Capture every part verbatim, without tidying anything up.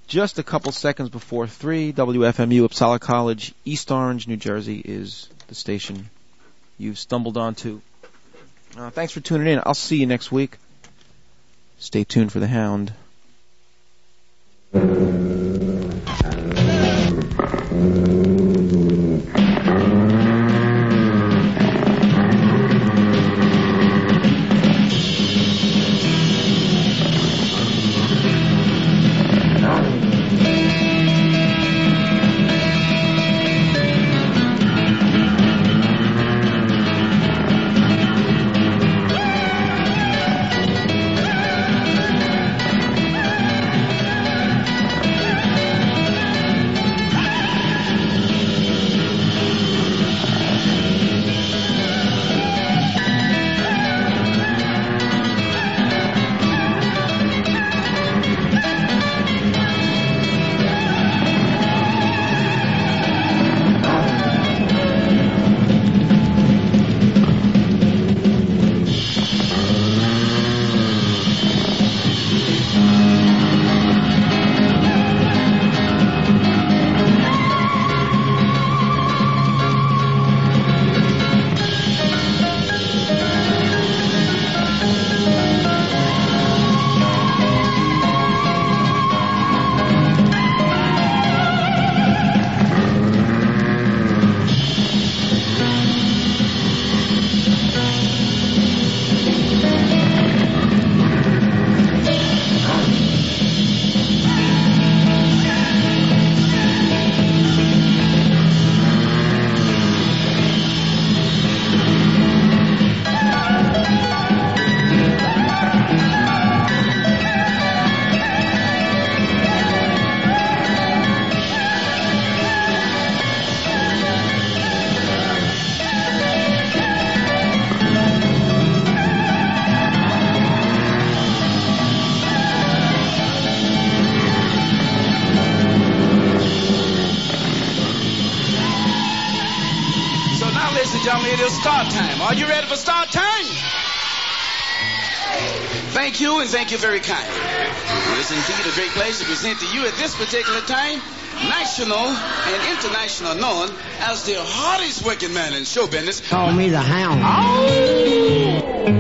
Just a couple seconds before three, W F M U Uppsala College, East Orange, New Jersey is the station you've stumbled onto. Uh, thanks for tuning in. I'll see you next week. Stay tuned for the Hound. Start time. Are you ready for start time? Thank you, and thank you very kindly. It is indeed a great pleasure to present to you at this particular time national and international known as the hardest working man in show business. Call me the Hound. Oh!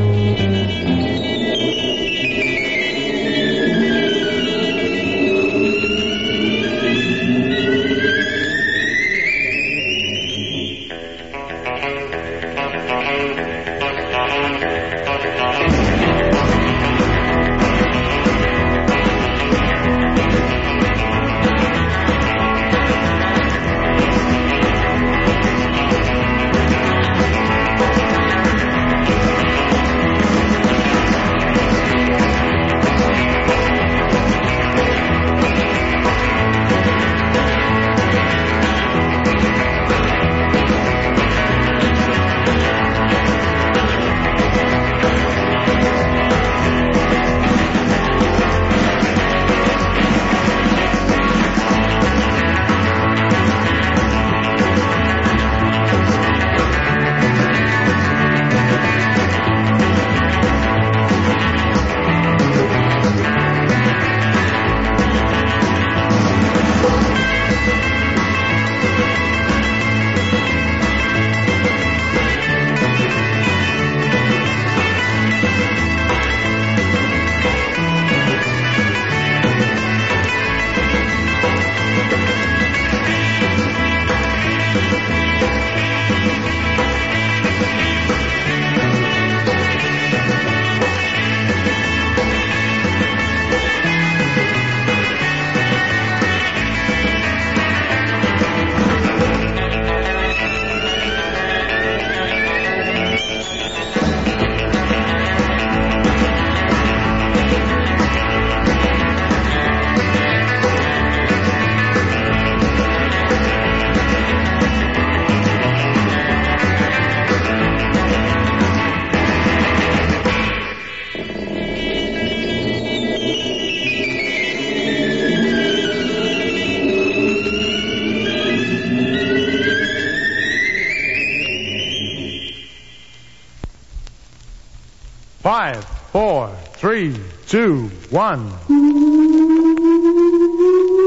Five, four, three, two, one.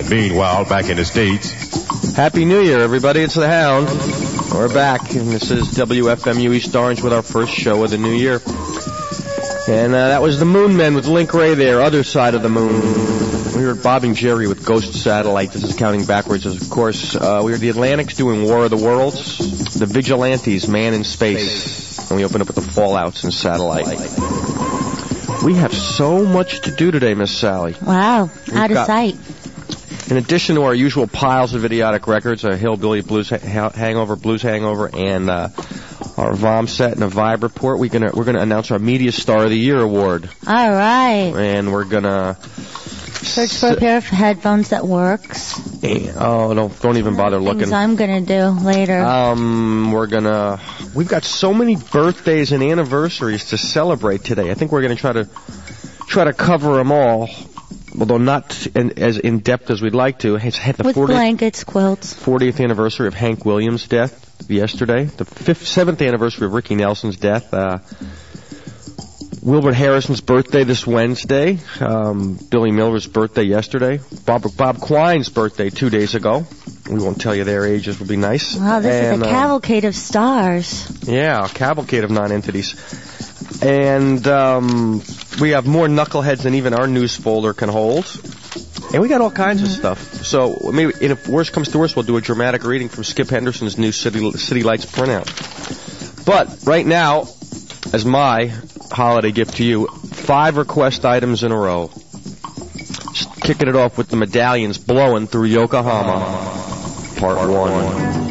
Meanwhile, back in the States. Happy New Year, everybody. It's the Hound. We're back, and this is W F M U East Orange with our first show of the new year. And uh, that was the Moon Men with Link Ray there, Other Side of the Moon. We heard Bob and Jerry with Ghost Satellite. This is counting backwards, of course. Uh, we heard the Atlantics doing War of the Worlds. The Vigilantes, Man in Space. And we opened up with the Fallouts and Satellite. We have so much to do today, Miss Sally. Wow, We've out of got, sight. In addition to our usual piles of idiotic records, a Hillbilly Blues ha- Hangover, Blues Hangover, and uh, our Vom set and a Vibe report, we're gonna we're gonna announce our Media Star of the Year award. All right. And we're gonna search for a pair of headphones that works. And, oh, don't don't even bother Things looking. I'm gonna do later. Um, we're gonna. We've got so many birthdays and anniversaries to celebrate today. I think we're gonna try to try to cover them all. Although not in, as in depth as we'd like to. It's had the With fortieth, blankets, quilts. fortieth anniversary of Hank Williams' death yesterday. The fifth, seventh anniversary of Ricky Nelson's death. Uh, Wilbert Harrison's birthday this Wednesday. Um, Billy Miller's birthday yesterday. Bob Bob Quine's birthday two days ago. We won't tell you their ages. Will be nice. Wow, this and, is a cavalcade uh, of stars. Yeah, a cavalcade of non-entities. And um, we have more knuckleheads than even our news folder can hold. And we got all kinds mm-hmm. of stuff. So maybe if worst comes to worst, we'll do a dramatic reading from Skip Henderson's new City, City Lights printout. But right now, as my holiday gift to you, five request items in a row. Just kicking it off with the Medallions blowing through Yokohama, part one.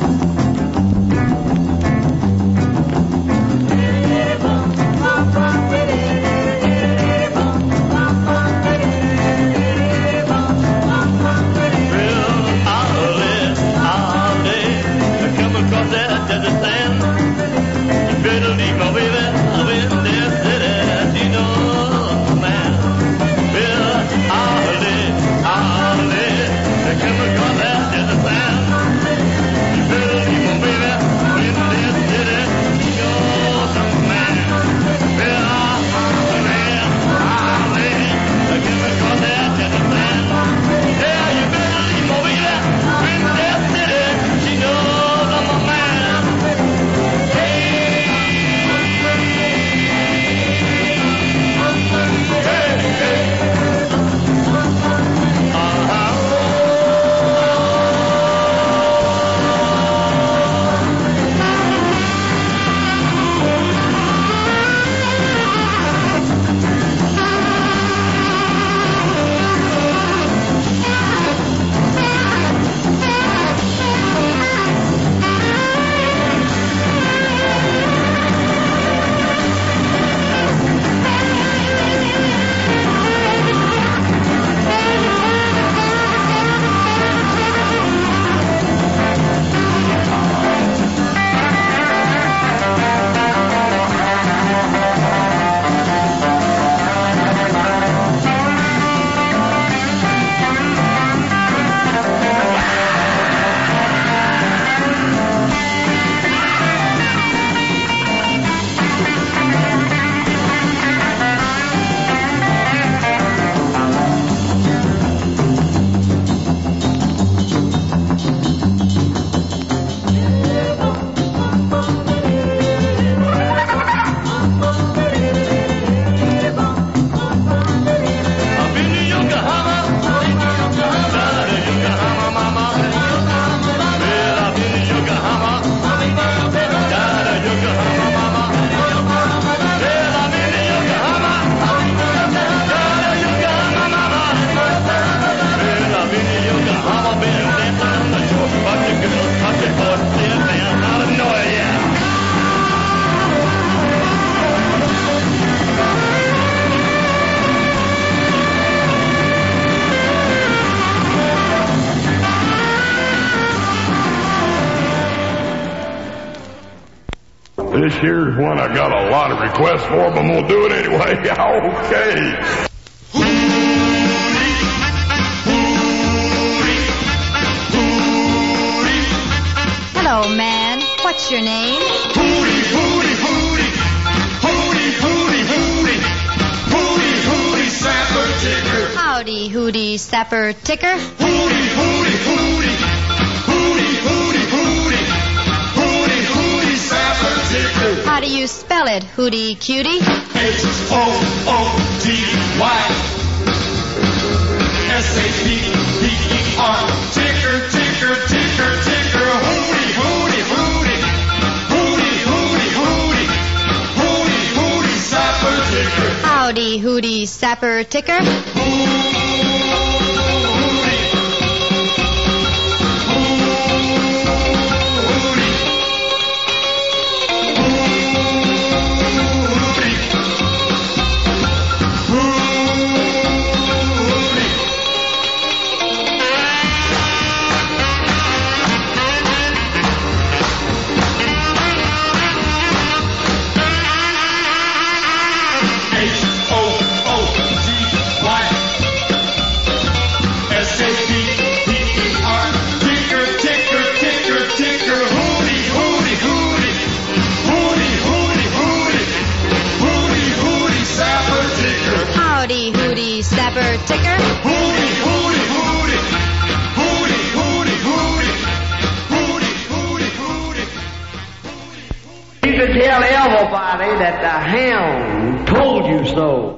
This here's one I got a lot of requests for, but I'm going to do it anyway. Okay. Hello, man. What's your name? Hootie, hootie, hootie. Hootie, hootie, hootie. Hootie, hootie, Sapper Ticker. Howdy, Hootie. hooty, sapper, ticker. Hooty, hooty, hooty. Hooty, hooty, hooty. Hooty, hooty, sapper, ticker. How do you spell it, hooty cutie? H O O D Y. S A P P E R. Ticker, ticker, ticker, ticker. Hooty, hooty, hooty. Hooty, hooty, hooty. Hooty, hooty, sapper, ticker. Howdy, hooty, sapper, ticker. Howdy, hooty, sapper, ticker. Hooty, hooty, hooty. Hooty, hooty, hooty. Hooty, hooty, hooty. You can tell everybody that the hound told you so.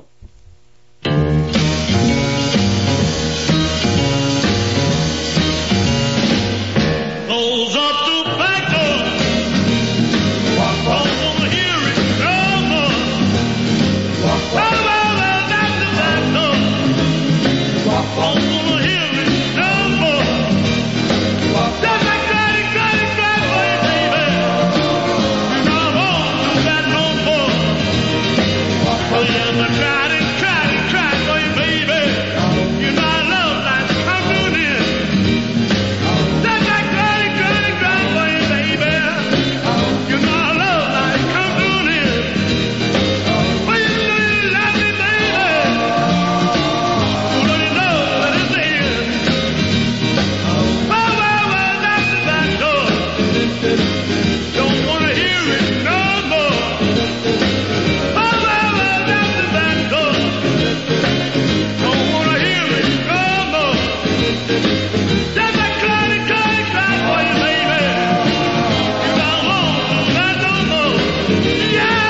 Rolls up tobacco. Don't wanna hear it no more. Oh, well, well, that's tobacco. Don't wanna hear it no more. Just like crying, crying, crying for you, baby. You don't want to do that no more. Oh, yeah, but crying and crying and crying for you, baby. You know I love life. I'm doing it. Just like crying, crying, crying for you, baby. You know I love life. I'm doing it. But you really love me, baby. You really know that it's here. Well, well, well, that's tobacco. Don't wanna hear it no more. Well, well, well, that's tobacco. Don't wanna hear it no more. Just like crying, crying, crying for you, baby. You don't want to do that no more. Yeah.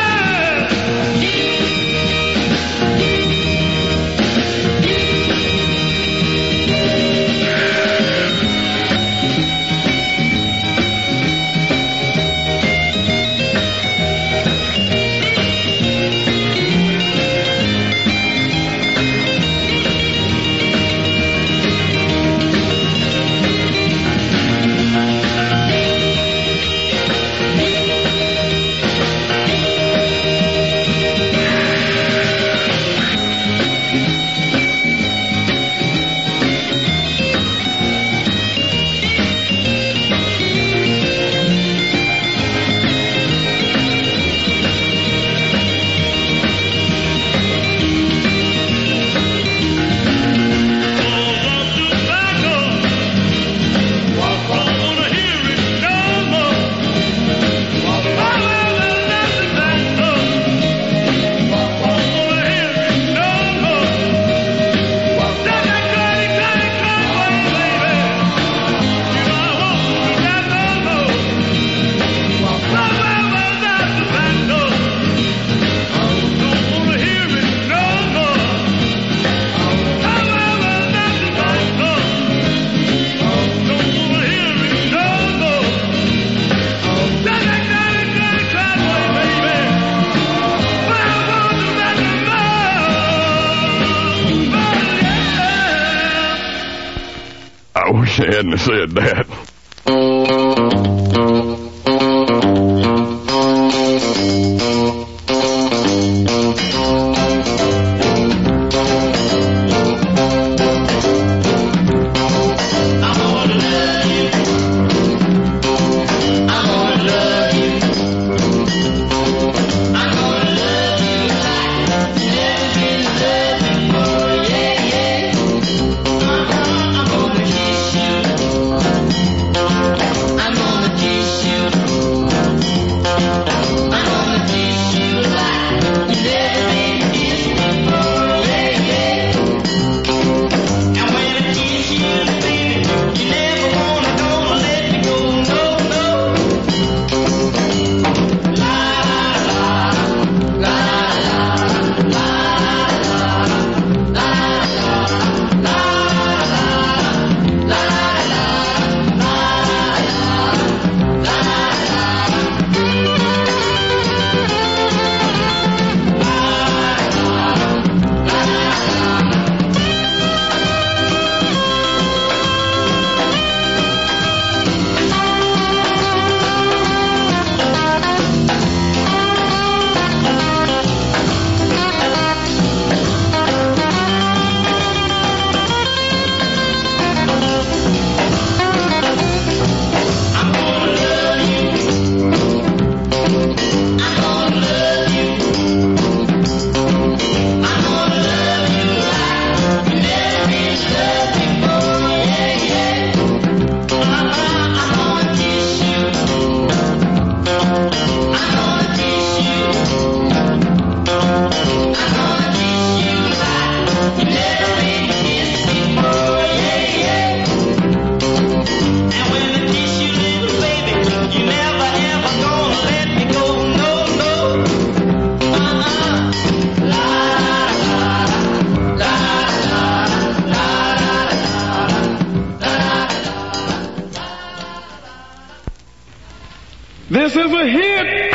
I wish I hadn't said that. This is a hit.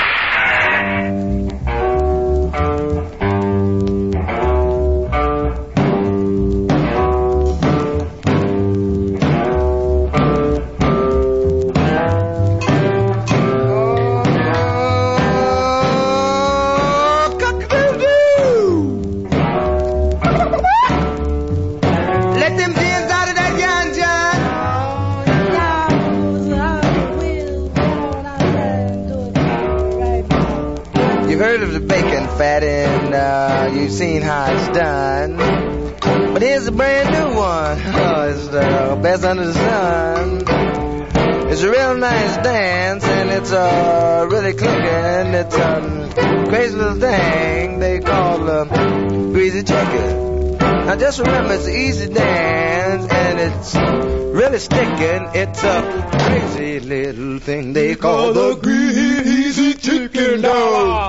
Fat and uh, you've seen how it's done, but here's a brand new one. Oh, it's the best under the sun. It's a real nice dance and it's uh, really clicking. It's a um, crazy little thing they call the um, greasy chicken. Now just remember, it's an easy dance and it's really sticking. It's a crazy little thing they call the greasy chicken dog.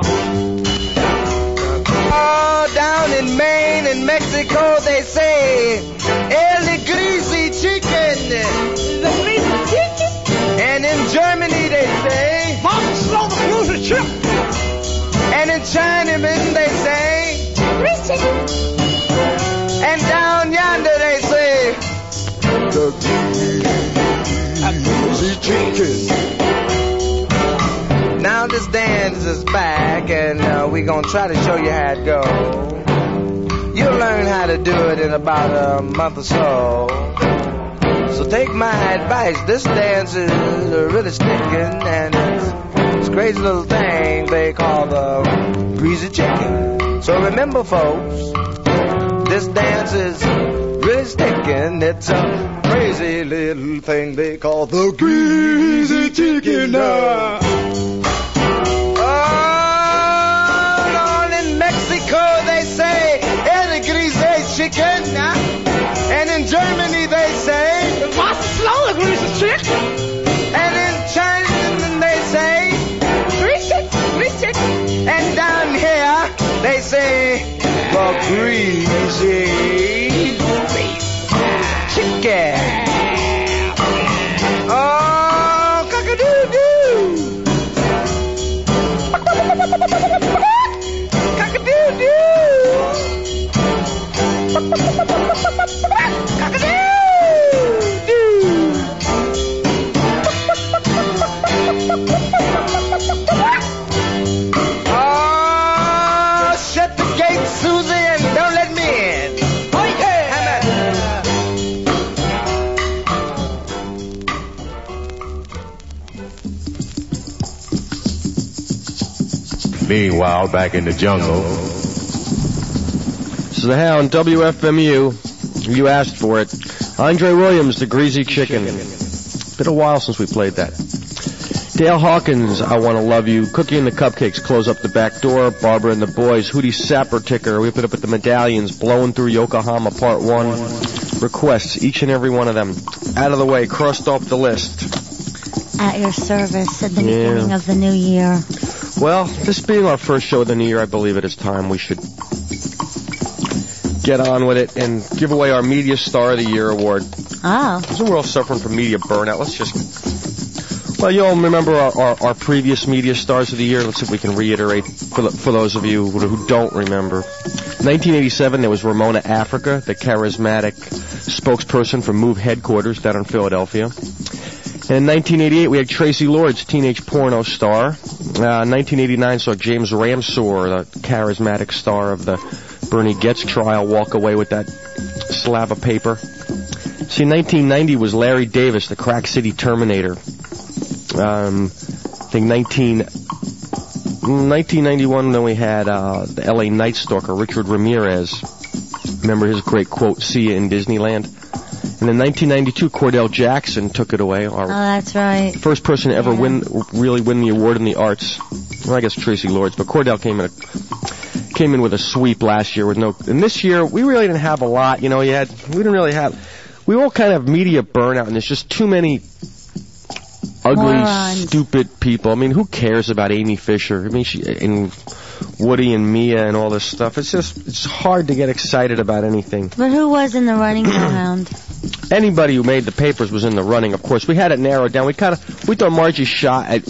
Oh, down in Maine and Mexico they say El greasy chicken. The greasy chicken. And in Germany they say Mom, slow the greasy chicken. And in Chinaman they say greasy chicken. And down yonder they say the greasy chicken. Now this dance is back and uh, we're going to try to show you how it goes. You'll learn how to do it in about a month or so. So take my advice, this dance is really sticking and it's, it's a crazy little thing they call the greasy chicken. So remember folks, this dance is really sticking. It's a crazy little thing they call the greasy chicken. Uh. Chicken, and in Germany they say what's slow greasy chicken, and in China they say greasy, greasy, and down here they say the greasy chicken. Oh, cock-a-doo-doo, cock-a-doo-doo. Oh, shut the gate, Susie, and don't let me in. Oh, yeah. Meanwhile, back in the jungle. This is the Hound, W F M U. You asked for it. Andre Williams, the Greasy Chicken. Been a while since we played that. Dale Hawkins, I Want to Love You. Cookie and the Cupcakes, Close Up the Back Door. Barbara and the Boys, Hootie Sapper Ticker. We put up at the Medallions, Blowing Through Yokohama, Part one. Requests, each and every one of them. Out of the way, crossed off the list. At your service at the Yeah. beginning of the new year. Well, this being our first show of the new year, I believe it is time we should get on with it and give away our Media Star of the Year award. Oh. Because we're all suffering from media burnout. Let's just... Well, you all remember our, our, our previous Media Stars of the Year. Let's see if we can reiterate for, the, for those of you who don't remember. nineteen eighty-seven, there was Ramona Africa, the charismatic spokesperson for Move Headquarters down in Philadelphia. And in nineteen eighty-eight, we had Tracy Lords, teenage porno star. Uh, nineteen eighty-nine saw James Ramsor, the charismatic star of the Bernie Goetz trial, walk away with that slab of paper. See, nineteen ninety was Larry Davis, the Crack City Terminator. Um, I think nineteen, nineteen ninety-one, then we had uh, the L A Night Stalker, Richard Ramirez. Remember his great quote, "See you in Disneyland." And in nineteen ninety-two, Cordell Jackson took it away. Our Oh, that's right. first person to ever Yeah. win, really win the award in the arts. Well, I guess Tracy Lords, but Cordell came in a, came in with a sweep last year with no. And this year we really didn't have a lot. You know, you had we didn't really have. We all kind of have media burnout, and there's just too many ugly, Morons. stupid people. I mean, who cares about Amy Fisher? I mean, she and Woody and Mia and all this stuff. It's just it's hard to get excited about anything. But who was in the running around? Anybody who made the papers was in the running, of course. We had it narrowed down. We kind of we thought Margie Shot at,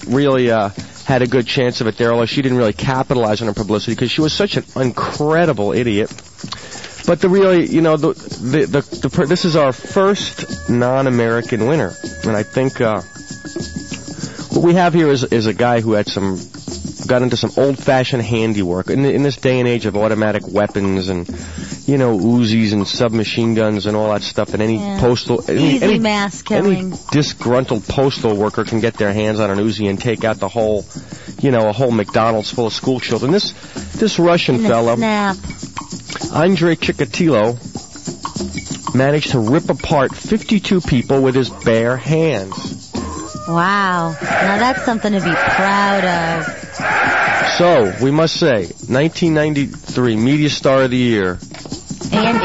really uh, had a good chance of it there, although she didn't really capitalize on her publicity because she was such an incredible idiot. But the really, you know, the the the, the this is our first non-American winner, and I think uh, what we have here is is a guy who had some got into some old-fashioned handiwork in in this day and age of automatic weapons and, you know, Uzis and submachine guns and all that stuff. And any Yeah. postal any, Easy any, mass any killing. disgruntled postal worker can get their hands on an Uzi and take out the whole, you know, a whole McDonald's full of school children. This this Russian In a fellow. snap. Andrei Chikatilo managed to rip apart fifty-two people with his bare hands. Wow. Now that's something to be proud of. So, we must say, nineteen ninety-three Media Star of the Year. Andy.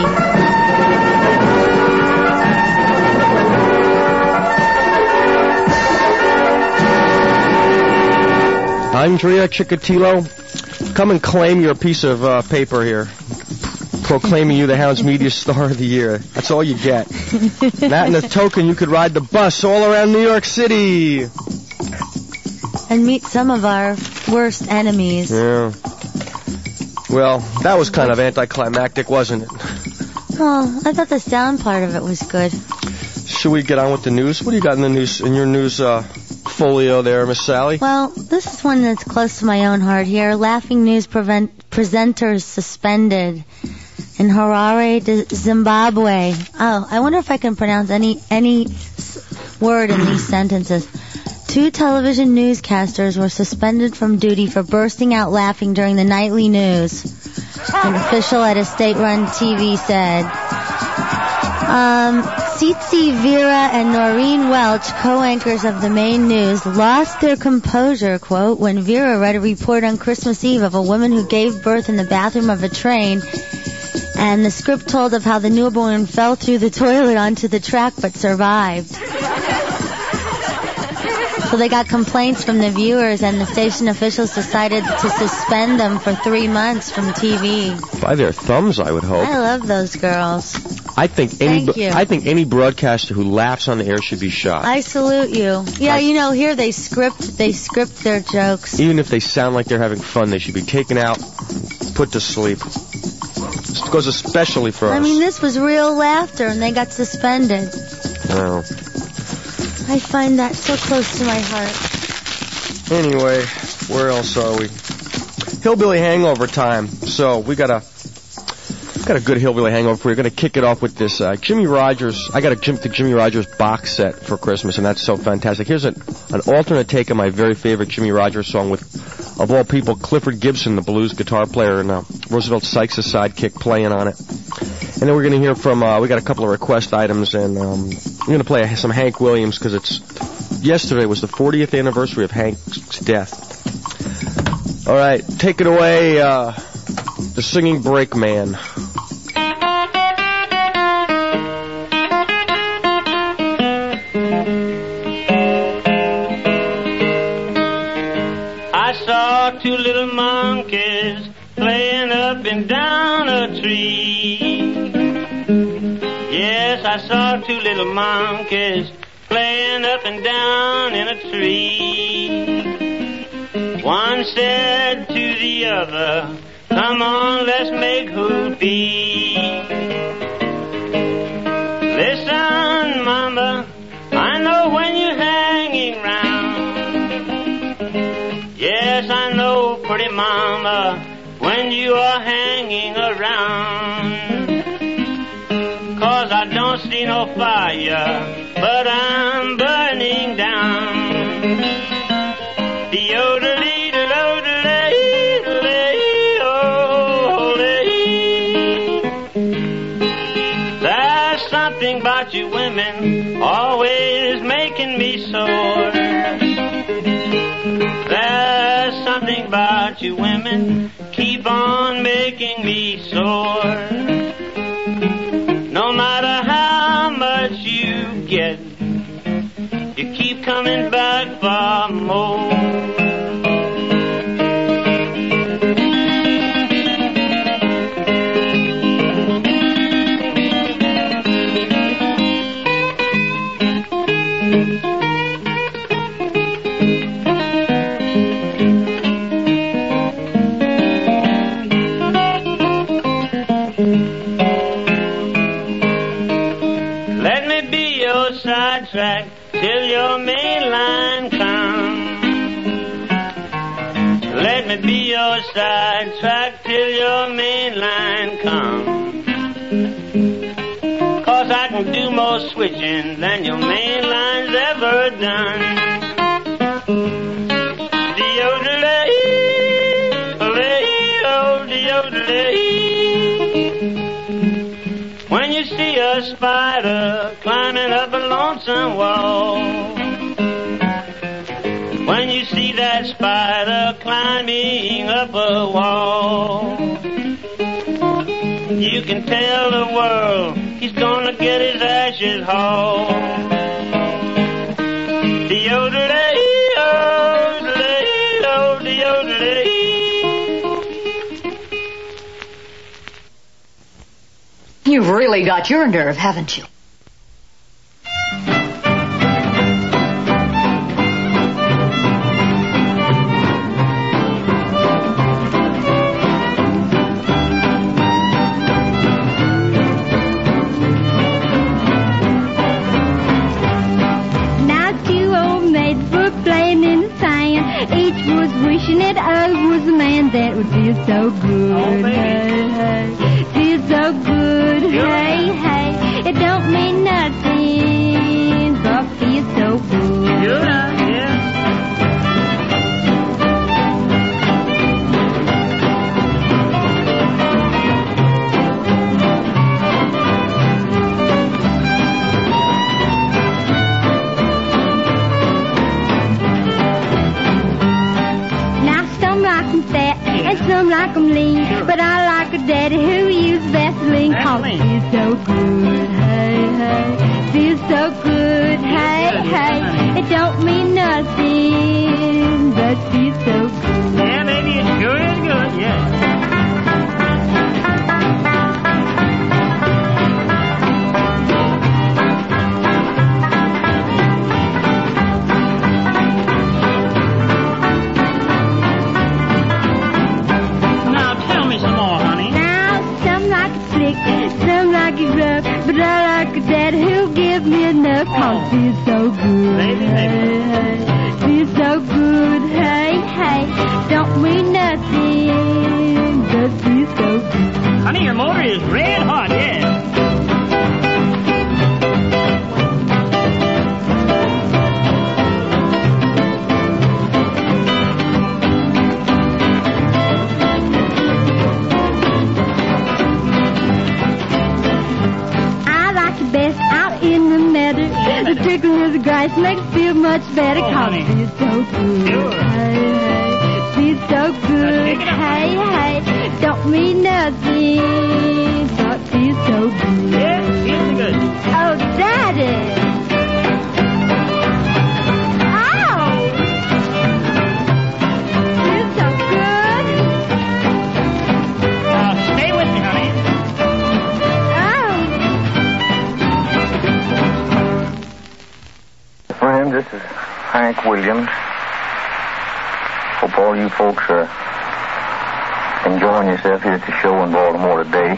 Andrea Chikatilo, come and claim your piece of uh, paper here. Proclaiming you the Hound's Media Star of the Year. That's all you get. That and a token you could ride the bus all around New York City. And meet some of our worst enemies. Yeah. Well, that was kind of anticlimactic, wasn't it? Oh, I thought the sound part of it was good. Should we get on with the news? What do you got in the news, in your news uh, folio there, Miss Sally? Well, this is one that's close to my own heart here. Laughing News prevent- presenters suspended in Harare, Zimbabwe. Oh, I wonder if I can pronounce any any s- word in these sentences. Two television newscasters were suspended from duty for bursting out laughing during the nightly news. An official at a state-run T V said. Um, Tsitsi Vera and Noreen Welch, co-anchors of the main news, lost their composure, quote, when Vera read a report on Christmas Eve of a woman who gave birth in the bathroom of a train, and the script told of how the newborn fell through the toilet onto the track but survived. So they got complaints from the viewers, and the station officials decided to suspend them for three months from T V. By their thumbs, I would hope. I love those girls. I think any Thank you. I think any broadcaster who laughs on the air should be shot. I salute you. Yeah, you know, here they script they script their jokes. Even if they sound like they're having fun, they should be taken out, put to sleep. This goes especially for I us. mean, this was real laughter, and they got suspended. Well, I find that so close to my heart. anyway, where else are we? Hillbilly hangover time. So we got a got a good hillbilly hangover for you. We're going to kick it off with this uh, Jimmy Rogers. I got a Jim, the Jimmy Rogers box set for Christmas, and that's so fantastic. Here's an, an alternate take on my very favorite Jimmy Rogers song with, of all people, Clifford Gibson, the blues guitar player, and uh, Roosevelt Sykes' sidekick playing on it. And then we're going to hear from, uh, we got a couple of request items, and um, I'm going to play some Hank Williams because it's, yesterday was the fortieth anniversary of Hank's death. All right, take it away, uh, the singing Brakeman. I saw two little monkeys playing up and down a tree. Yes, I saw two little monkeys playing up and down in a tree. One said to the other, come on, let's make whoopee. Listen, mama, I know when you're hanging round. Yes, I know, pretty mama, when you are hanging around. 'Cause I don't see no fire, but I'm burning down. There's something about you women always making me sore. There's something about you women keep on making me sore. No matter how much you get, you keep coming back for more. sidetrack till your main line comes. Let me be your sidetrack till your main line comes. Cause I can do more switching than your main line's ever done. When you see a spider climbing up a lonesome wall, when you see that spider climbing up a wall, you can tell the world he's gonna get his ashes hauled. You've really got your nerve, haven't you? Now two old maids were playing in the sand. Each was wishing that I was the man that would feel so good. Oh, hey, hey. Feel so good, hey, hey. It don't mean nothing, but feel so good. Yeah, yeah. Now some like 'em fat and some like 'em lean, but I like a daddy who uses Vaseline. Cause it feels so good, hey, hey. Feels so good, hey, hey. It don't mean nothing, but feels so good. Yeah, baby, it sure is good, yeah. Now tell me some more, honey. Now some like it slick, some like it rough, but I like a daddy who'll give me enough. Cause it feels so good, baby, hey, hey. Feels so good, hey, hey. Don't mean nothing, but feels so good. Honey, your motor is red hot, yeah. I like the best out in the meadow. The tickle of the grass makes it feel much better. Oh, Cause honey. it feels so good, Sure. hey, hey. Feels so good, hey, hey. Don't mean nothing, but feels so good. Yeah, feels good. Oh, Daddy. Oh. Feels so good. Now, stay with me, honey. Oh. Friends, this is Hank Williams. Hope all you folks are enjoying yourself here at the show in Baltimore today.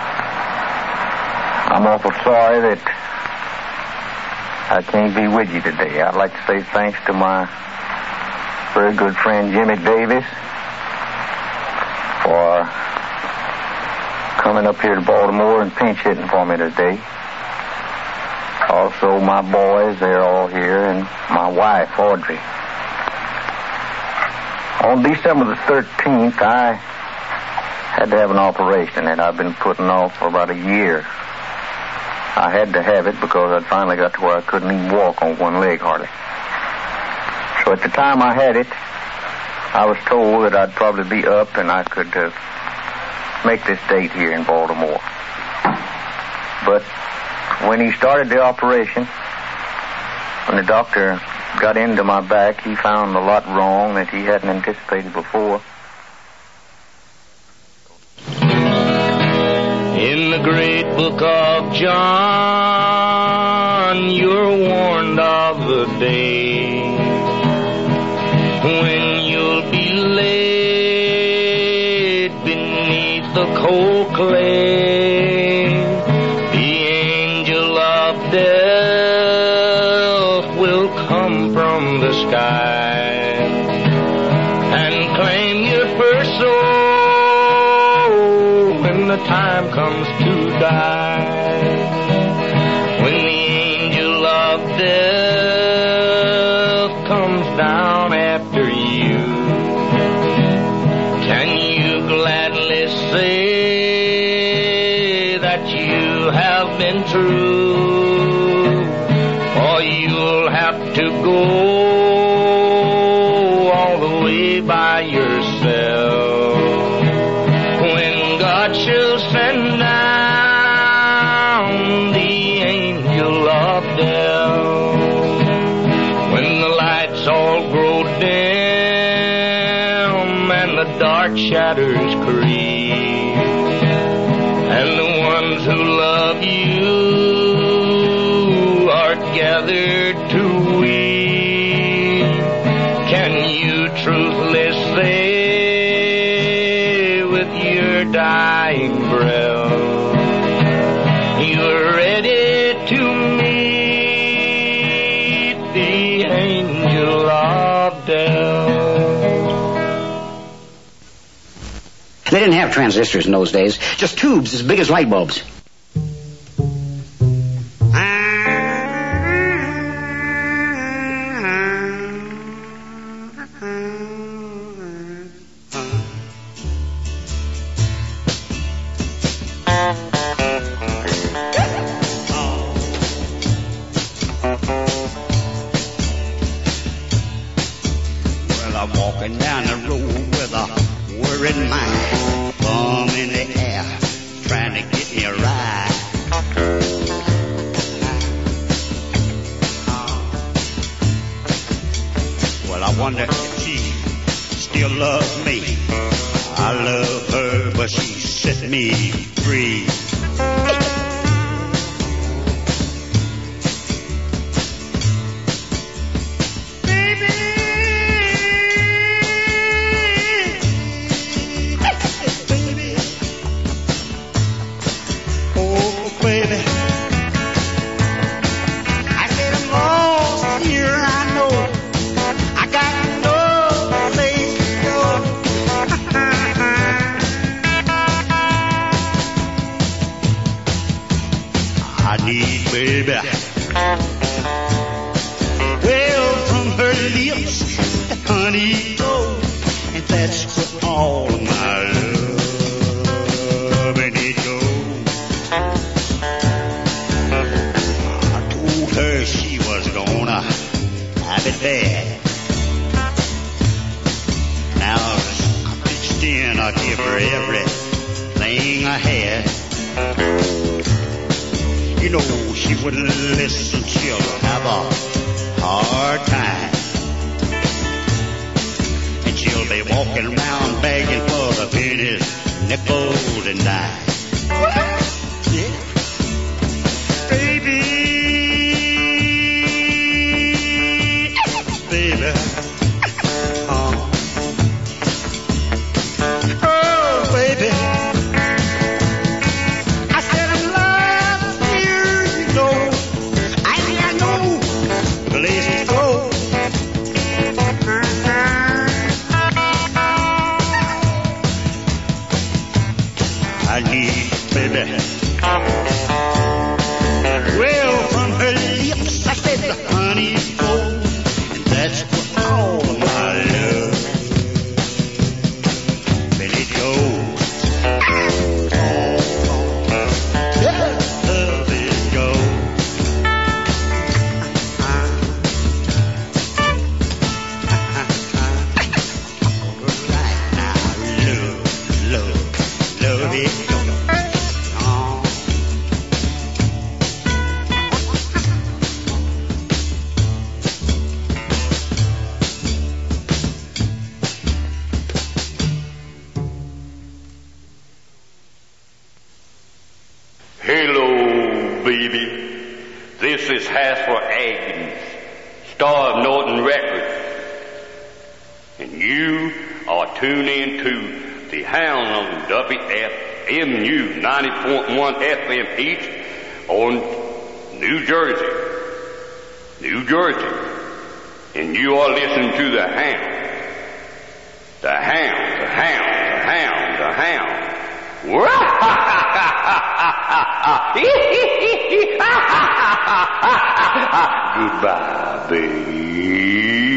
I'm awful sorry that I can't be with you today. I'd like to say thanks to my very good friend Jimmy Davis for coming up here to Baltimore and pinch hitting for me today. Also, my boys, they're all here, and my wife, Audrey. On December the thirteenth, I had to have an operation that I've been putting off for about a year. I had to have it because I'd finally got to where I couldn't even walk on one leg hardly. So at the time I had it, I was told that I'd probably be up and I could uh, make this date here in Baltimore. But when he started the operation, when the doctor got into my back, he found a lot wrong that he hadn't anticipated before. In the great book of John, you're warned of the day when you'll be laid beneath the cold clay. The angel of death the time comes to die. When the angel of death comes down after you, can you gladly say that you have been true? Or you'll have to go all the way by yourself. When God shall send down the angel of death, when the lights all grow dim and the dark shadows creep, and the ones who love you are gathered to weep, can you truthfully say with your dying breath, you're ready to meet the angel of death? They didn't have transistors in those days, just tubes as big as light bulbs. Well, I'm walking down the road with a worried mind, thumb in the air, trying to get me a ride. Well, I wonder if she still loves me. I love her, but she set me free. Baby, well, from her lips, honey flows, and that's where all of my love and it goes. I told her she was gonna have it bad. Now I pitched in, I give her everything I had. You know, she wouldn't listen, she'll have a hard time. And she'll be walking around begging for the pennies, nickels, and dimes. Yeah. Baby, baby, oh, oh, baby. I need, baby. Well, from her lips, I said the honey goes, and that's for all of my love. Then it goes. Oh, yeah, love it goes. Right now, love, love, love it. This is Hasper Agnes, star of Norton Records. And you are tuned in to the Hound on W F M U ninety point one F M East on New Jersey. New Jersey. And you are listening to the Hound. The Hound, the Hound, the Hound, the Hound. Goodbye, baby.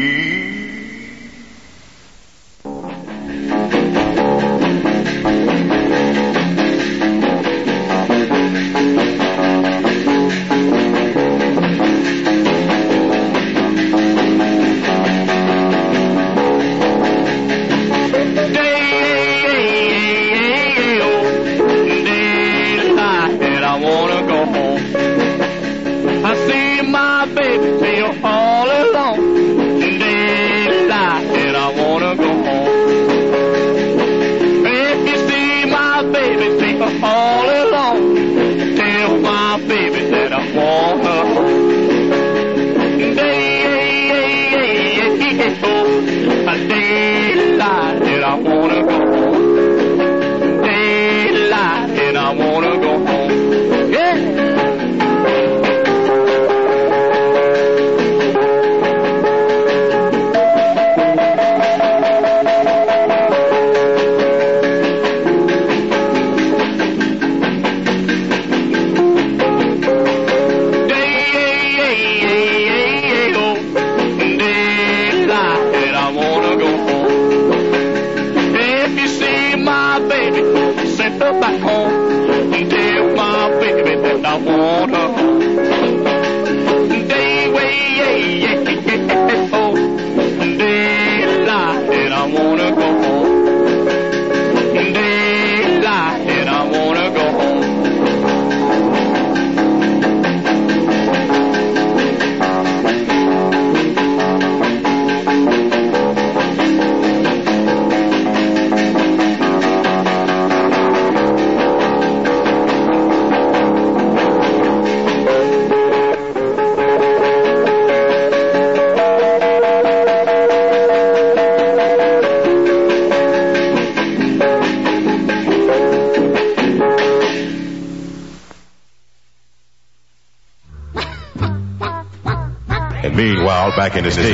Meanwhile, back in the States.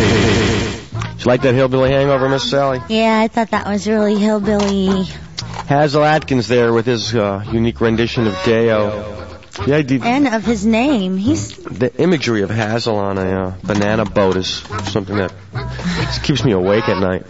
Did you like that hillbilly hangover, Miss Sally? Yeah, I thought that was really hillbilly. Hazel Atkins there with his uh, unique rendition of Deo. The idea, And of his name. He's the imagery of Hazel on a uh, banana boat is something that just keeps me awake at night.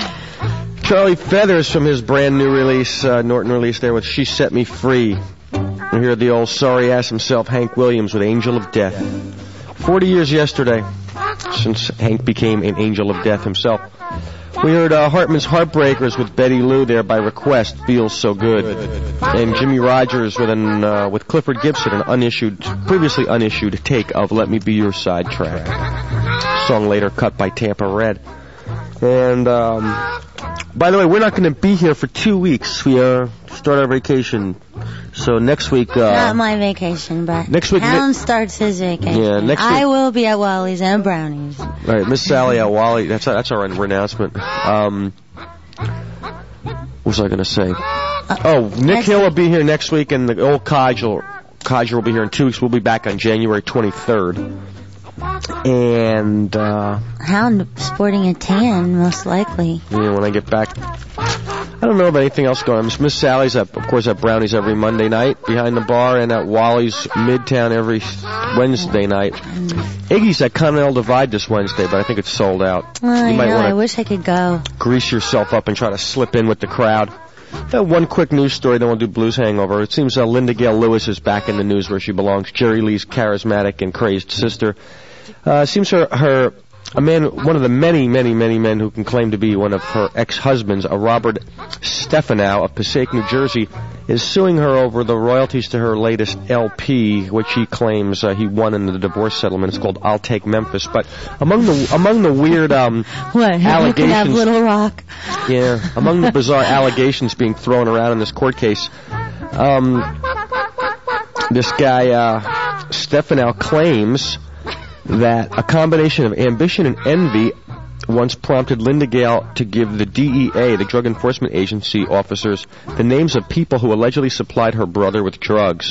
Charlie Feathers from his brand new release, uh, Norton release there with She Set Me Free. We hear the old sorry ass himself, Hank Williams, with Angel of Death. Forty years yesterday since Hank became an Angel of Death himself. We heard uh, Hartman's Heartbreakers with Betty Lou there by request, Feels So Good. And Jimmy Rogers with an uh, with Clifford Gibson, an unissued, previously unissued take of Let Me Be Your Sidetrack. Song later cut by Tampa Red. And, um, by the way, we're not going to be here for two weeks. We uh, start our vacation. So next week... Uh, not my vacation, but next week, Alan starts his vacation. Yeah, next week, I will be at Wally's and Brownies. All right, Miss Sally at Wally. That's that's our renouncement. Um, what was I going to say? Uh, oh, Nick Hill will be here next week, and the old Codger, Codger will be here in two weeks. We'll be back on January twenty-third. And, uh... Hound sporting a tan, most likely. Yeah, when I get back. I don't know about anything else going on. Miss Sally's, at, of course, at Brownies every Monday night behind the bar, and at Wally's Midtown every Wednesday night. Iggy's at Continental Divide this Wednesday, but I think it's sold out. Well, you might know, want I to wish I could go. Grease yourself up and try to slip in with the crowd. Uh, one quick news story, then we'll do Blues Hangover. It seems uh, Linda Gale Lewis is back in the news where she belongs. Jerry Lee's charismatic and crazed sister. Uh, it seems her, her, a man, one of the many, many, many men who can claim to be one of her ex-husbands, a Robert Stefanow of Passaic, New Jersey, is suing her over the royalties to her latest L P, which he claims uh, he won in the divorce settlement. It's called I'll Take Memphis. But among the among the weird um, what, allegations, you can have Little Rock. Yeah, among the bizarre allegations being thrown around in this court case, um, this guy uh, Stefanow claims that a combination of ambition and envy once prompted Linda Gale to give the D E A, the Drug Enforcement Agency officers, the names of people who allegedly supplied her brother with drugs.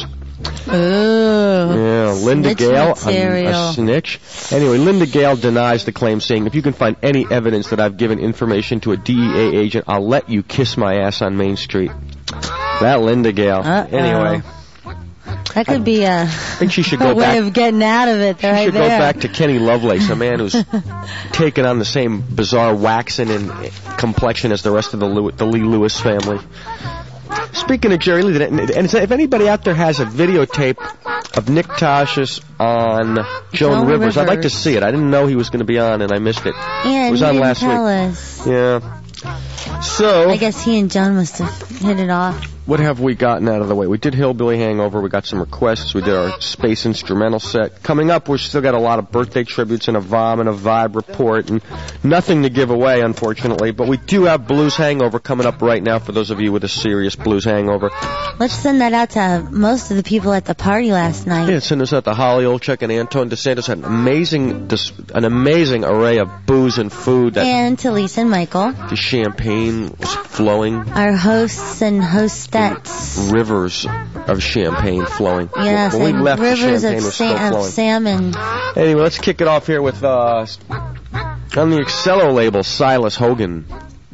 Ooh. Yeah, Linda Snitch Gale, a, material. a snitch. Anyway, Linda Gale denies the claim, saying, if you can find any evidence that I've given information to a D E A agent, I'll let you kiss my ass on Main Street. That Linda gal. Uh-oh. Anyway. That could be a, I think she should a go way back. of getting out of it. She Right should there. go back to Kenny Lovelace, a man who's taken on the same bizarre waxen and complexion as the rest of the, Lew- the Lee Lewis family. Speaking of Jerry Lee, and if anybody out there has a videotape of Nick Tosches on Joan Joan Rivers, I'd like to Rivers. see it. I didn't know he was going to be on, and I missed it. Yeah, it was he on didn't last tell week. us. Yeah. So, I guess he and Joan must have hit it off. what have we gotten out of the way? We did Hillbilly Hangover. We got some requests. We did our space instrumental set. Coming up, we've still got a lot of birthday tributes and a Vom and a Vibe report, and nothing to give away, unfortunately. But we do have Blues Hangover coming up right now for those of you with a serious blues hangover. Let's send that out to most of the people at the party last night. Yeah, send us out to Holly Olchek and Anton DeSantis. Had an amazing, dis- an amazing array of booze and food. That And to Lisa and Michael, the champagne was flowing. our hosts and hostettes. Rivers of champagne flowing. Yes, when we and left, rivers the champagne of, was sa- still of flowing. salmon. Anyway, let's kick it off here with, uh, on the Excello label, Silas Hogan.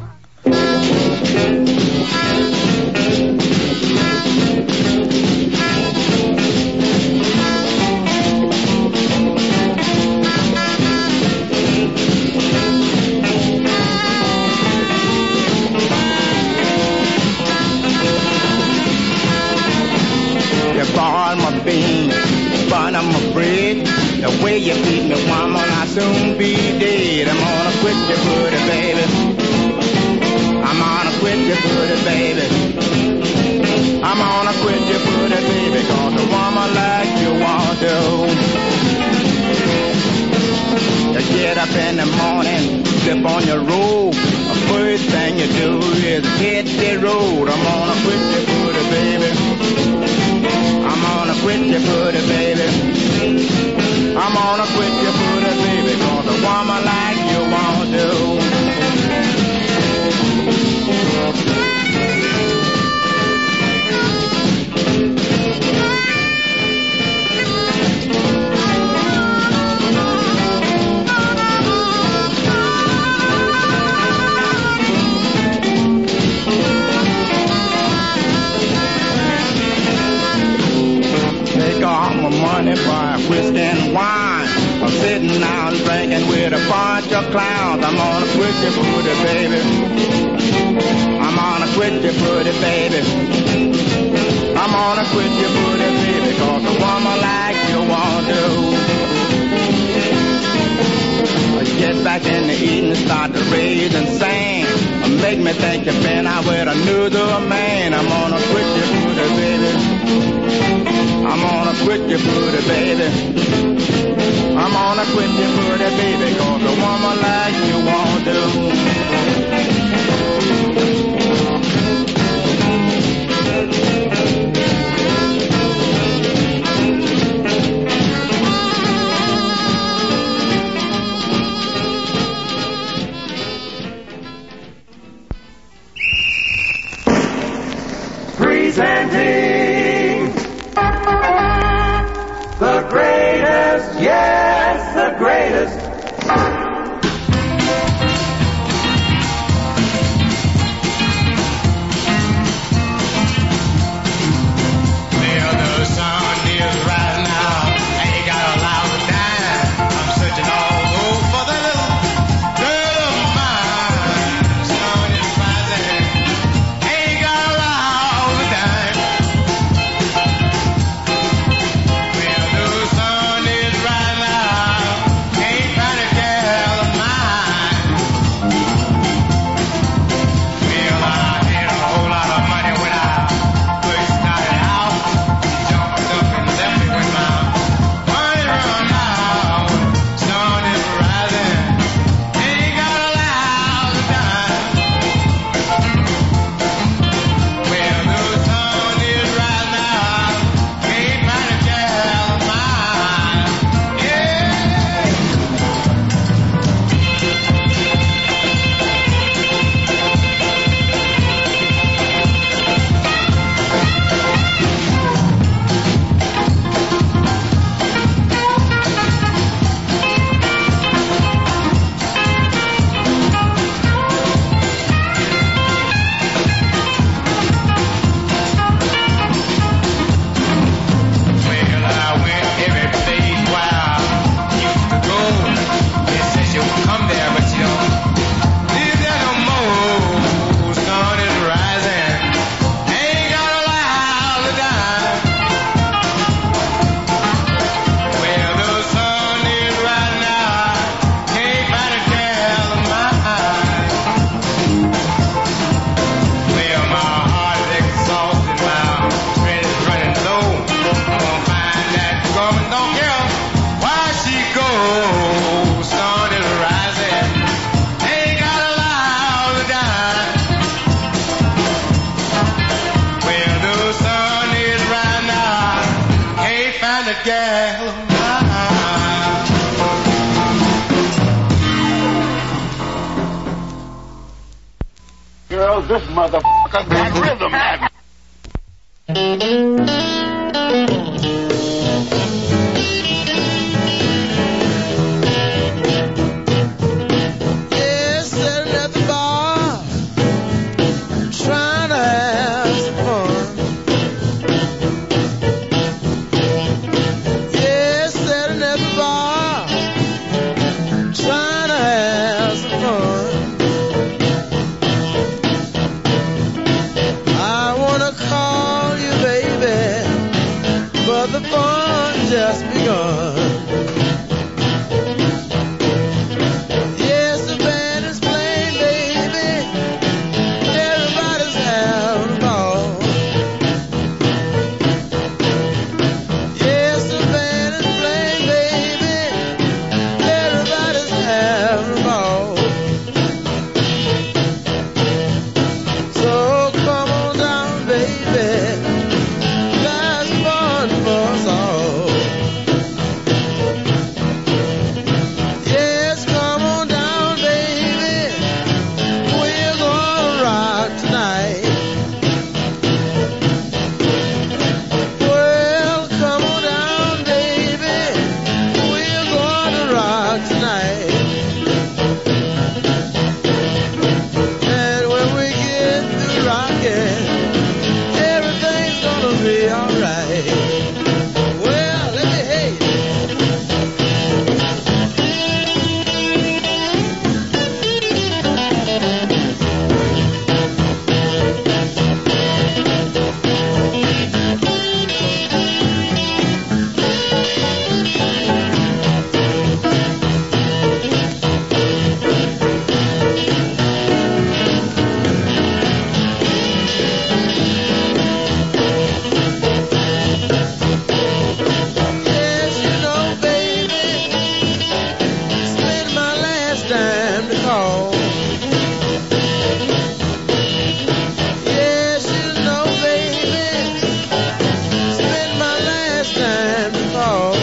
You born my beans, burn on my bread. The way you feed me, woman, I'll soon be dead. I'm gonna quit you, booty, baby. I'm gonna quit you, booty, baby. I'm gonna quit you, booty, baby, cause a woman like you won't do. You get up in the morning, slip on your robe. The first thing you do is hit the road. I'm gonna quit you, booty, baby. I'm gonna quit you, booty, baby. I'm gonna quit you, booty, baby, cause a woman like you won't do. Take all my money for whiskey and wine. I'm sitting down drinking with a bunch of clowns. I'm gonna quit you, booty, baby. I'm gonna quit you, booty, baby. I'm gonna quit you, booty, baby, cause a woman like you won't do. Get back in the eating, start to raise and sing. Make me think you've been out with another man. I'm gonna quit you, booty, baby. I'm gonna quit you, booty, baby. I'm gonna quit you, booty, baby, cause a woman like you won't do. Presenting the greatest, yes, the greatest. Well, the sun is rising now. Ain't got a lot of time. I'm searching all over for the little girl of mine. The sun is rising. Ain't got a lot of time. Well, the sun is rising now. Ain't got that gal of mine. Girl, this motherfucker got rhythm. Yeah, sitting at the bar, trying to have some fun. Yeah, sitting at the bar, trying to have some fun. I wanna call you, baby, but the fun just begun. Yes, the band is playing, baby. Everybody's having a ball. Yes, the band is playing, baby. Everybody's having a ball. So come on down, baby. That's fun for us all. Yes, come on down, baby. We're gonna rock tonight. Well, come on down, baby. We're gonna rock tonight. And when we get through rocking, everything's gonna be alright. Well, let me hear you. Yes, you know, baby, it's been my last time to call. Yes, you know, baby, it's been my last time to call.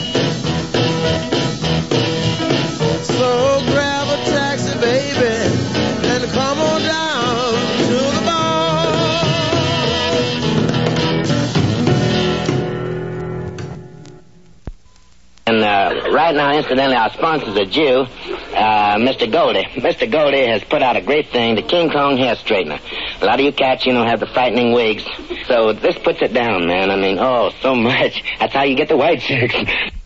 So grab a taxi, baby, and come on down to the bar. And uh, right now, incidentally, our sponsor's a Jew, uh, Mister Goldie. Mister Goldie has put out a great thing, the King Kong hair straightener. A lot of you cats, you know, have the frightening wigs. So this puts it down, man. I mean, oh, so much. That's how you get the white chicks.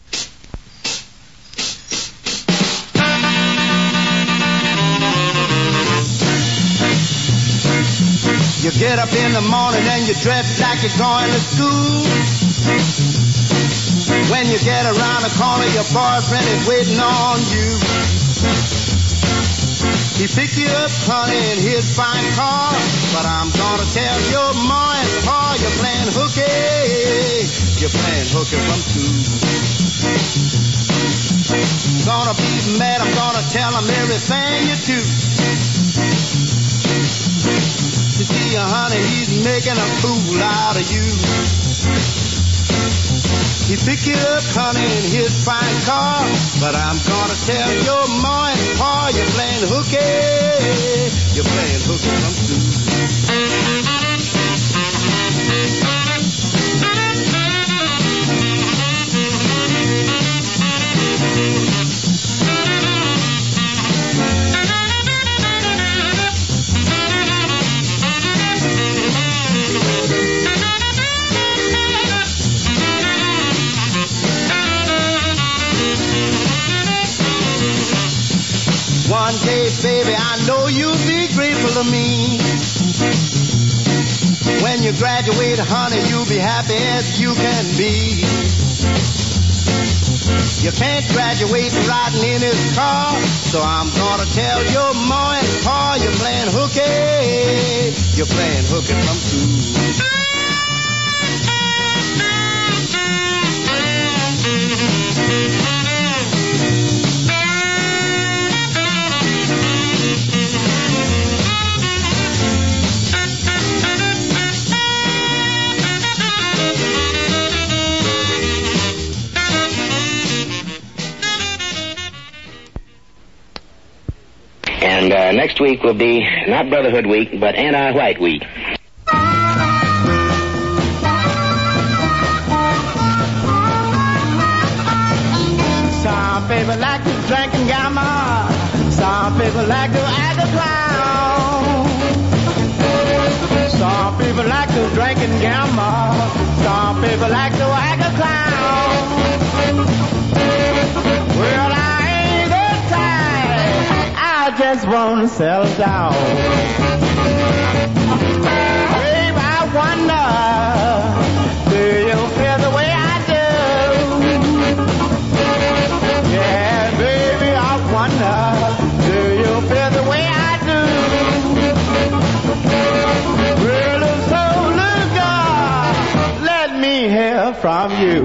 You get up in the morning and you dress like you're going to school. When you get around the corner, your boyfriend is waiting on you. He picked you up, honey, in his fine car. But I'm gonna tell your ma and pa you're playing hooky. You're playing hooky from school. Gonna be mad, I'm gonna tell them everything you do. You see, honey, he's making a fool out of you. He picked you up, honey, in his fine car. But I'm gonna tell your ma and pa you're playing hooky. You're playing hooky from school. One day, baby, I know you'll be grateful to me. When you graduate, honey, you'll be happy as you can be. You can't graduate riding in his car, so I'm gonna tell your ma and pa you're playing hooky. You're playing hooky from school. next week will be not Brotherhood Week, but Anti-White Week. Some people like to drink and gamble. Some people like to act a clown. Some people like to drink and gamble. Some people like to act a clown. Well, I ain't the type. I just want to settle down. Babe, I wonder, do you feel the way I do? Yeah, baby, I wonder, do you feel the way I do? Well, so look up, let me hear from you.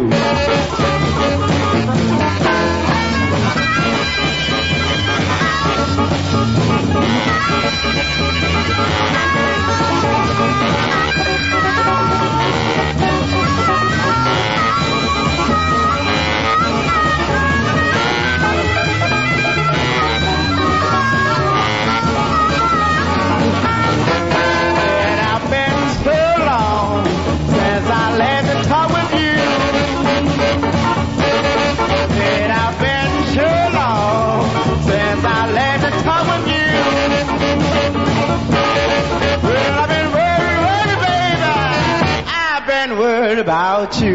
About you.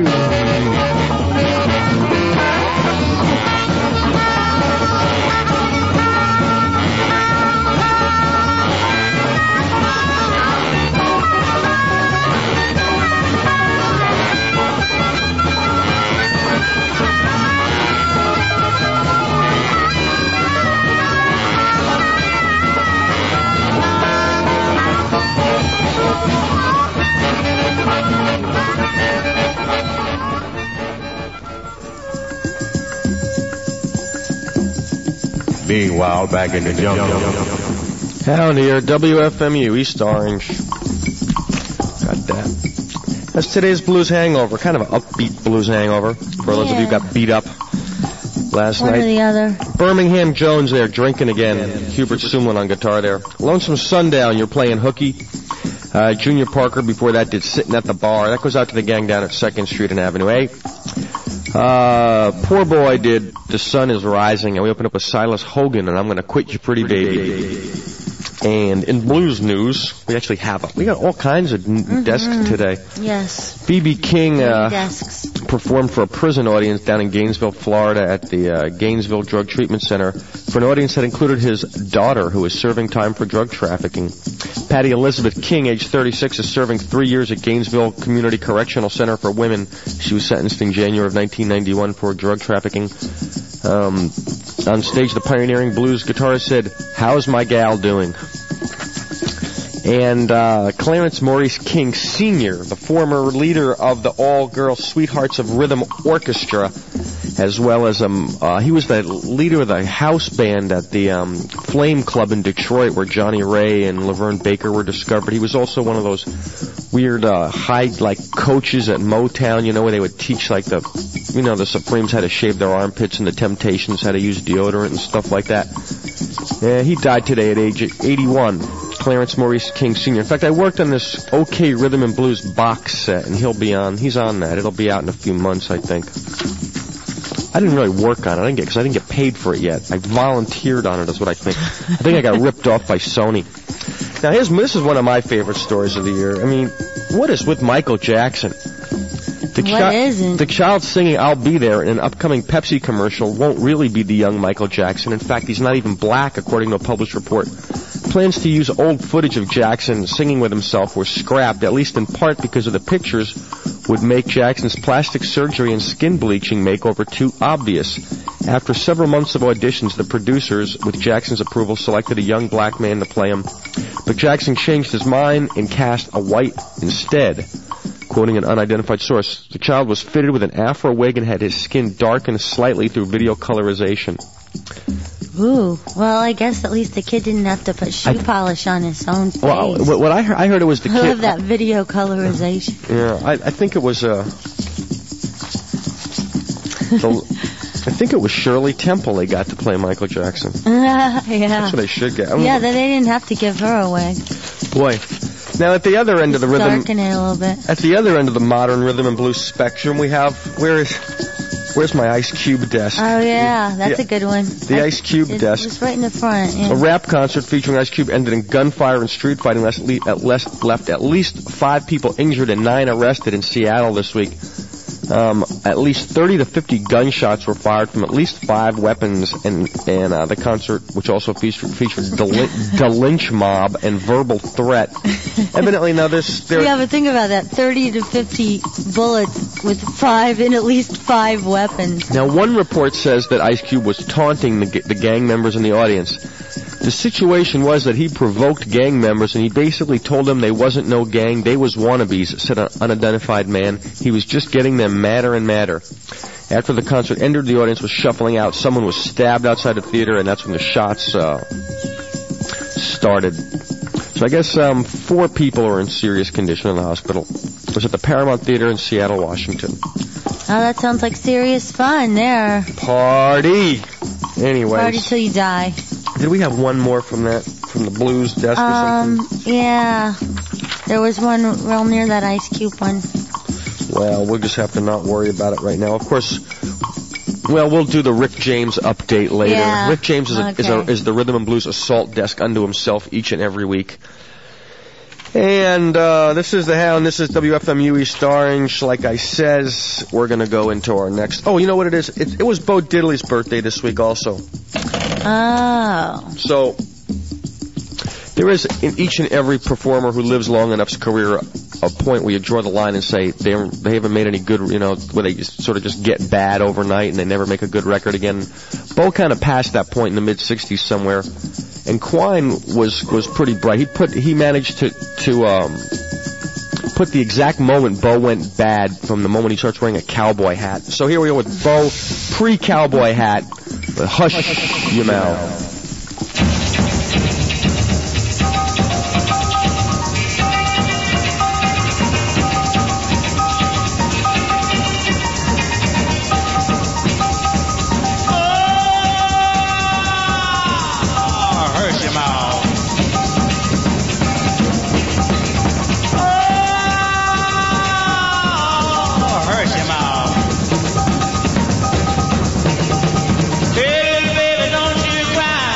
Meanwhile, back in the jungle. Down here, W F M U, East Orange. Got that. That's today's blues hangover. Kind of an upbeat blues hangover for those of you who got beat up last One night. or the other. Birmingham Jones there, drinking again. Hubert Sumlin on guitar there. Lonesome Sundown, you're playing hooky. Uh, Junior Parker before that did Sitting at the Bar. That goes out to the gang down at second Street and Avenue A. Uh, Poor Boy did The Sun is Rising, and we opened up with Silas Hogan, and I'm Gonna Quit You Pretty Baby. And in blues news, we actually have a, we got all kinds of n- Mm-hmm. desks today. Yes. B B King uh, Desks. performed for a prison audience down in Gainesville, Florida at the uh, Gainesville Drug Treatment Center for an audience that included his daughter, who is serving time for drug trafficking. Patty Elizabeth King, age thirty-six, is serving three years at Gainesville Community Correctional Center for Women. She was sentenced in January of nineteen ninety-one for drug trafficking. Um, on stage, the pioneering blues guitarist said, "How's my gal doing?" And uh, Clarence Maurice King Senior, the former leader of the all-girl Sweethearts of Rhythm Orchestra, as well as um, uh, he was the leader of the house band at the um, Flame Club in Detroit, where Johnny Ray and Laverne Baker were discovered. He was also one of those weird uh, high like coaches at Motown, you know, where they would teach like the, you know, the Supremes how to shave their armpits and the Temptations how to use deodorant and stuff like that. Yeah, he died today at age eighty-one. Clarence Maurice King Senior In fact, I worked on this OK Rhythm and Blues box set, and he'll be on. He's on that. It'll be out in a few months, I think. I didn't really work on it. I didn't get because I didn't get paid for it yet. I volunteered on it, is what I think. I think I got ripped off by Sony. Now, here's this is one of my favorite stories of the year. I mean, what is with Michael Jackson? The What chi- isn't? The child singing "I'll Be There" in an upcoming Pepsi commercial won't really be the young Michael Jackson. In fact, he's not even black, according to a published report. Plans to use old footage of Jackson singing with himself were scrapped, at least in part because of the pictures would make Jackson's plastic surgery and skin bleaching makeover too obvious. After several months of auditions, the producers, with Jackson's approval, selected a young black man to play him. But Jackson changed his mind and cast a white instead. Quoting an unidentified source, the child was fitted with an afro wig and had his skin darkened slightly through video colorization. Ooh, well, I guess at least the kid didn't have to put shoe I- polish on his own face. Well, what what I heard, I heard it was the I kid. love that video colorization. Yeah, I, I think it was uh, the, I think it was Shirley Temple they got to play Michael Jackson. yeah. That's what they should get. I don't Yeah, know. they they didn't have to give her a wig. Boy. Now at the other end of the rhythm, Darken it a little bit. at the other end of the modern rhythm and blues spectrum, we have where is where's my Ice Cube desk? Oh yeah, that's Yeah. a good one. The Ice Cube it, desk. It was right in the front. Yeah. A rap concert featuring Ice Cube ended in gunfire and street fighting. Left, at left, left at least five people injured and nine arrested in Seattle this week. Um, at least thirty to fifty gunshots were fired from at least five weapons, and and uh, the concert, which also featured featured the, lin- the lynch mob and verbal threat. Evidently, now this there. Yeah, but think about that: thirty to fifty bullets with five and at least five weapons. Now, one report says that Ice Cube was taunting the, g- the gang members in the audience. The situation was that he provoked gang members, and he basically told them they wasn't no gang, they was wannabes, said an unidentified man. He was just getting them madder and madder. After the concert ended, the audience was shuffling out. Someone was stabbed outside the theater, and that's when the shots uh, started. So I guess um, four people are in serious condition in the hospital. It was at the Paramount Theater in Seattle, Washington. Oh, that sounds like serious fun there. Party! Anyways. Party till you die. Did we have one more from that, from the blues desk or Um, something? yeah. There was one real near that Ice Cube one. Well, we'll just have to not worry about it right now. Of course, well, we'll do the Rick James update later. Yeah, Rick James is, a, is, a, okay. is the Rhythm and Blues assault desk unto himself each and every week. And uh, this is the Hound. This is W F M U East Orange. Like I says, we're going to go into our next... Oh, you know what it is? It, it was Bo Diddley's birthday this week also. Oh. So, there is in each and every performer who lives long enough's career a point where you draw the line and say they they haven't made any good, you know, where they just, sort of just get bad overnight and they never make a good record again. Bo kind of passed that point in the mid sixties somewhere, and Quine was was pretty bright. He put he managed to to um, put the exact moment Bo went bad from the moment he starts wearing a cowboy hat. So here we are with Bo pre-cowboy hat. Hush your mouth. Baby, baby, don't you cry.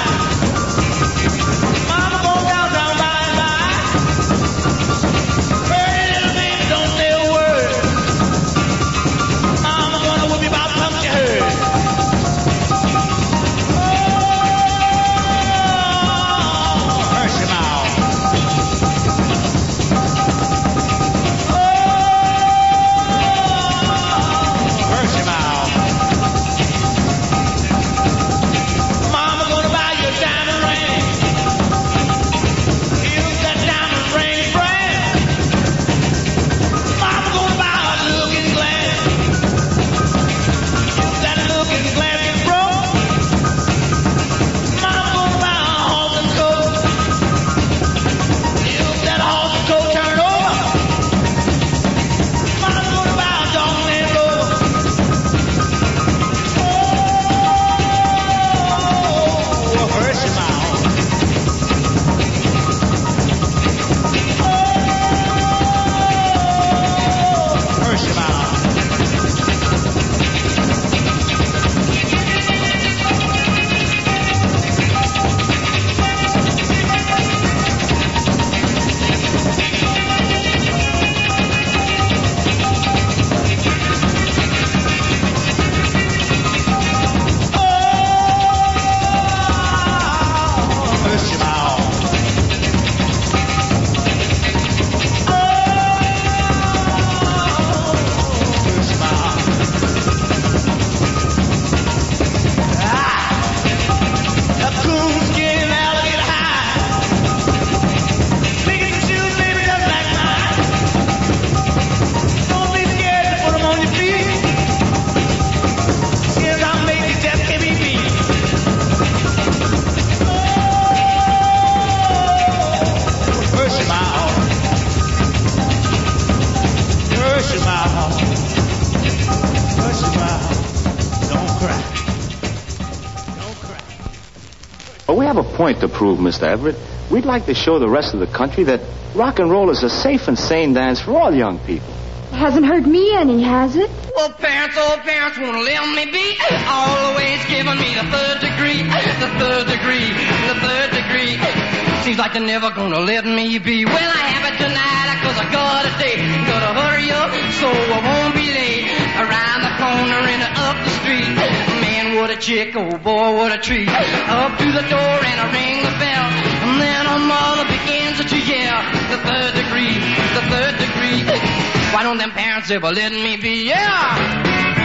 have a point to prove, Mister Everett. We'd like to show the rest of the country that rock and roll is a safe and sane dance for all young people. Hasn't hurt me any, has it? Well, parents, oh, parents won't let me be. Always giving me the third degree, the third degree, the third degree. Seems like they're never gonna let me be. Well, I have it tonight, cause I got a date. Gotta hurry up so I won't be late. Around the corner and up the street. Man, what a chick, oh boy, what a treat. Up to the door and I ring the bell. And then her mother begins to yell. The third degree, the third degree. Why don't them parents ever let me be? Yeah!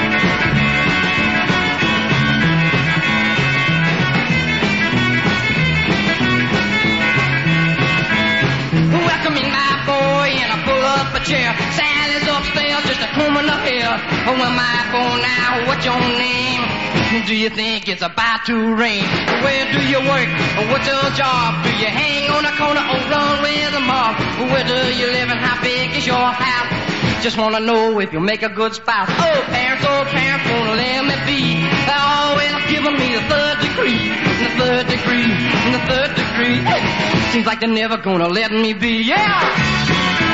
Welcoming my boy and I pull up a chair. Sally's upstairs just a combing her hair. Oh, well, my boy, now what's your name? Do you think it's about to rain? Where do you work? What's your job? Do you hang on a corner or run with a mob? Where do you live and how big is your house? Just wanna know if you make a good spouse. Oh, parents, oh, parents won't let me be. They're always giving me the third degree, the third degree, the third degree. Seems like they're never gonna let me be. Yeah!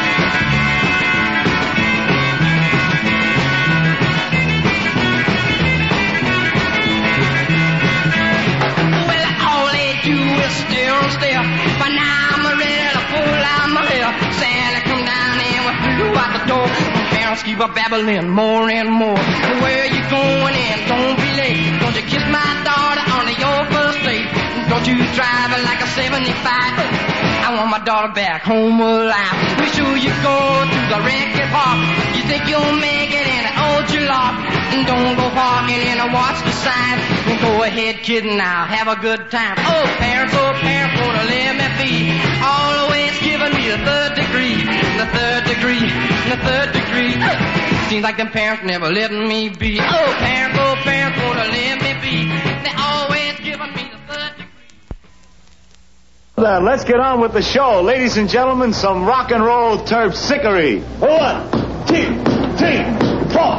Stare and stare, but now I'm ready to pull out my hair. Sally, come down and we flew out the door. Parents keep a babbling more and more. Where you going and don't be late. Don't you kiss my daughter on your first date. Don't you drive her like a seventy-five. I want my daughter back home alive. We sure you go to the record park. You think you'll make it in an old jalop. And don't go parking in and watch the sign. And go ahead, kid, now have a good time. Oh, parents, oh, parents, gonna let me be. Always giving me the third degree, the third degree, the third degree. Seems like them parents never letting me be. Oh, parents, oh, parents, gonna let me be. They always giving me the third degree. Then let's get on with the show. Ladies and gentlemen, some rock and roll terpsichore. One, two, three, four.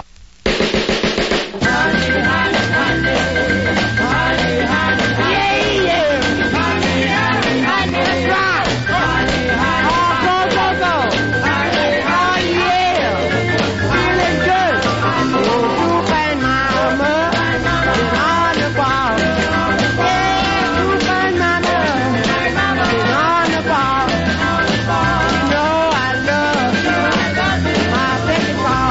Take it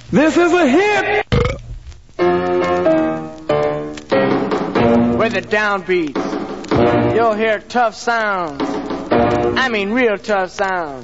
This is a hit! With the downbeats, you'll hear tough sounds. I mean real tough sounds.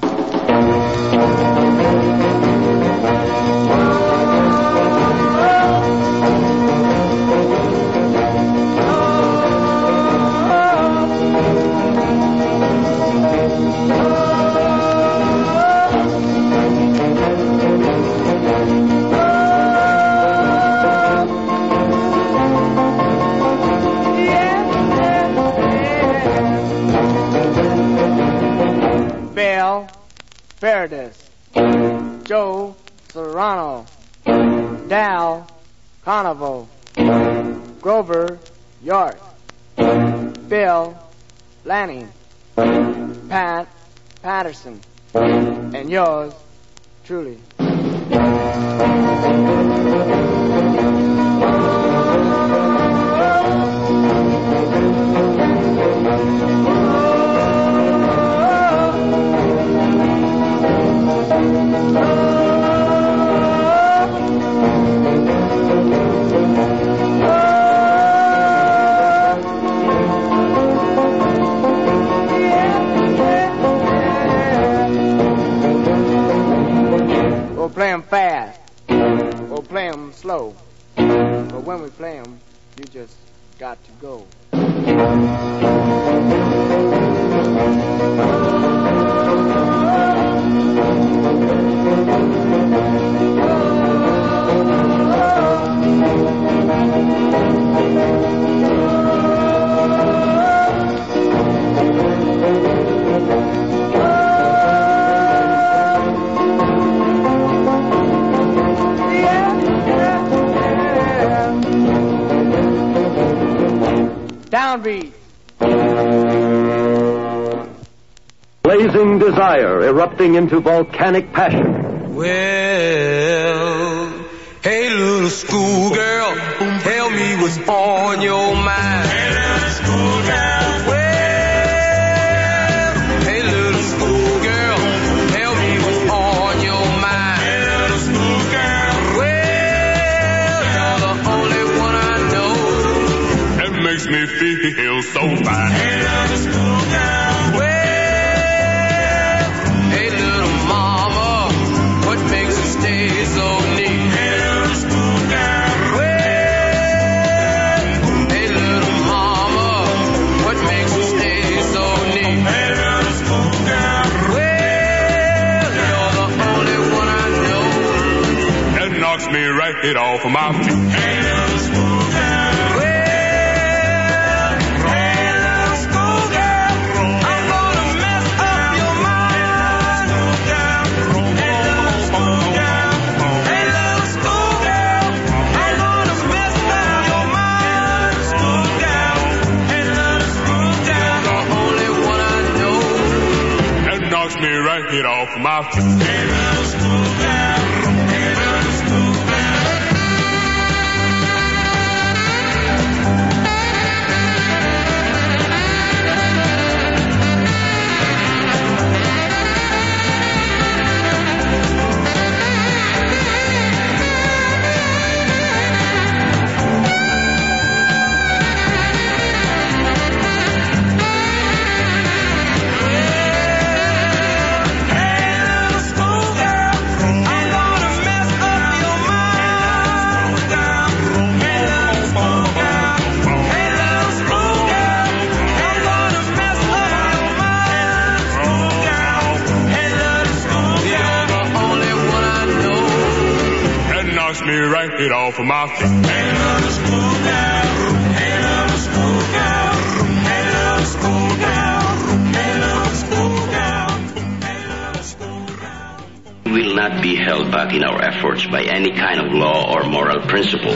Bill Fairdes, Joe Serrano, Dal Conovo, Grover York, Bill Lanning, Pat Patterson, and yours truly. We'll play 'em fast, we'll play 'em slow, but when we play 'em, you just got to go. Downbeat. Blazing desire erupting into volcanic passion. Well, hey little schoolgirl, tell me what's on your mind. Hey little schoolgirl. Well, hey little schoolgirl, tell me what's on your mind. Hey little schoolgirl. Well, you're the only one I know that makes me feel so fine. Hey little schoolgirl. Stay so neat. Hey, little schoolgirl. Well, hey, little mama, what makes you stay so neat? Hey, little schoolgirl. Well, you're the only one I know that knocks me right off of my feet. Hey, little schoolgirl. Me right here off my feet. Hey, little schoolgirl. Hey, little me right it off of my feet. Hey, little schoolgirl. Hey, little schoolgirl. Hey, little schoolgirl. Hey, little schoolgirl. Hey, little schoolgirl. We will not be held back in our efforts by any kind of law or moral principle.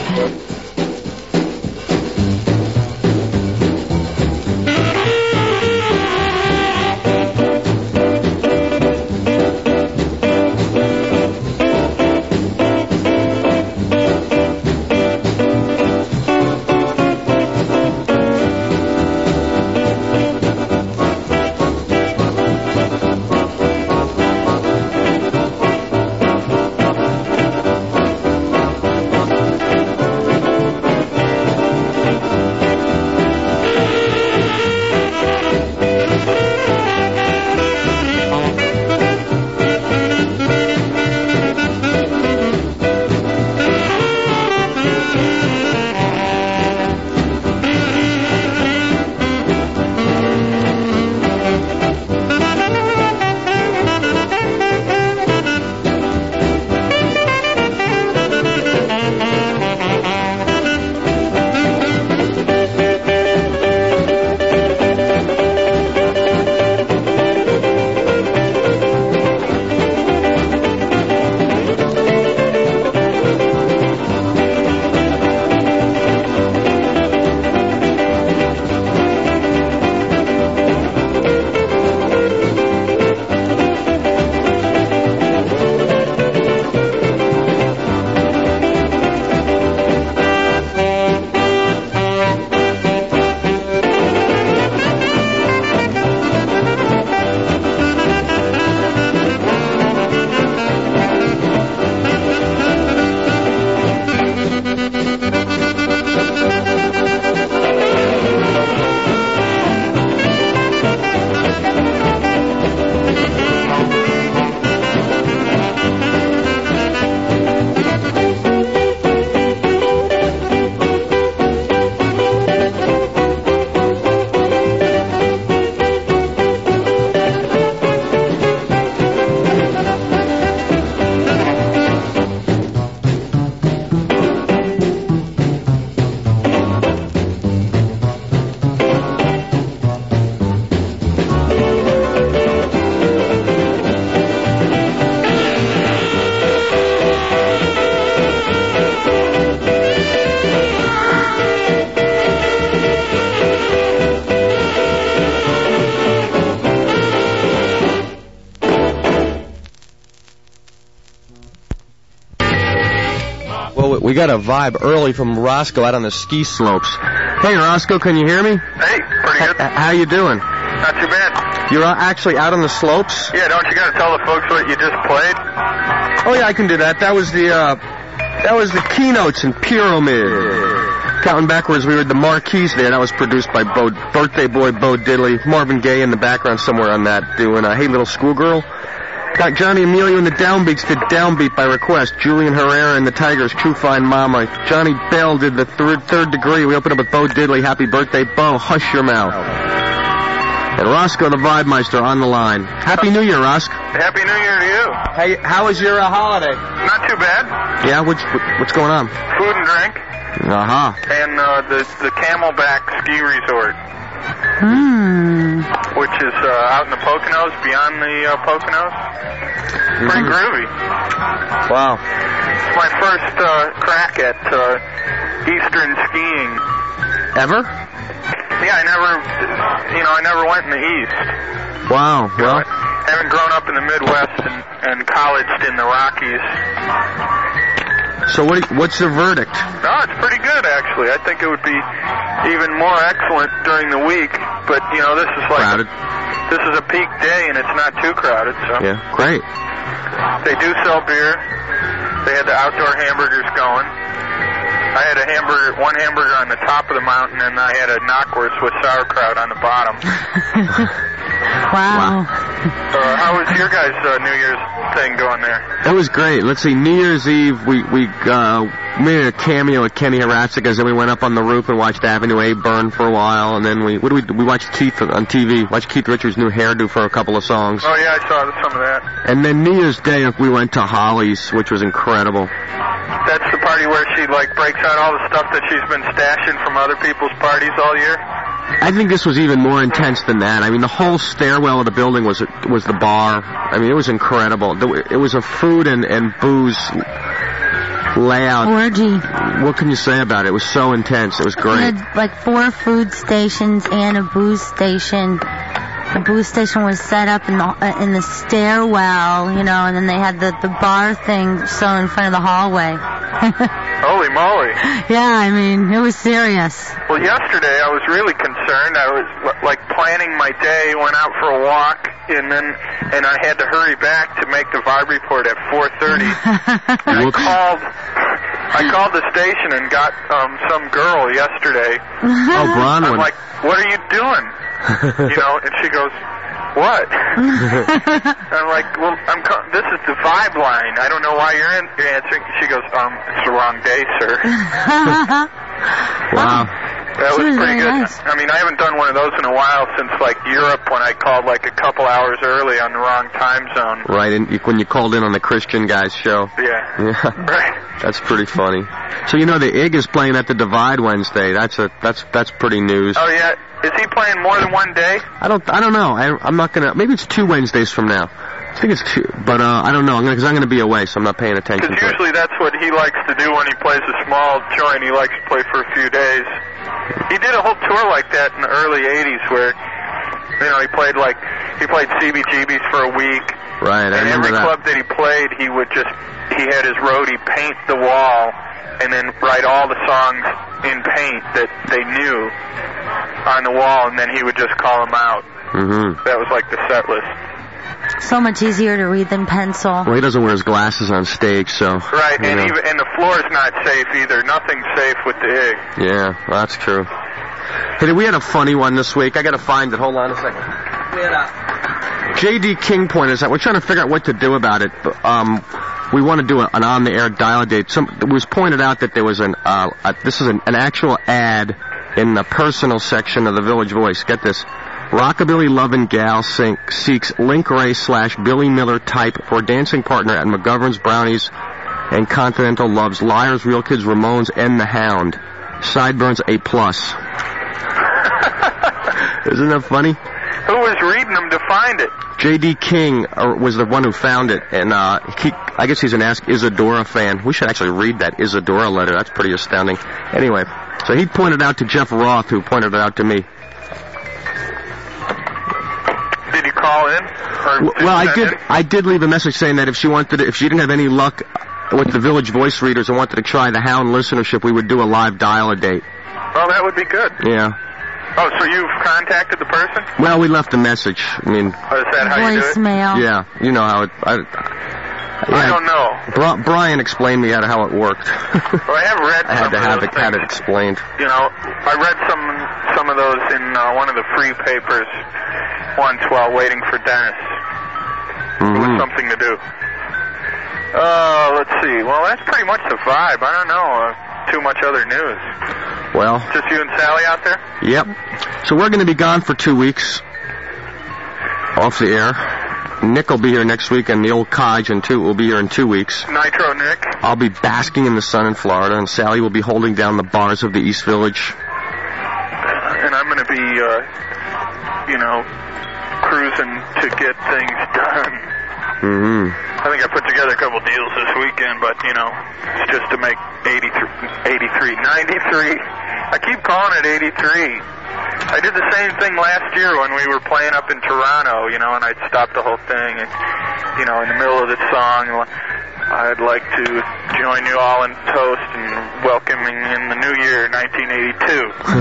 we got a vibe early from Roscoe out on the ski slopes. Hey, Roscoe, can you hear me? Hey, pretty good. H- how you doing? Not too bad. You're actually out on the slopes? Yeah, don't you got to tell the folks what you just played? Oh yeah, I can do that. That was the uh, that was the keynotes in Pyramid. Counting backwards, we heard the Marquees there. That was produced by Bo, birthday boy Bo Diddley. Marvin Gaye in the background somewhere on that, doing uh, Hey Little Schoolgirl. Got Johnny Emilio and the Downbeats did Downbeat by request. Julian Herrera and the Tigers, True Fine Mama. Johnny Bell did the third, third degree. We opened up with Bo Diddley. Happy birthday, Bo. Hush your mouth. And Roscoe, the Vibe Meister, on the line. Happy New Year, Roscoe. Happy New Year to you. Hey, how was your uh, holiday? Not too bad. Yeah, what's, what's going on? Food and drink. Uh-huh. And uh, the, the Camelback Ski Resort. Hmm. Which is uh, out in the Poconos, beyond the uh, Poconos. Pretty Mhm. groovy. Wow. It's my first uh, crack at uh, Eastern skiing. Ever? Yeah, I never, you know, I never went in the East. Wow. You know, Well, I haven't grown up in the Midwest and, and colleged in the Rockies. so what? What's the verdict? No, it's pretty good, actually. I think it would be even more excellent during the week, but, you know, this is like... Crowded. This is a peak day, and it's not too crowded, so... Yeah, great. They do sell beer. They had the outdoor hamburgers going. I had a hamburger, one hamburger on the top of the mountain, and I had a knockwurst with sauerkraut on the bottom. Wow. Uh, how was your guys' uh, New Year's thing going there? It was great. Let's see, New Year's Eve, we we uh, made a cameo at Kenny Haratzika's, then we went up on the roof and watched Avenue A burn for a while, and then we what do we do? We watched Keith on T V, watched Keith Richards' new hairdo for a couple of songs. Oh, yeah, I saw some of that. And then New Year's Day, we went to Holly's, which was incredible. That's the party where she, like, breaks out all the stuff that she's been stashing from other people's parties all year? I think this was even more intense than that. I mean, the whole stairwell of the building was was the bar. I mean, it was incredible. It was a food and, and booze layout. Orgy. What can you say about it? It was so intense. It was We great. had like four food stations and a booze station. The booze station was set up in the uh, in the stairwell, you know, and then they had the, the bar thing so in front of the hallway. Holy moly. Yeah, I mean, it was serious. Well, yesterday I was really concerned. I was l- like planning my day, went out for a walk, and then and I had to hurry back to make the Vibe report at four thirty. And I called, I called the station and got um, some girl yesterday. Oh, Bronwyn. I'm like, what are you doing? You know, and she goes, what? I'm like, well, I'm co- this is the Vibe line. I don't know why you're, in- you're answering. She goes, um, it's the wrong day, sir. Wow. That She was was pretty very good. nice. I mean, I haven't done one of those in a while since, like, Europe when I called, like, a couple hours early on the wrong time zone. Right, and you, when you called in on the Christian guy's show. Yeah. Yeah. Right. That's pretty funny. So you know the I G is playing at the Divide Wednesday. That's a that's that's pretty news. Oh, yeah. Is he playing more than one day? I don't I don't know. I, I'm not gonna. Maybe it's two Wednesdays from now. I think it's two, but uh, I don't know. I'm gonna because I'm gonna be away, so I'm not paying attention Because to it. usually that's what he likes to do when he plays a small joint. He likes to play for a few days. He did a whole tour like that in the early eighties where, you know, he played like, he played C B G B's for a week. Right, I And remember every that. club that he played, he would just, he had his roadie paint the wall and then write all the songs in paint that they knew on the wall, and then he would just call them out. Mm-hmm. That was like the set list. So much easier to read than pencil. Well, he doesn't wear his glasses on stage, so. Right, you and know. even and the floor is not safe either. Nothing's safe with the I G. Yeah, that's true. Hey, we had a funny one this week. I gotta find it. Hold on a second. We had a J D King pointed us out. We're trying to figure out what to do about it. But, um, we want to do an on-the-air dial date. Some it was pointed out that there was an uh, a, this is an, an actual ad in the personal section of the Village Voice. Get this. Rockabilly Lovin' Gal sink, seeks Link Ray slash Billy Miller type for dancing partner at McGovern's Brownies and Continental Loves Liars, Real Kids, Ramones, and the Hound. Sideburns A plus. Isn't that funny? Who was reading them to find it? J D King uh, was the one who found it, and uh, he, I guess he's an Ask Isadora fan. We should actually read that Isadora letter. That's pretty astounding. Anyway, so he pointed out to Jeff Roth, who pointed it out to me. Did you call in? Or Well, did well, you I send did. it? I did leave a message saying that if she wanted, to, if she didn't have any luck with the Village Voice readers and wanted to try the Hound listenership, we would do a live dial-a-date. Oh, that would be good. Yeah. Oh, so you've contacted the person? Well, we left a message. I mean... Oh, is that how you do it? Voicemail. Yeah, you know how it... I, I don't know. Bri- Brian explained me how, how it worked. Well, I have read I had some to of have those it, had it things. explained. You know, I read some some of those in uh, one of the free papers once while waiting for Dennis. It was Mm-hmm. something to do. Uh, let's see. Well, that's pretty much the vibe. I don't know. Uh, too much other news. Well... Just you and Sally out there? Yep. So we're going to be gone for two weeks. Off the air. Nick will be here next week, and the old Cajun, too, will be here in two weeks. Nitro Nick. I'll be basking in the sun in Florida, and Sally will be holding down the bars of the East Village. And I'm going to be, uh, you know, cruising to get things done. Mm-hmm. I think I put together a couple deals this weekend, but, you know, it's just to make eighty-three, eighty-three, ninety-three. I keep calling it eighty-three. I did the same thing last year when we were playing up in Toronto, you know, and I'd stop the whole thing, and, you know, in the middle of the song, I'd like to join you all in toast and welcoming in the new year, nineteen eighty-two.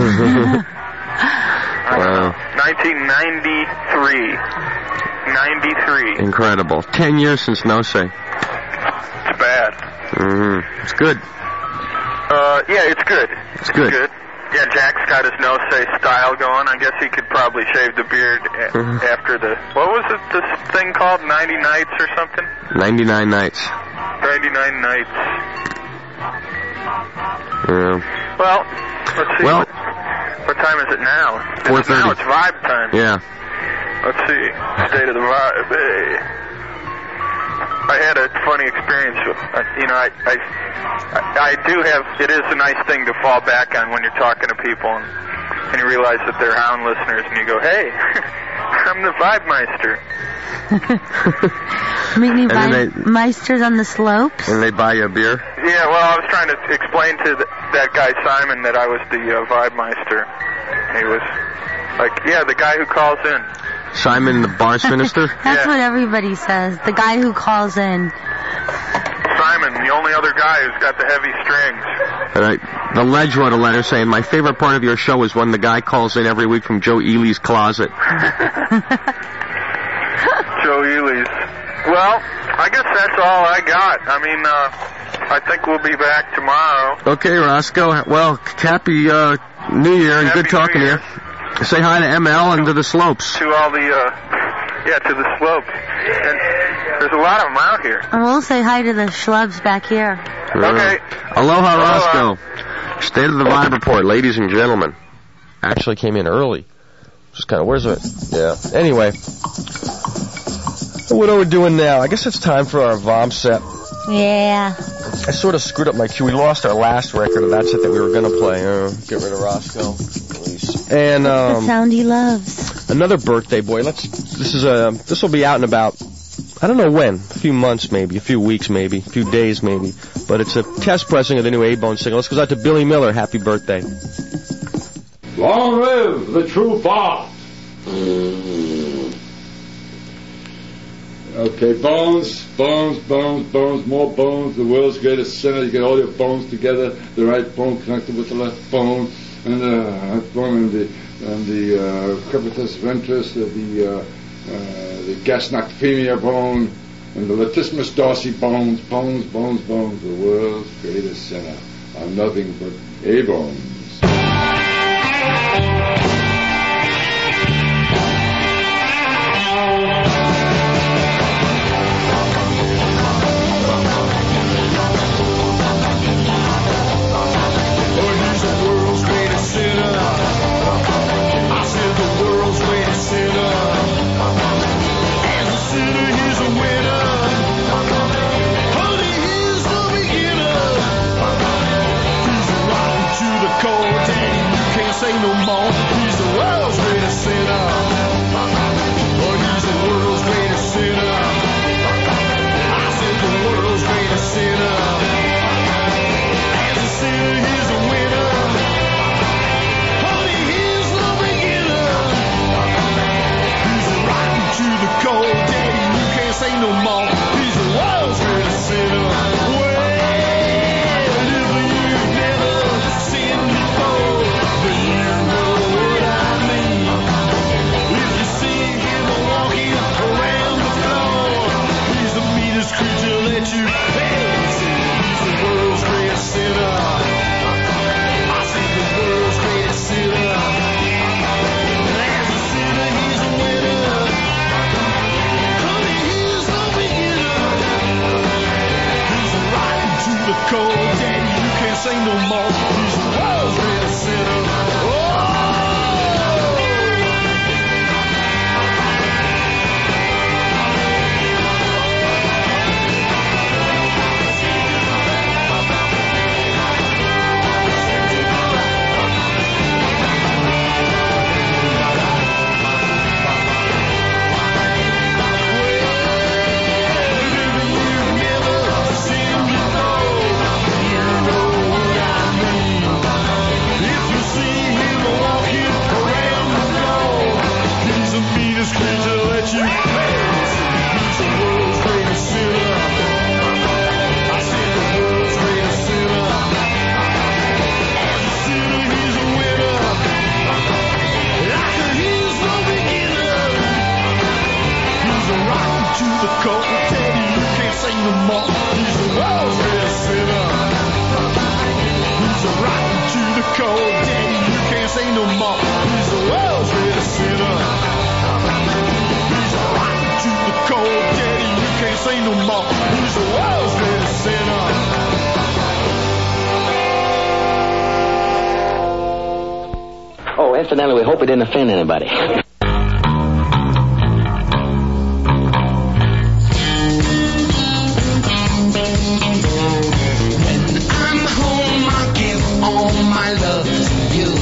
Wow. nineteen ninety-three. ninety-three. Incredible. Ten years since No Say. It's bad. Mm-hmm. It's good. Uh, yeah, it's good. It's good. It's good. Yeah, Jack's got his no-say style going. I guess he could probably shave the beard a- Mhm. after the... What was it, this thing called? ninety nights or something? ninety-nine nights. ninety-nine nights. Yeah. Well, let's see. Well- what, what time is it now? four It's- Now thirty. it's vibe time. Yeah. Let's see. State of the vibe. Hey. I had a funny experience. With, uh, you know, I, I, I do have, it is a nice thing to fall back on when you're talking to people and, and you realize that they're Hound listeners and you go, hey, I'm the Vibe Meister. Meet me And by then they- Meisters on the slopes. And they buy you a beer? Yeah, well, I was trying to explain to th- that guy Simon that I was the uh, Vibe Meister. He was like, yeah, the guy who calls in. Simon the Bars Minister? That's what everybody says. The guy who calls in. Simon, the only other guy who's got the heavy strings. And I, the Ledge wrote a letter saying, my favorite part of your show is when the guy calls in every week from Joe Ely's closet. Joe Ely's. Well, I guess that's all I got. I mean, uh, I think we'll be back tomorrow. Okay, Roscoe. Well, happy uh, New Year and Happy good talking New to you. Say hi to M L and to the slopes. To all the, uh, yeah, to the slopes. And there's a lot of them out here. And we'll say hi to the schlubs back here. Okay. Aloha, Roscoe. State of the Vibe Report, ladies and gentlemen. Actually came in early. Just kind of, where's it? Yeah. Anyway. What are we doing now? I guess it's time for our Vom set. Yeah. I sort of screwed up my cue. We lost our last record of that set that we were going to play. Uh, get rid of Roscoe. And the um, sound he loves. another birthday boy. Let's. This is a. This will be out in about. I don't know when. A few months maybe. A few weeks maybe. A few days maybe. But it's a test pressing of the new A-Bone single. This goes out to Billy Miller. Happy birthday. Long live the true Bob. Okay, bones, bones, bones, bones, more bones. The world's greatest center. You get all your bones together. The right bone connected with the left bone, and the left bone, and the and the uh, crepitus ventris, uh, the uh, uh, the gastrocnemius bone, and the latissimus dorsi bones, bones, bones, bones. The world's greatest center are nothing but A bones. that you. He's the world's greatest sinner. I said the world's greatest sinner. Sinner, he's a winner. Like a he's no beginner. He's a rocket to the cold, Teddy, you can't say no more. He's the world's greatest sinner. He's a rocket to the cold, Teddy, you can't say no more. He's the world's greatest sinner. He's a rocket to the cold, Teddy, you can't say no more. He's the world's greatest sinner. Oh, incidentally, we hope it didn't offend anybody. I'm home, I give all my love to you.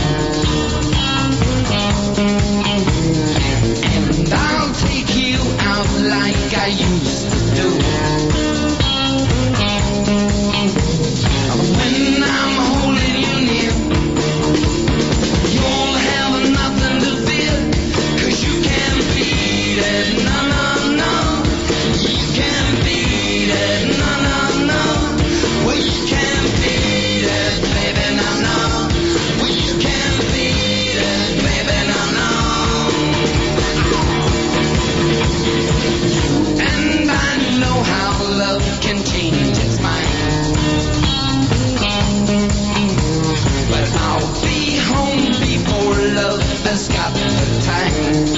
And I'll take you out like I used to do. When I'm holding you near, you'll have nothing to fear, 'cause you can't beat it, no, no, no. You can't beat it, no, no, no. Well, you can't beat it, baby, no, no. Well, you can't beat it, baby, no, no. And I know how love can change its mind. But I'll be home before love has got the time.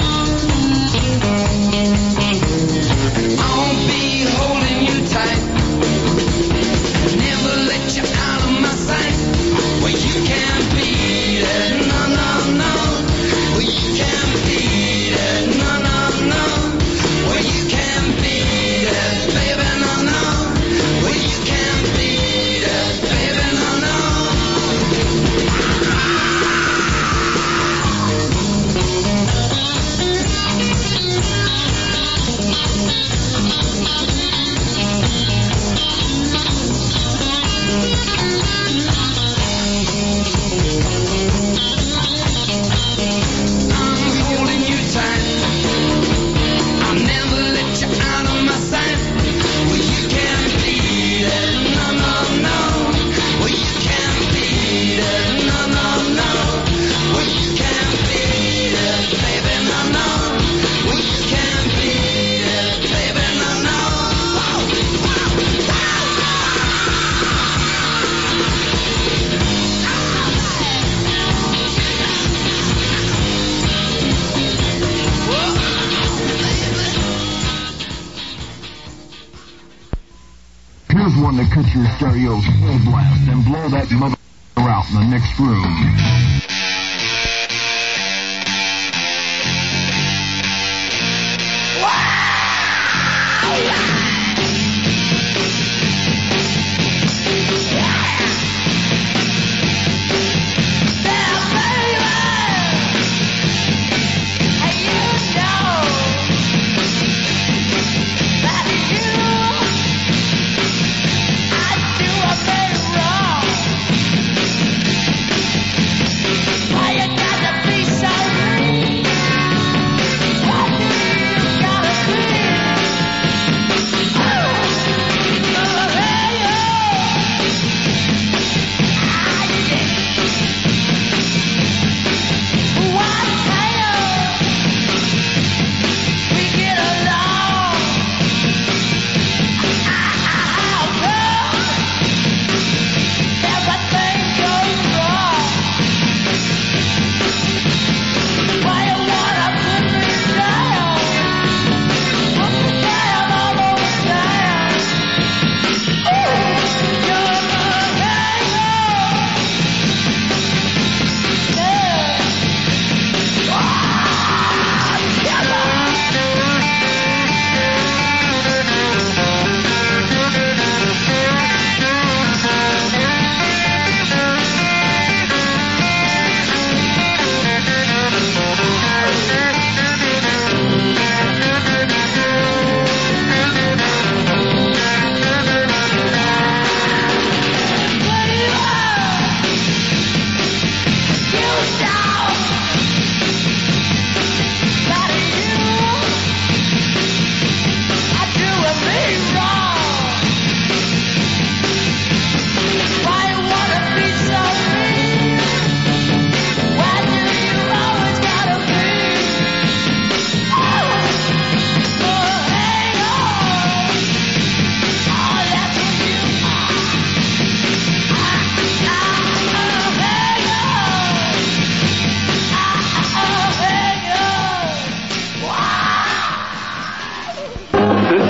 I'll be holding you tight, never let you out of my sight. Well, you can't beat it, no, no, no. Well, you can't beat it, no, no, no. Well, you can't beat it, baby, no, no. Well, you can't beat it, baby, no, no. I'm holding you tight. I'll never let you out of my sight. Well, you can't beat it, no, no, no. Well, you can't beat it, no, no, no. Well, you can't beat it, baby, no, no. Well, you can't beat it, baby, no, no. Here's one that cuts your stereos full blast and blow that mother out in the next room. I do a very wrong.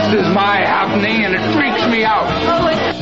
This is my happening, and it freaks me out. Oh, it's...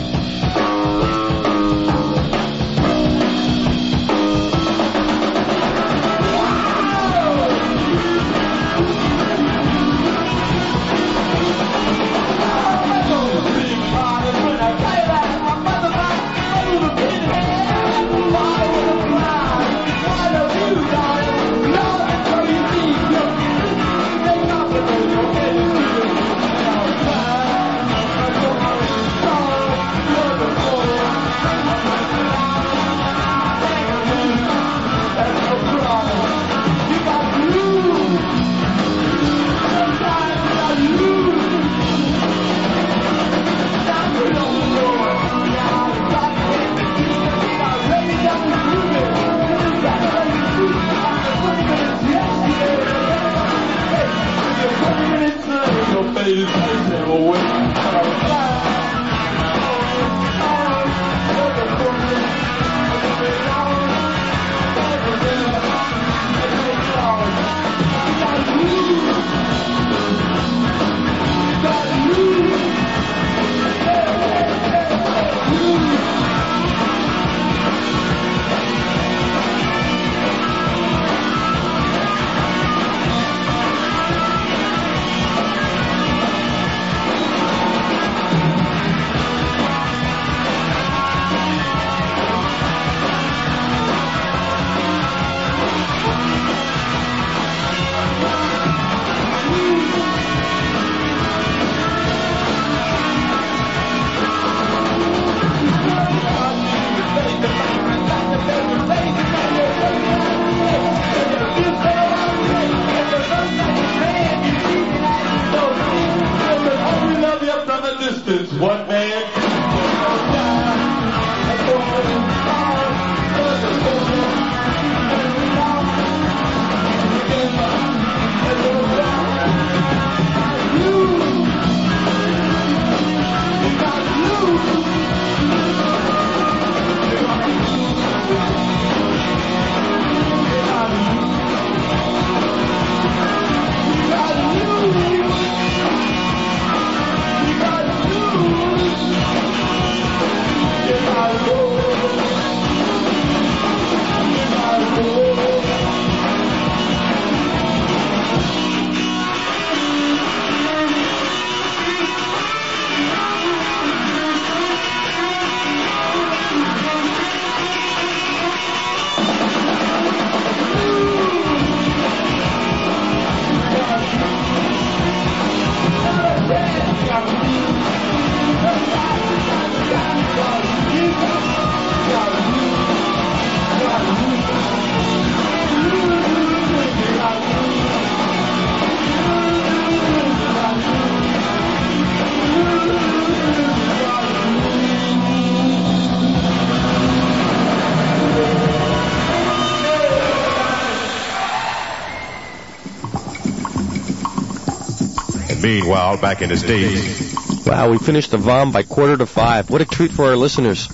What man? Meanwhile, back in the States. Wow, we finished the V O M by quarter to five. What a treat for our listeners.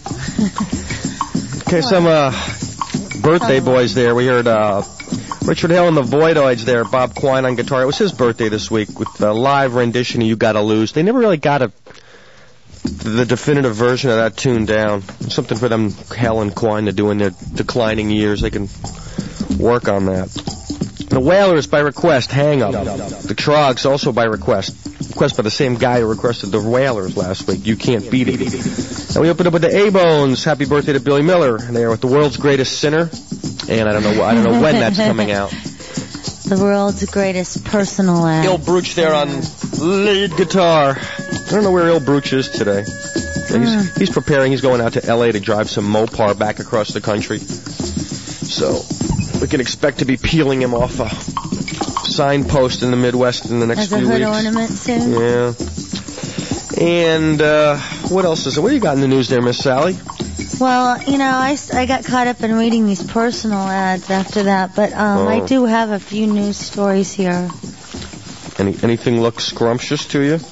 Okay, some uh, birthday boys there. We heard uh, Richard Hill and the Voidoids there, Bob Quine on guitar. It was his birthday this week with a live rendition of You Gotta Lose. They never really got a, the definitive version of that tune down. Something for them, Hell and Quine, to do in their declining years. They can work on that. The Wailers by request, Hang Up. The Trogs also by request. Request by the same guy who requested the Wailers last week. You Can't Beat It. And we opened up with the A-Bones. Happy birthday to Billy Miller. They are with The World's Greatest Sinner. And I don't know I don't know when that's coming out. The world's greatest personal act. Il Bruch there on lead guitar. I don't know where Il Bruch is today. He's, he's preparing. He's going out to L A to drive some Mopar back across the country. So we can expect to be peeling him off a signpost in the Midwest in the next As few a hood weeks. ornament soon. Yeah. And uh, what else is there? What do you got in the news there, Miss Sally? Well, you know, I, I got caught up in reading these personal ads after that, but um, Oh. I do have a few news stories here. Any anything look scrumptious to you?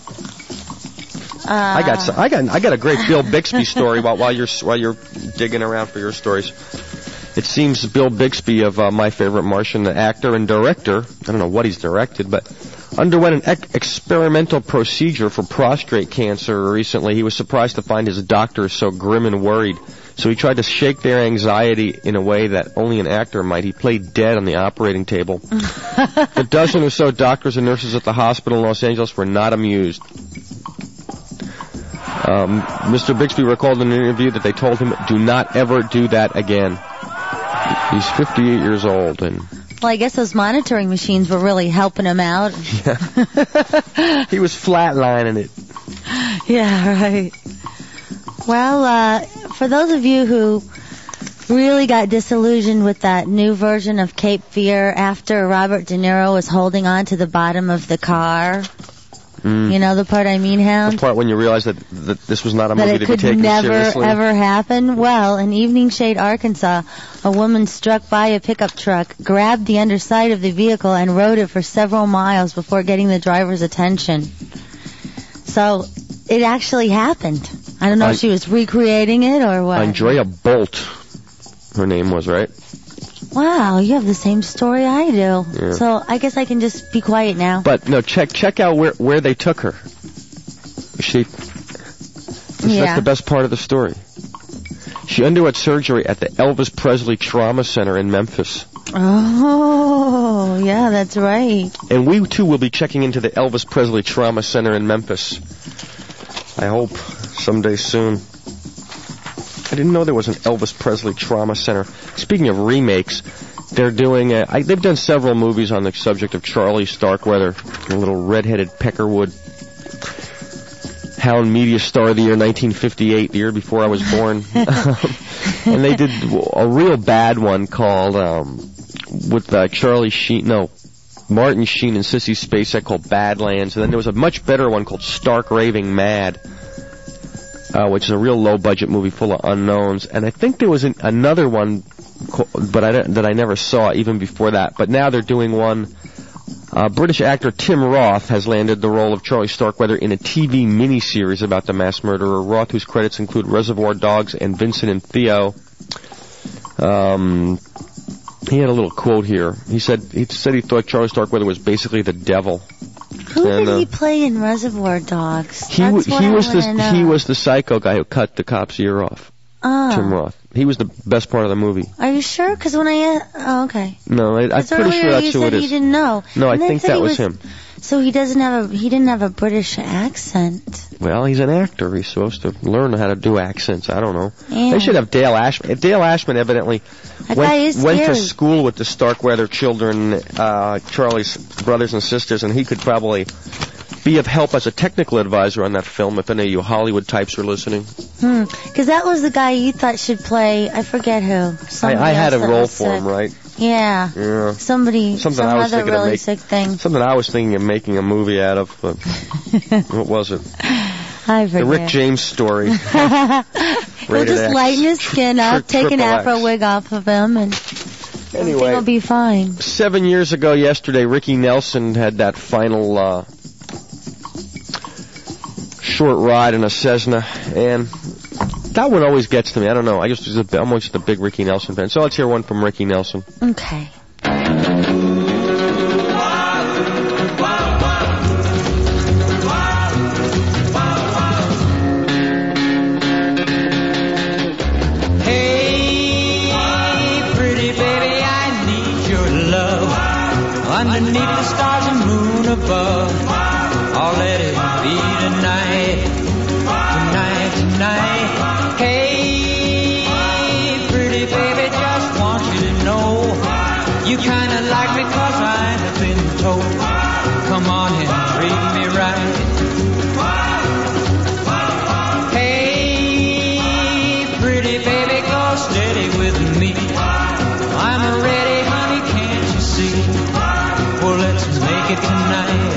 Uh, I got some, I got I got a great Bill Bixby story while while you're while you're digging around for your stories. It seems Bill Bixby of uh, My Favorite Martian, the actor and director, I don't know what he's directed, but underwent an ec- experimental procedure for prostate cancer recently. He was surprised to find his doctors so grim and worried. So he tried to shake their anxiety in a way that only an actor might. He played dead on the operating table. A dozen or so doctors and nurses at the hospital in Los Angeles were not amused. Um, Mister Bixby recalled in an interview that they told him, do not ever do that again. He's fifty-eight years old. And well, I guess those monitoring machines were really helping him out. Yeah. He was flatlining it. Yeah, right. Well, uh, for those of you who really got disillusioned with that new version of Cape Fear after Robert De Niro was holding on to the bottom of the car, mm. you know the part I mean, Hound? The part when you realize that, that this was not a that movie to be taken never, seriously? That it could never, ever happen? Well, in Evening Shade, Arkansas, a woman struck by a pickup truck, grabbed the underside of the vehicle, and rode it for several miles before getting the driver's attention. So, it actually happened. I don't know I, if she was recreating it or what. Andrea Bolt, her name was, right? Wow, you have the same story I do. Yeah. So I guess I can just be quiet now. But no, check check out where where they took her. She. Yeah. That's the best part of the story. She underwent surgery at the Elvis Presley Trauma Center in Memphis. Oh, yeah, that's right. And we too will be checking into the Elvis Presley Trauma Center in Memphis. I hope someday soon. I didn't know there was an Elvis Presley Trauma Center. Speaking of remakes, they're doing a, I, they've done several movies on the subject of Charlie Starkweather, a little red-headed Peckerwood Hound Media Star of the year nineteen fifty-eight, the year before I was born. And they did a real bad one called um, with uh, Charlie Sheen, no, Martin Sheen and Sissy Spacek called Badlands. And then there was a much better one called Stark Raving Mad, uh, which is a real low-budget movie full of unknowns. And I think there was an, another one, but I, that I never saw even before that. But now they're doing one. Uh, British actor Tim Roth has landed the role of Charlie Starkweather in a T V miniseries about the mass murderer. Roth, whose credits include Reservoir Dogs and Vincent and Theo. Um, he had a little quote here. He said he said he thought Charlie Starkweather was basically the devil. Who and, did uh, he play in Reservoir Dogs? He That's he what I was the know. he was the psycho guy who cut the cop's ear off. Oh. Tim Roth. He was the best part of the movie. Are you sure? Because when I... Oh, okay. No, I, I'm pretty earlier sure that's you who said it is. you didn't know. No, And I then think said that he was him. So he doesn't have a... He didn't have a British accent. Well, he's an actor. He's supposed to learn how to do accents. I don't know. Yeah. They should have Dale Ashman. Dale Ashman evidently That guy went, is went to scary. school with the Starkweather children, uh, Charlie's brothers and sisters, and he could probably be of help as a technical advisor on that film if any of you Hollywood types are listening. Hmm. Because that was the guy you thought should play... I forget who. I, Somebody I had a else that role was for sick. him, right? Yeah. Yeah. Somebody... Something some I was other thinking of really make- sick thing. Something I was thinking of making a movie out of, but what was it? I The forget. Rick James story. We'll Rated just X. lighten his skin up, Tri- take an triple afro X. wig off of him, and Anyway. everything will be fine. Seven years ago yesterday, Ricky Nelson had that final uh, short ride in a Cessna, and that one always gets to me. I don't know. I just was a, I'm always just a big Ricky Nelson fan. So let's hear one from Ricky Nelson. Okay. Hey, pretty baby, I need your love. Underneath the stars and moon above. Oh, let it be tonight. Tonight, tonight. Hey, pretty baby, just want you to know. You kinda like me 'cause I have been told. Come on and treat me right. Hey, pretty baby, go steady with me. I'm ready, honey, can't you see? Well, let's make it tonight.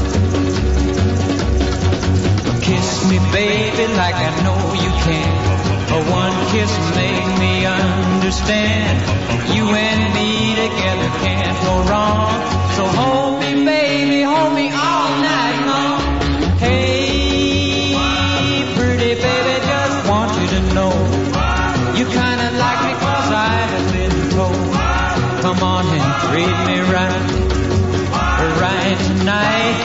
Kiss me, baby, like I know you can. Oh, one kiss make me understand. You and me together can't go wrong. So hold me, baby, hold me all night long. Hey, pretty baby, just want you to know. You kinda like me 'cause I have been told. Come on and treat me right. Right tonight.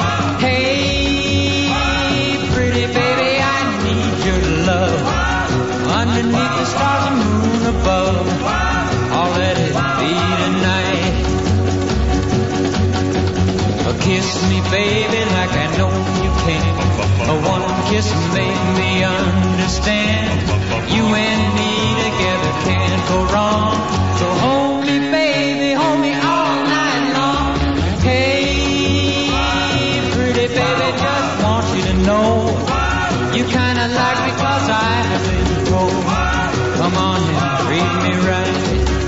kiss me, baby, like I know you can. One kiss made me understand. You and me together can't go wrong. So hold me, baby, hold me all night long. Hey, pretty baby, just want you to know you kinda like me 'cause I have been told. Come on and treat me right.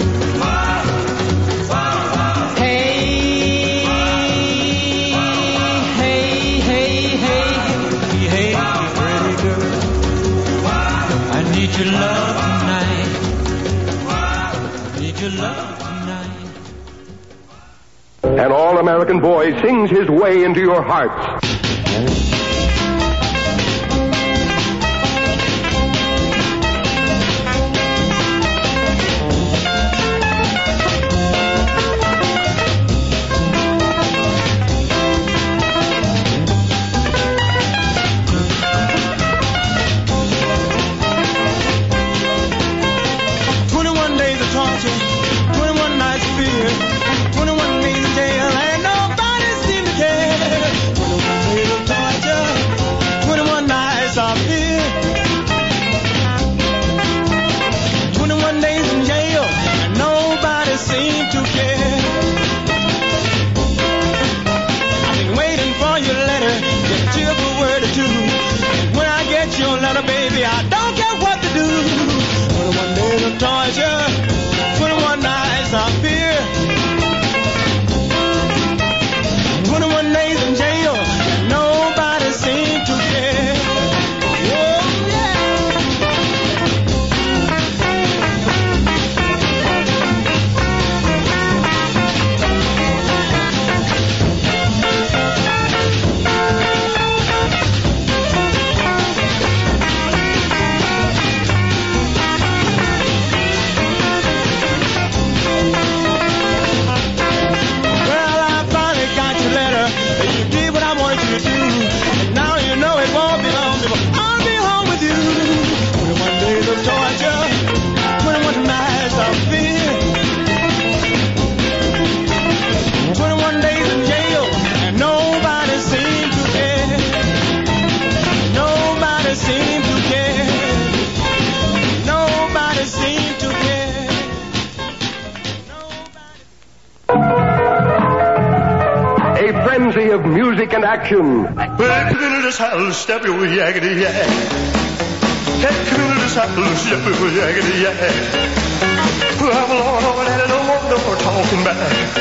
Need your love tonight. Need your love tonight. An all-American boy sings his way into your hearts. Of music and action. Well, come into this house, step your yaggity yak. Hey, come into this house, step your yaggity yak. Well, I'm alone over there, no more, no more talking back.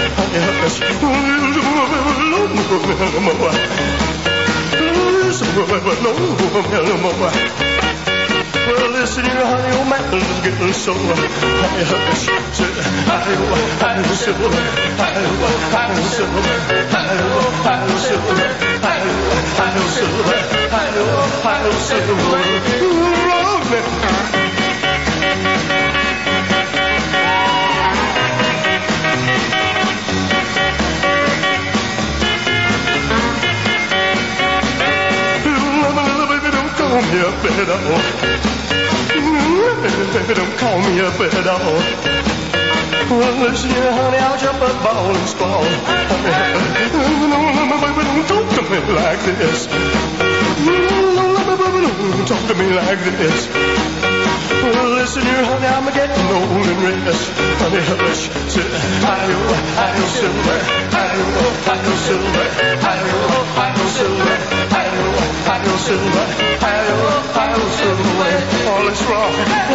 Well, listen here, honey, old man is getting so honey, hush, say, hi-oh, hi-oh, silver, hi-oh, hi-oh, silver, hi-oh, hi-oh, silver, hi-oh, hi-oh, silver, hi-oh, hi-oh, silver, love me. Call me up at all. Baby, don't call me up at all. Well, listen here, honey, I'll jump a ball and squall. Honey, baby, don't talk to me like this. Don't talk to me like this. Well, listen here, honey, I'm getting old and rest. Honey, hush, say, hi-oh, hi-oh, silver, hi-oh, hi-oh, silver, hi-oh, hi-oh, silver, hi-oh, hi-oh, silver, hi-oh, hi-oh, silver, all is wrong.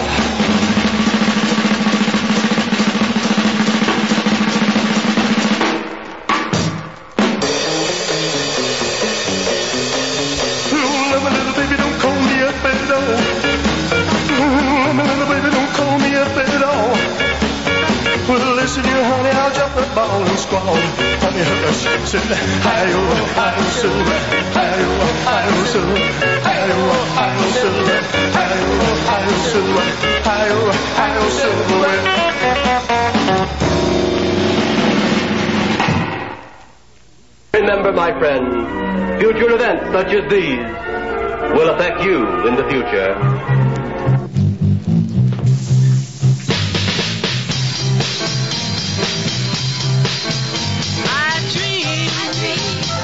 Listen here, honey, I'll jump the ball and squall. Honey, hush, say, hi-oh, hi-oh, silver, hi-oh, hi-oh, silver, hi-oh, hi-oh, silver, hi-oh, hi-oh, silver, hi-oh, hi-oh, silver. Remember, my friends, future events such as these will affect you in the future. I dream, I dream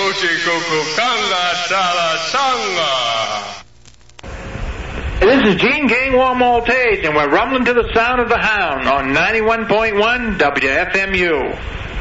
Koche Koko Kanga Tala Sanga. This is Gene Gainwell Maltese, and we're rumbling to the sound of the Hound on ninety-one point one W F M U.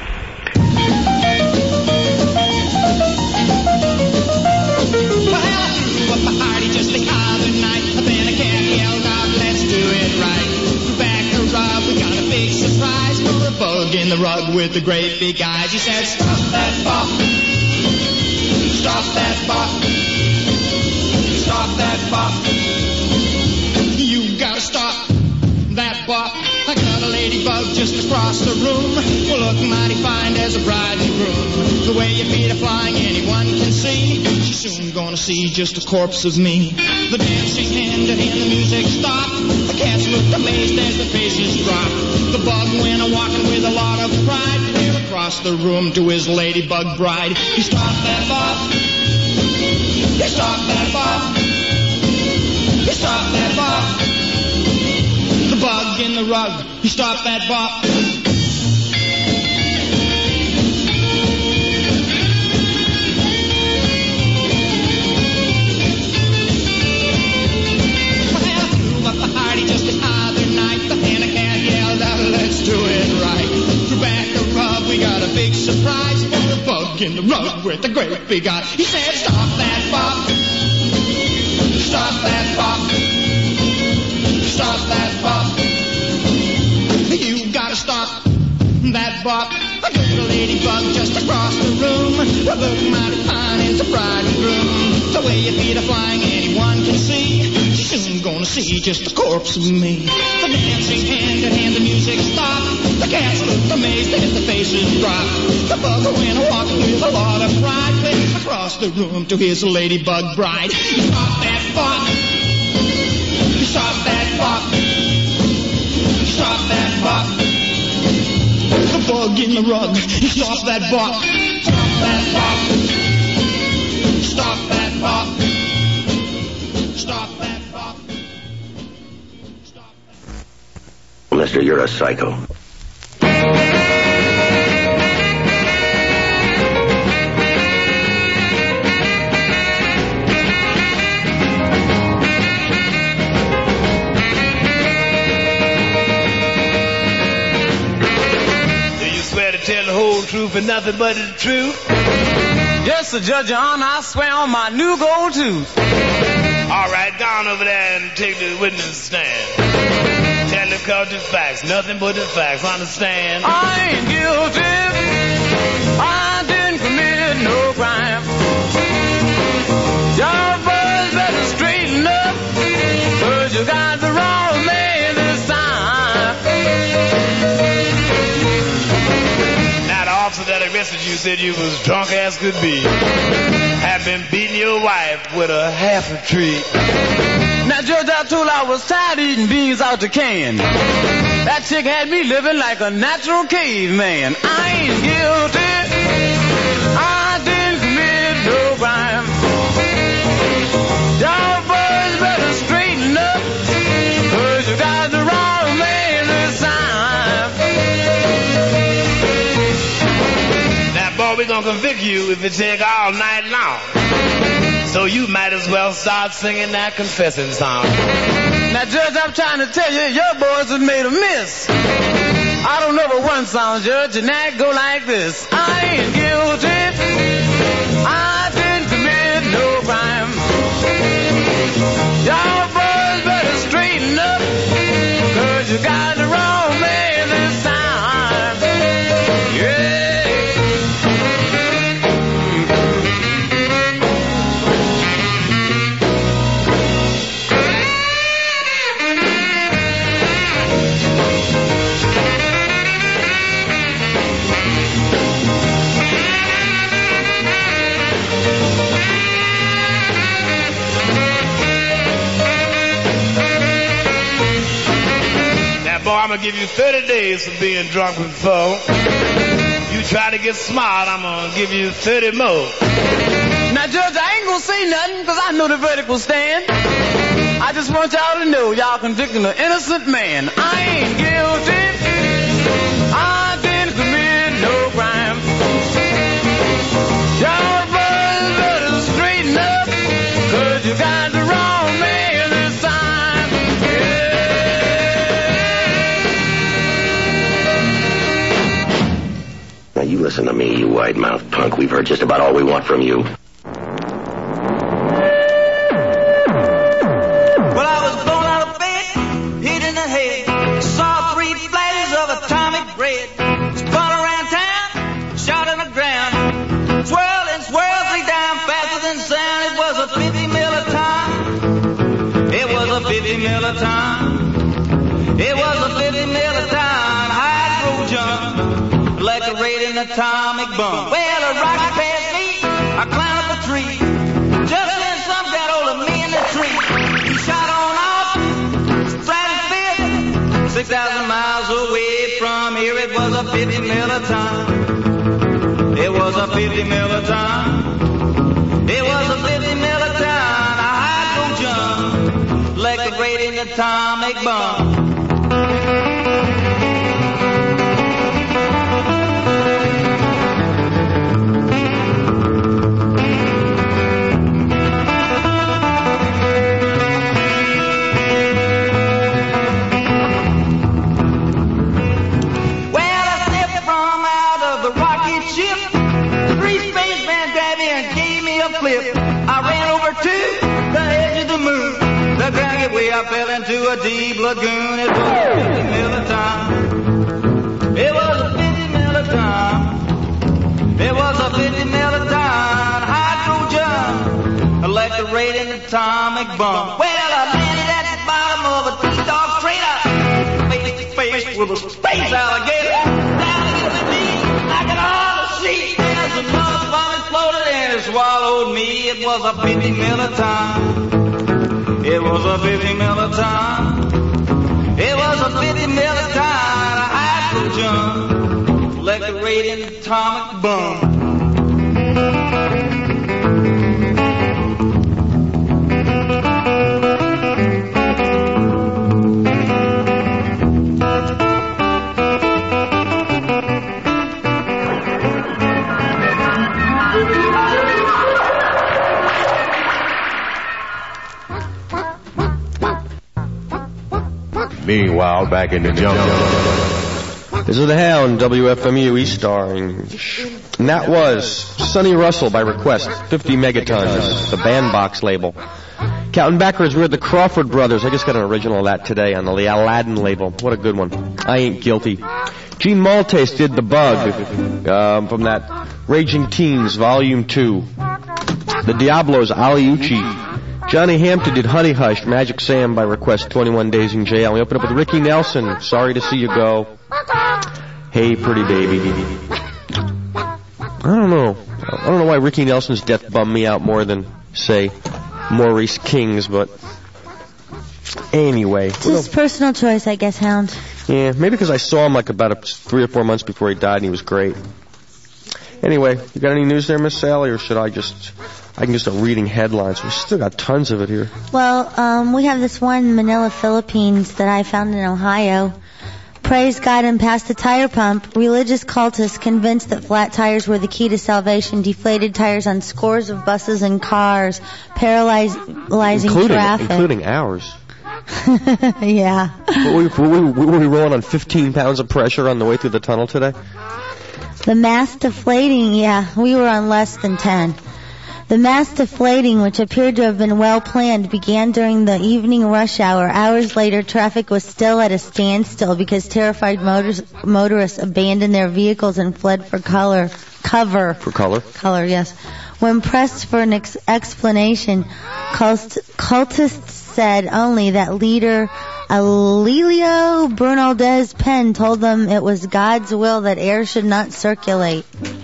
Just the other night, then a cat yelled out, let's do it right. Threw back the rug, we got a big surprise for a bug in the rug with the great big eyes. He said, stop that bop, stop that bop, stop that bop. You gotta stop that bop. I got a ladybug just across the room. Well, look mighty fine as a bride and groom. The way your feet are flying, anyone can see. She's soon gonna see just a corpse of me. The dancing hand to hand, the music stopped. The cats looked amazed as their faces dropped. The bug went a walking with a lot of pride. Clear across the room to his ladybug bride. He stopped that bop. He stopped that bop. He stopped that bop. The bug in the rug. He stopped that bop. Just the other night, the hen cat yelled out, let's do it right. Threw back the rug, we got a big surprise for a bug in the rug with a great big eye. He said, stop that bop, stop that bop, stop that bop. You gotta stop that bop. I got a ladybug just across the room. Well, look mighty fine as a bride and groom. The way your feet are flying, anyone can see. She's soon gonna see just a corpse of me. The dancing hand in hand, the music stopped. The cats looked amazed as the faces dropped. The bug went a walking with a lot of pride. Clear across the room to his ladybug bride. He stopped that bop. He stopped that bop. He stopped that bop. The bug in the rug. He stopped that bop. Stop that bop. Stop that bop. Stop that bop. Mister, you're a psycho. Tell the whole truth and nothing but the truth. Yes, sir, Judge, Your Honor, I swear on my new gold tooth. All right, down over there and take the witness stand. Tell the court the facts, nothing but the facts, understand? I ain't guilty. I didn't commit no crime. Y'all boys better straighten up, 'cause you got the wrong man this time. Officer that arrested you said you was drunk as could be. Had been beating your wife with a half a tree. Now, Judge, I told her I was tired of eating beans out the can. That chick had me living like a natural caveman. I ain't guilty. I didn't commit no crime. Y'all boys better straighten up, 'cause you got the wrong man this time. Boy, we're gonna convict you if it take all night long. So you might as well start singing that confessing song. Now, Judge, I'm trying to tell you, your boys have made a miss. I don't know what one song, Judge, and that go like this. I ain't guilty. I didn't commit no crime. Y'all boys better straighten up, 'cause you got the wrong man this time. Yeah. Boy, I'm gonna give you thirty days for being drunk before. You try to get smart, I'm gonna give you thirty more. Now, Judge, I ain't gonna say nothing, 'cause I know the verdict will stand. I just want y'all to know y'all convicting an innocent man. I ain't guilty. I didn't commit no crime. Y'all Listen to me, you wide-mouthed punk. We've heard just about all we want from you. Well, I was blown out of bed, hit in the head, saw three flashes of atomic red, spun around town, shot on the ground, swirled and swirled three times faster than sound. It was a fifty milliton. It was a fifty milliton. It was a fifty milliton hydrogen, like a radiant atomic bomb. Well, a rocket passed me, I climbed up a tree. Just then some got hold of me in the tree. He shot on off, stratosphere, six thousand miles away from here. It was a fifty milliton. It was a fifty milliton. It was a fifty milliton hydrogen, like a radiant atomic bomb. I ran over to the edge of the moon. The ground gave way, I fell into a deep lagoon. It was a fifty milliton. It was a fifty milliton. It was a fifty milliton hydrogen, like the radiant atomic bomb. Well, I landed at the bottom of a T-dog crater, face to face with a space alligator. Down against the deep, I could hardly see. There's another vomit floated and it swallowed me. It was a fifty milliton. It was a fifty milliton. It was a fifty milliton hydrogen, like a radiant atomic bomb. Meanwhile, back in the jungle. This is the Hound, W F M U East Orange. And that was Sonny Russell by request, fifty megatons, the Bandbox label. Counting backwards, we're the Crawford Brothers. I just got an original of that today on the Aladdin label. What a good one. I Ain't Guilty. Gene Maltese did The Bug um, from that Raging Teens, Volume two. The Diablos, Ali Uchi. Johnny Hampton did Honey Hush, Magic Sam by request, twenty-one Days in Jail. We open up with Ricky Nelson, Sorry to See You Go. Hey, Pretty Baby. I don't know. I don't know why Ricky Nelson's death bummed me out more than, say, Maurice King's, but anyway. It's his personal choice, I guess, Hound. Yeah, maybe because I saw him like about a, three or four months before he died, and he was great. Anyway, you got any news there, Miss Sally, or should I just... I can just start reading headlines. We still got tons of it here. Well, um, we have this one in Manila, Philippines that I found in Ohio. Praise God and past the tire pump. Religious cultists convinced that flat tires were the key to salvation deflated tires on scores of buses and cars, paralyzing including, traffic. Including ours. Yeah. Were we, were, we, were we rolling on fifteen pounds of pressure on the way through the tunnel today? The mass deflating, yeah, we were on less than ten. The mass deflating, which appeared to have been well planned, began during the evening rush hour. Hours later, traffic was still at a standstill because terrified motors, motorists abandoned their vehicles and fled for color, cover. For color? Color, yes. When pressed for an ex- explanation, cult- cultists said only that leader Alelio Bernaldez Penn told them it was God's will that air should not circulate.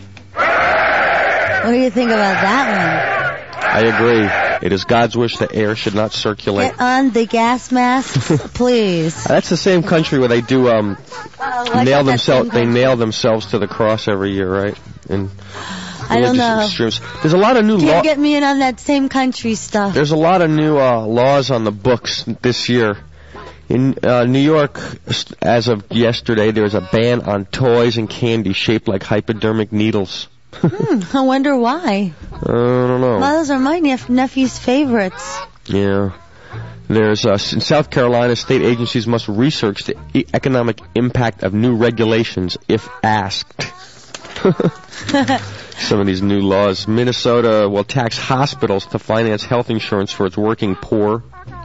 What do you think about that one? I agree. It is God's wish that air should not circulate. Get on the gas masks, please. That's the same country where they do um Oh, I nail thought that themselves. same They nail themselves to the cross every year, right? And I don't know. Extremes. There's a lot of new Can't laws. get me in on that same country stuff. There's a lot of new uh, laws on the books this year. In uh, New York, as of yesterday, there's a ban on toys and candy shaped like hypodermic needles. hmm, I wonder why. I don't know. Well, those are my nep- nephew's favorites. Yeah. There's uh, in South Carolina, state agencies must research the e- economic impact of new regulations if asked. Some of these new laws. Minnesota will tax hospitals to finance health insurance for its working poor.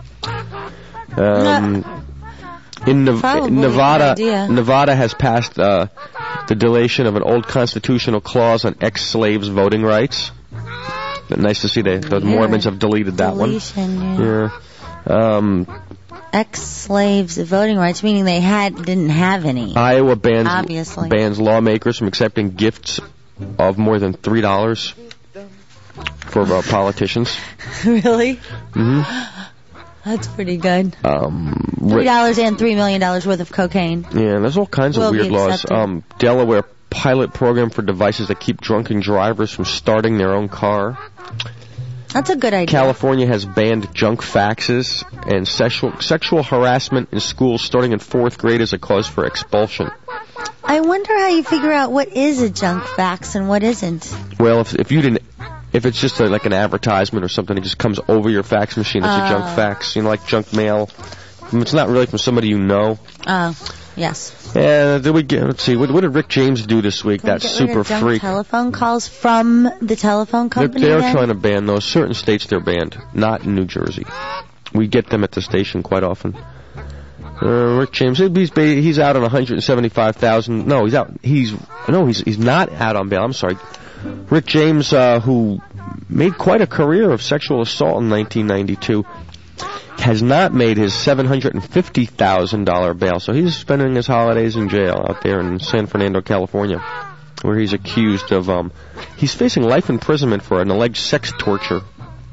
Um, in Nev- Probably Nevada, a good idea. Nevada has passed uh, the deletion of an old constitutional clause on ex-slaves' voting rights. But nice to see they, the Yeah. Mormons have deleted that Deletion, one. yeah. Yeah. Um, Ex-slaves voting rights, meaning they had didn't have any. Iowa bans Obviously. bans lawmakers from accepting gifts of more than three dollars for uh, politicians. Really? hmm That's pretty good. Um, Three dollars and three million dollars worth of cocaine. Yeah, there's all kinds of Will be weird laws. accepted. Um, Delaware pilot program for devices that keep drunken drivers from starting their own car. That's a good idea. California has banned junk faxes and sexual sexual harassment in schools starting in fourth grade as a cause for expulsion. I wonder how you figure out what is a junk fax and what isn't. Well, if if you didn't, if it's just a, like an advertisement or something, it just comes over your fax machine. It's a Oh. junk fax, you know, like junk mail. It's not really from somebody you know. Oh, yes. Yeah, did we get? Let's see. What, what did Rick James do this week? Can we That get super rid of junk freak. telephone calls from the telephone They're, company they're then? trying to ban those. Certain states they're banned, not in New Jersey. We get them at the station quite often. Uh, Rick James, he's ba- he's out on one hundred seventy-five thousand. No, he's out. He's no, he's he's not out on bail. I'm sorry. Rick James, uh, who made quite a career of sexual assault in nineteen ninety-two, has not made his seven hundred fifty thousand dollars bail. So he's spending his holidays in jail out there in San Fernando, California, where he's accused of, um, he's facing life imprisonment for an alleged sex torture.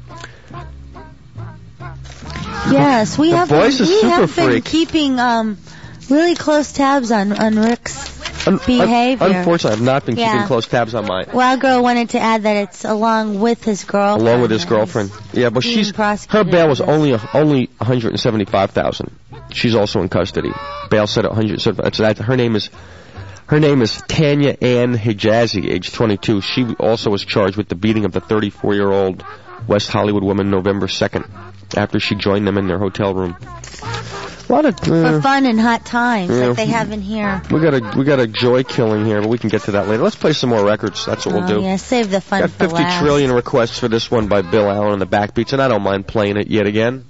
Yes, we The have voice been, is we super have been freak. keeping um really close tabs on on Rick's behavior. Unfortunately, I've not been Yeah. keeping close tabs on mine. Wild Girl wanted to add that it's along with his girlfriend. Along with his girlfriend. Yeah, but being she's her prosecuted bail was for this. only only one hundred seventy-five thousand. She's also in custody. Bail set at one hundred seventy-five. So that her name is her name is Tanya Ann Hijazi, age twenty-two. She also was charged with the beating of the thirty-four-year-old West Hollywood woman November second after she joined them in their hotel room. A lot of For uh, fun and hot times, yeah. like they have in here. we got a we got a joy killing here, but we can get to that later. Let's play some more records. That's what Oh, we'll do. yeah, save the fun Got for fifty last. trillion requests for this one by Bill Allen and the Backbeats, and I don't mind playing it yet again.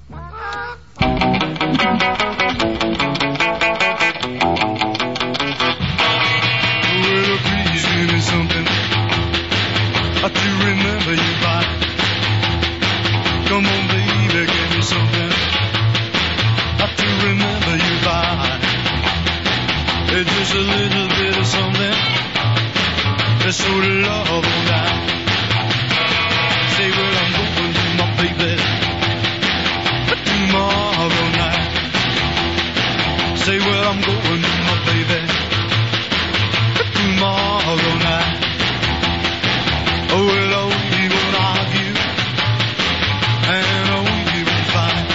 Well, please give me something to remember you by. Come on, baby, give me something to remember you by. It's just a little bit of something that's so love all night. Say where I'm going to my baby tomorrow night. Say where I'm going to my baby tomorrow night. Oh, well, oh, we won't argue, and oh, we won't fight.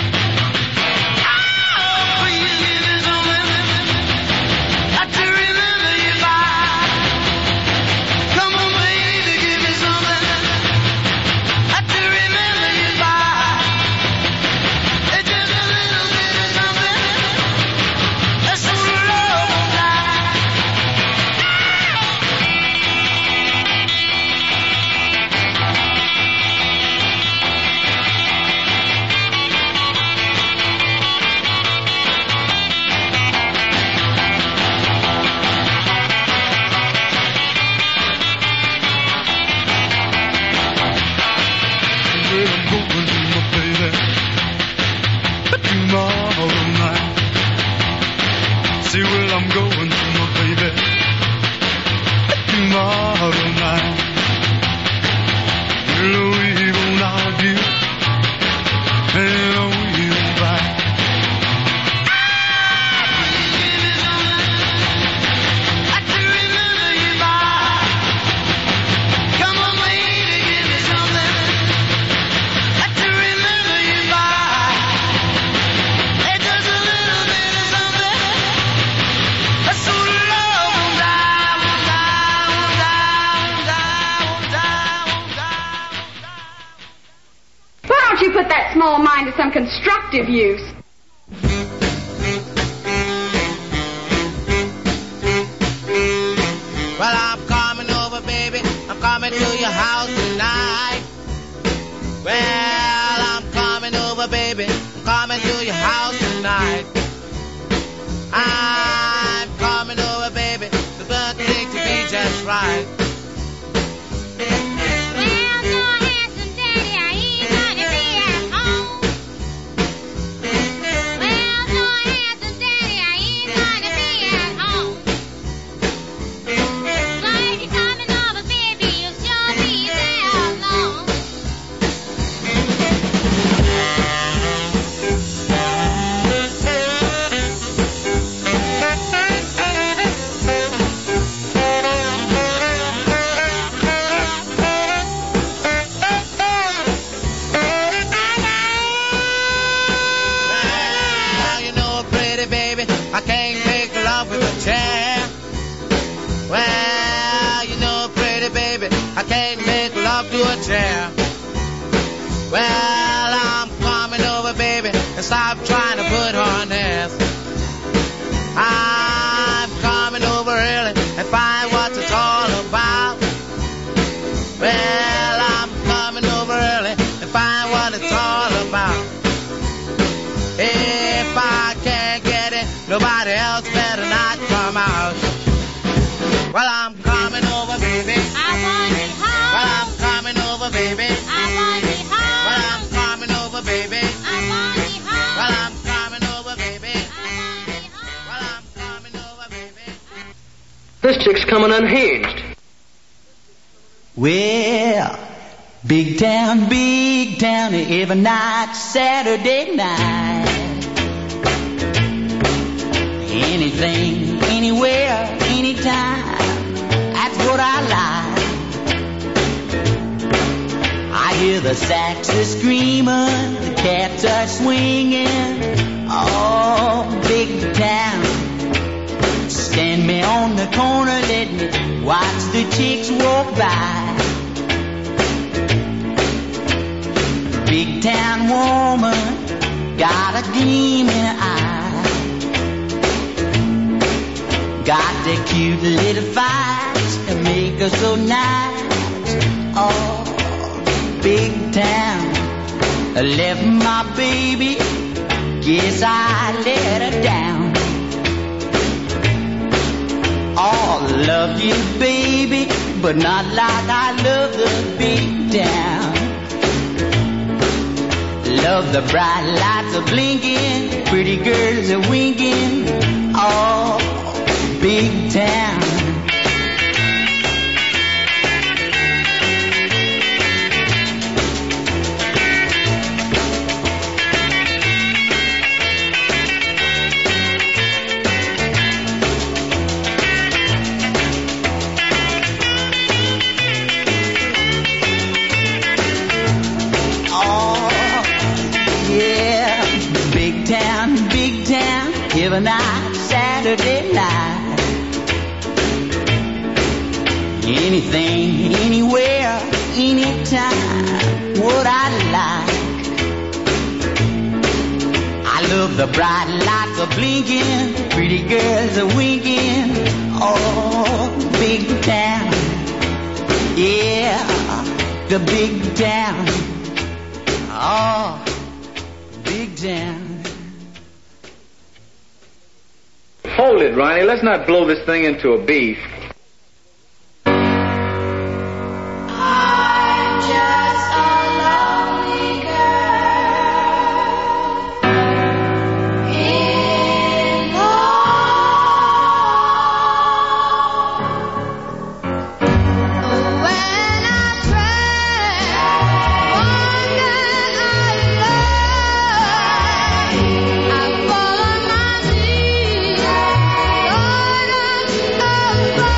Oh, please give me something to remember you by. Come on, baby, give me something to remember you by. It's just a little bit of something that's so love all night. Well, I'm going to my baby tomorrow night. See, well, I'm going to my baby tomorrow night. Well, we won't argue, and we won't fight. Come on, baby, give me something to remember you by. It's just a little bit of something that's so love won't die, won't die, won't die, won't die, won't die, won't die. Why don't you put that small mind to some constructive use? Well, I'm coming coming to your house tonight. Well, I'm coming over, baby. I'm coming to your house tonight. I'm coming over, baby. The birthday to be just right. Well, no handsome daddy, I ain't gonna be at home. Well, no handsome daddy, I ain't gonna be at home. So if you're coming over, baby, you'll sure be there alone. Well, you know, pretty baby, I can't make love with a chair. Well, you know, pretty baby, I can't make love to a chair. Well, I'm coming over, baby, and stop trying to put on this. I'm coming over early and find what it's all about. Well, I'm coming over early and find what it's all about. If I can't get it, nobody else better not come out. Well, I'm coming over, baby. I want it home. Well, I'm coming over, baby. I want it home. Well, I'm coming over, baby. I want it home. Well, I'm coming over, baby. Well, I'm coming over, baby. This chick's coming unhinged. Well, big town, big town, every night, Saturday night. Anything, anywhere, anytime, that's what I like. I hear the sax is screaming, the cats are swinging, oh, big town. Stand me on the corner, let me watch the chicks walk by. Big town woman, got a gleam in her eye. Got the cute little face to make her so nice. Oh, big town, I left my baby, guess I let her down. Oh, love you, baby, but not like I love the big town. Love the bright lights are blinking, pretty girls are winking. Oh, big town. Every night, Saturday night. Anything, anywhere, anytime, what I like. I love the bright lights are blinking, pretty girls are winking. Oh, big town, yeah, the big town. Oh, big town. Hold it, Ronnie. Let's not blow this thing into a beef. I'm just a lonely girl in love. When I pray, one that I love, I fall on my knees. Lord, I'm so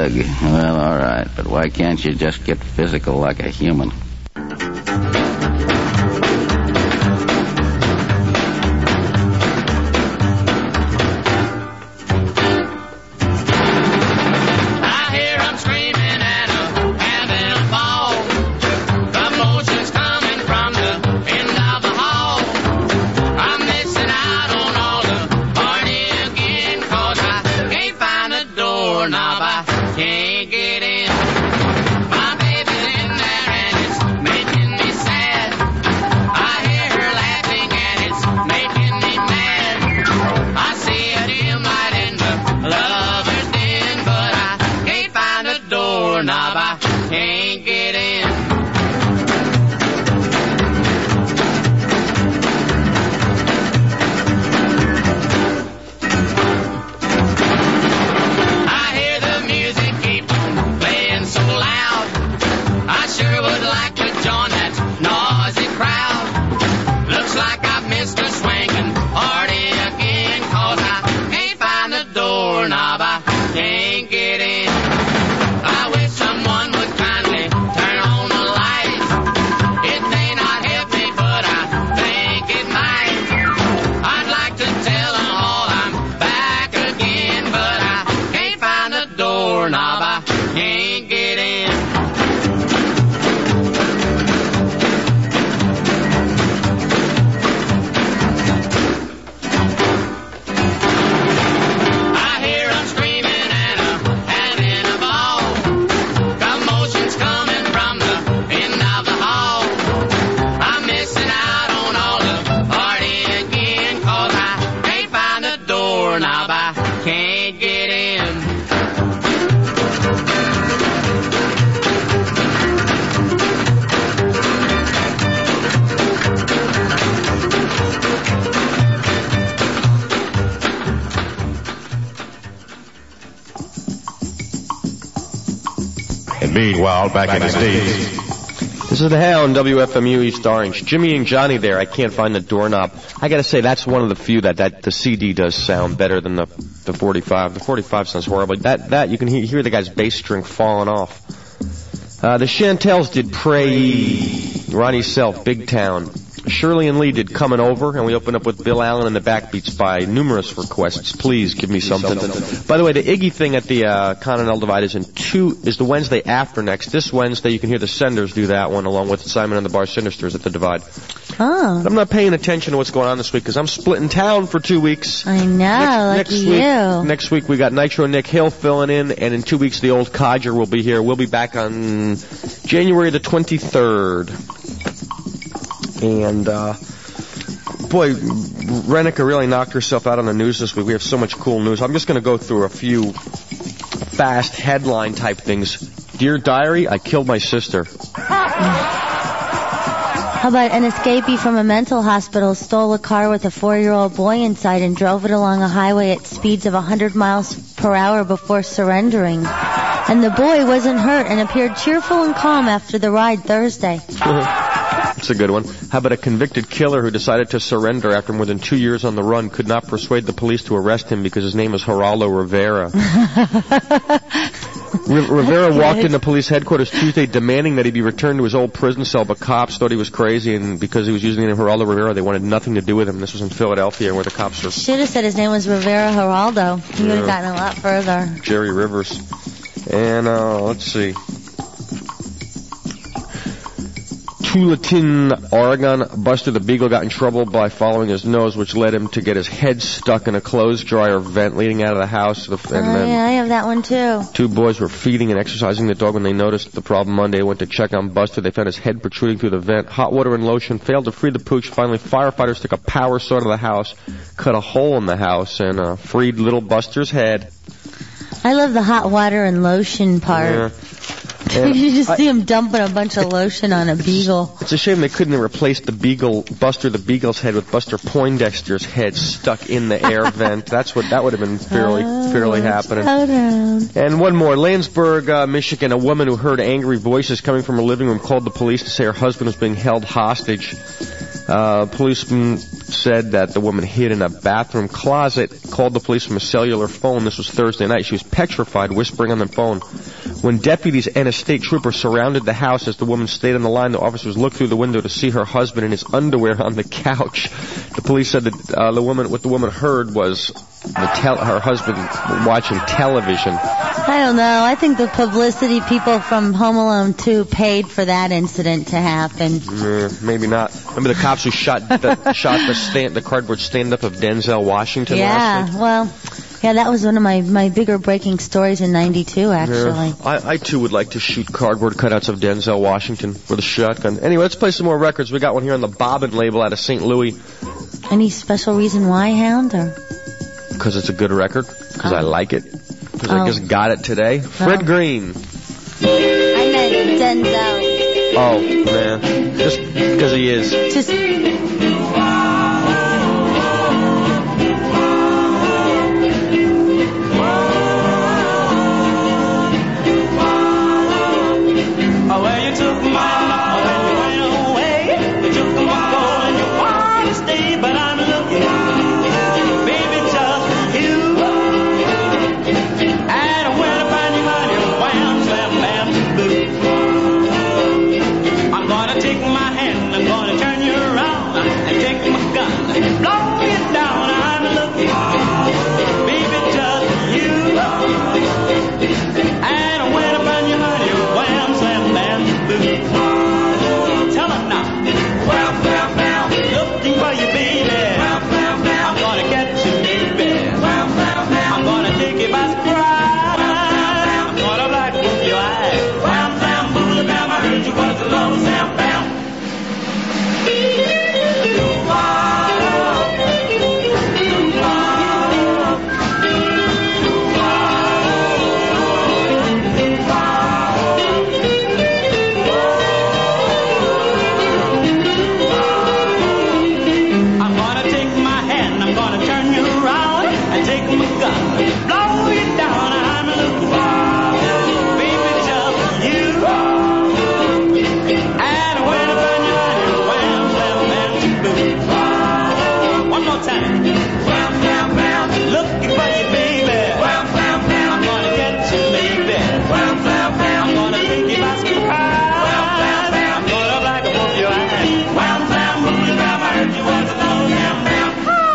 drug. Well, all right, but why can't you just get physical like a human? Meanwhile, back in the States. This is the Hound, W F M U East Orange. Jimmy and Johnny there. I can't find the doorknob. I gotta say, that's one of the few that, that the C D does sound better than the the forty-five. The forty-five sounds horrible. That, that you can hear, hear the guy's bass string falling off. Uh, the Chantels did Pray. Ronnie Self, Big Town. Shirley and Lee did Coming Over, and we opened up with Bill Allen and the Backbeats by numerous requests. Please give me something. By the way, the Iggy thing at the uh, Continental Divide is in two is the Wednesday after next. This Wednesday, you can hear the Senders do that one along with Simon and the Bar Sinisters at the Divide. Oh. I'm not paying attention to what's going on this week because I'm splitting town for two weeks. I know, next, lucky next you. Week, next week we got Nitro Nick Hill filling in, and in two weeks the old Codger will be here. We'll be back on January the twenty-third. And, uh, boy, Renica really knocked herself out on the news this week. We have so much cool news. I'm just going to go through a few fast headline type things. Dear Diary, I killed my sister. How about an escapee from a mental hospital stole a car with a four-year-old boy inside and drove it along a highway at speeds of one hundred miles per hour before surrendering. And the boy wasn't hurt and appeared cheerful and calm after the ride Thursday. That's a good one. How about a convicted killer who decided to surrender after more than two years on the run could not persuade the police to arrest him because his name is Geraldo Rivera. Rivera walked into police headquarters Tuesday demanding that he be returned to his old prison cell, but cops thought he was crazy, and because he was using the name Geraldo Rivera, they wanted nothing to do with him. This was in Philadelphia, where the cops were... Should have said his name was Rivera Geraldo. He would have gotten a lot further. Jerry Rivers. And, uh, let's see... Tualatin, Oregon, Buster the Beagle got in trouble by following his nose, which led him to get his head stuck in a clothes dryer vent leading out of the house. And oh, then yeah, I have that one too. Two boys were feeding and exercising the dog when they noticed the problem Monday. They went to check on Buster. They found his head protruding through the vent. Hot water and lotion failed to free the pooch. Finally, firefighters took a power saw to the house, cut a hole in the house, and uh, freed little Buster's head. I love the hot water and lotion part. Yeah. You just I, see him dumping a bunch of lotion on a beagle. It's a shame they couldn't replace the beagle, Buster the Beagle's head with Buster Poindexter's head stuck in the air vent. That's what that would have been fairly, oh, fairly happening. And one more, Landsberg, uh, Michigan. A woman who heard angry voices coming from her living room called the police to say her husband was being held hostage. Uh, policeman said that the woman hid in a bathroom closet, called the police from a cellular phone. This was Thursday night. She was petrified, whispering on the phone. When deputies and a state trooper surrounded the house as the woman stayed on the line, the officers looked through the window to see her husband in his underwear on the couch. The police said that uh, the woman, what the woman heard was the tel- her husband watching television. I don't know. I think the publicity people from Home Alone two paid for that incident to happen. Mm, maybe not. Remember the cops who shot the, shot the stand, the cardboard stand-up of Denzel Washington Yeah, last week? well, yeah, that was one of my, my bigger breaking stories in ninety-two, actually. Yeah. I, I, too, would like to shoot cardboard cutouts of Denzel Washington with a shotgun. Anyway, let's play some more records. We got one here on the Bobbin label out of Saint Louis. Any special reason why, Hound? Or? Because it's a good record. Because Oh. I like it. Because Oh. I just got it today. Fred Oh. Green. I meant Denzel. Oh, man. Just because he is. Just... Oh, well, you took my love and you went away. You took my gold and you wanted to stay, but I'm looking, baby, just for you. And when I find you on your wham, slam, bam, boo. I'm gonna take my hand, I'm gonna turn you around and take my gun, blow you down. I'm looking, baby, just for you. And when I find you on your wham, slam, bam, boo. Tell them now. Wham, bam, bam. Looking for you, baby. Wham, bam, bam. I'm gonna get you, baby. Wham, bam, bam. I'm gonna take you by surprise. I'm gonna black book your eyes. Wham, bam, boo, bam. I heard you was alone, Sam, bam. I'm gonna take my hand, I'm gonna turn you around and take my gun, blow you down. I'm looking for, baby, just for you. And when I find you on your wham, bam, bam, boo. One more time. Wham, bam, bam. Looking for you, baby. Wham, bam, bam. I'm gonna get you, baby. Wham, bam, bam. I'm gonna take you by surprise. Wham, bam, bam. I'm gonna like a wolf your eyes. Wham, bam, bam, bam. I heard you was alone, bam, bam.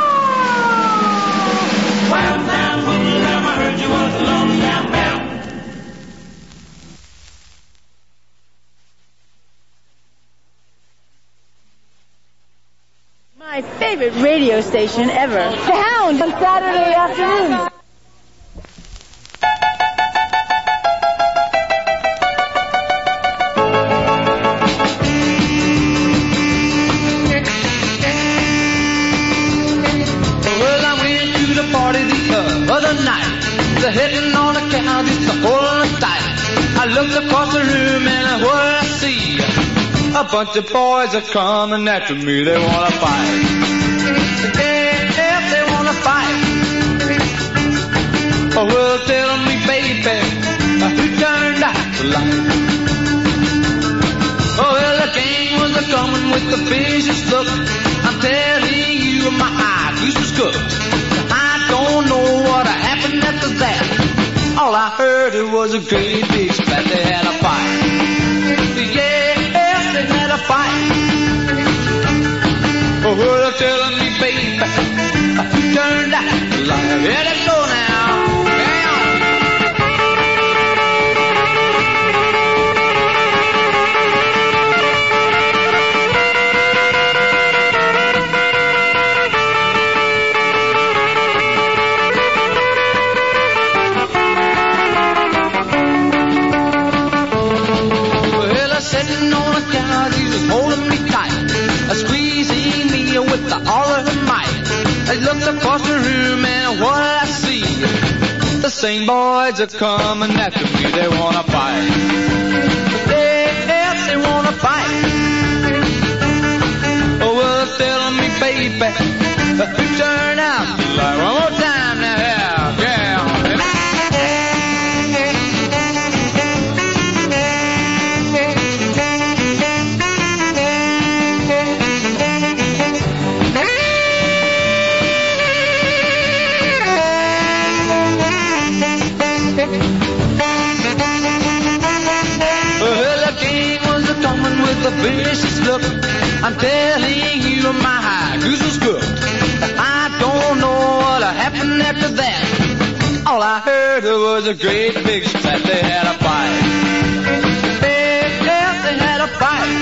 Wham, bam, bam, bam. I heard you was alone, bam, bam. My favorite radio station ever. The Hound on Saturday afternoons. Well, I went to the party the other night. The hitting on the couch, it's a whole tight. I looked across the room and what I see? A bunch of boys are coming after me. They wanna fight. Yeah, they wanna fight. Oh, well, tell me, baby, who turned out the light? Oh, well, the gang was a coming with the vicious look. I'm telling you, my eye goose was cooked. I don't know what happened after that. All I heard it was a great big spat. They had a fight. Yeah, they had a fight. Oh, well, they're telling me, baby, who turned out the light? Yeah, let's go now. Sitting on a couch, he was holding me tight, uh, squeezing me with the all of her might. I looked across the room and what I see? The same boys are coming after me. They wanna fight. Yes, they wanna fight. Oh, well, they're telling me, baby, who turned out the light? One more time now, yeah, yeah. the vicious look. I'm telling you, my goose was cooked. I don't know what happened after that. All I heard was a great big splash. They had a fight. Big death, they had a fight.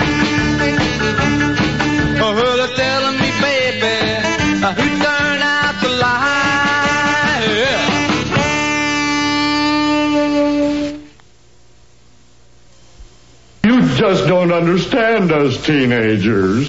I heard her telling me, baby, who turned out the light. Yeah. You just don't understand us teenagers.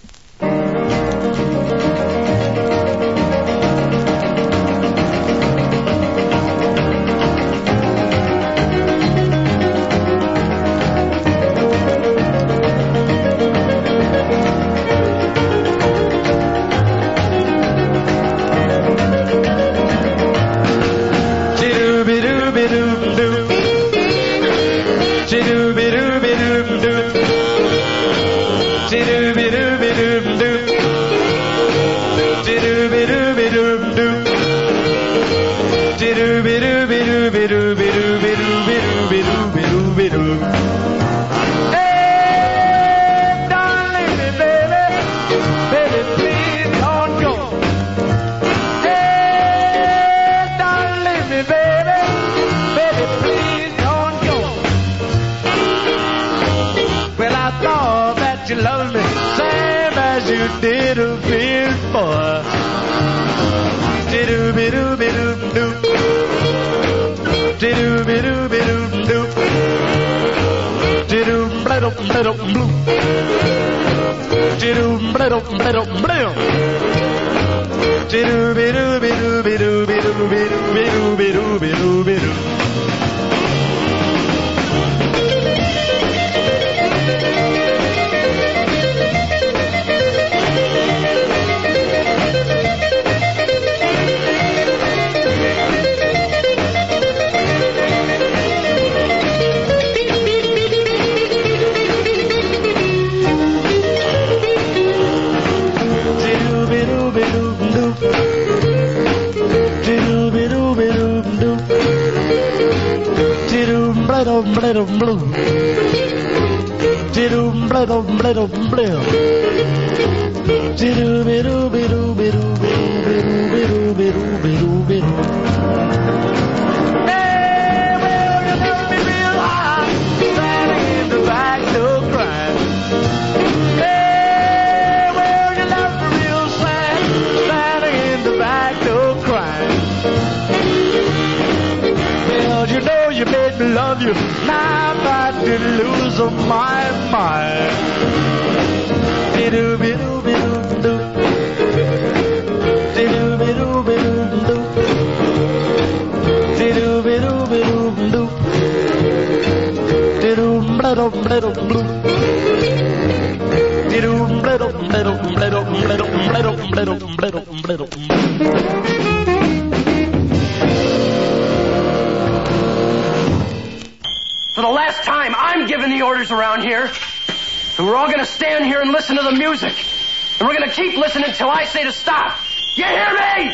For the last time, I'm giving the orders around here. And we're all going to stand here and listen to the music. And we're going to keep listening until I say to stop. You hear me?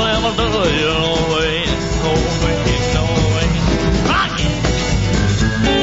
You'll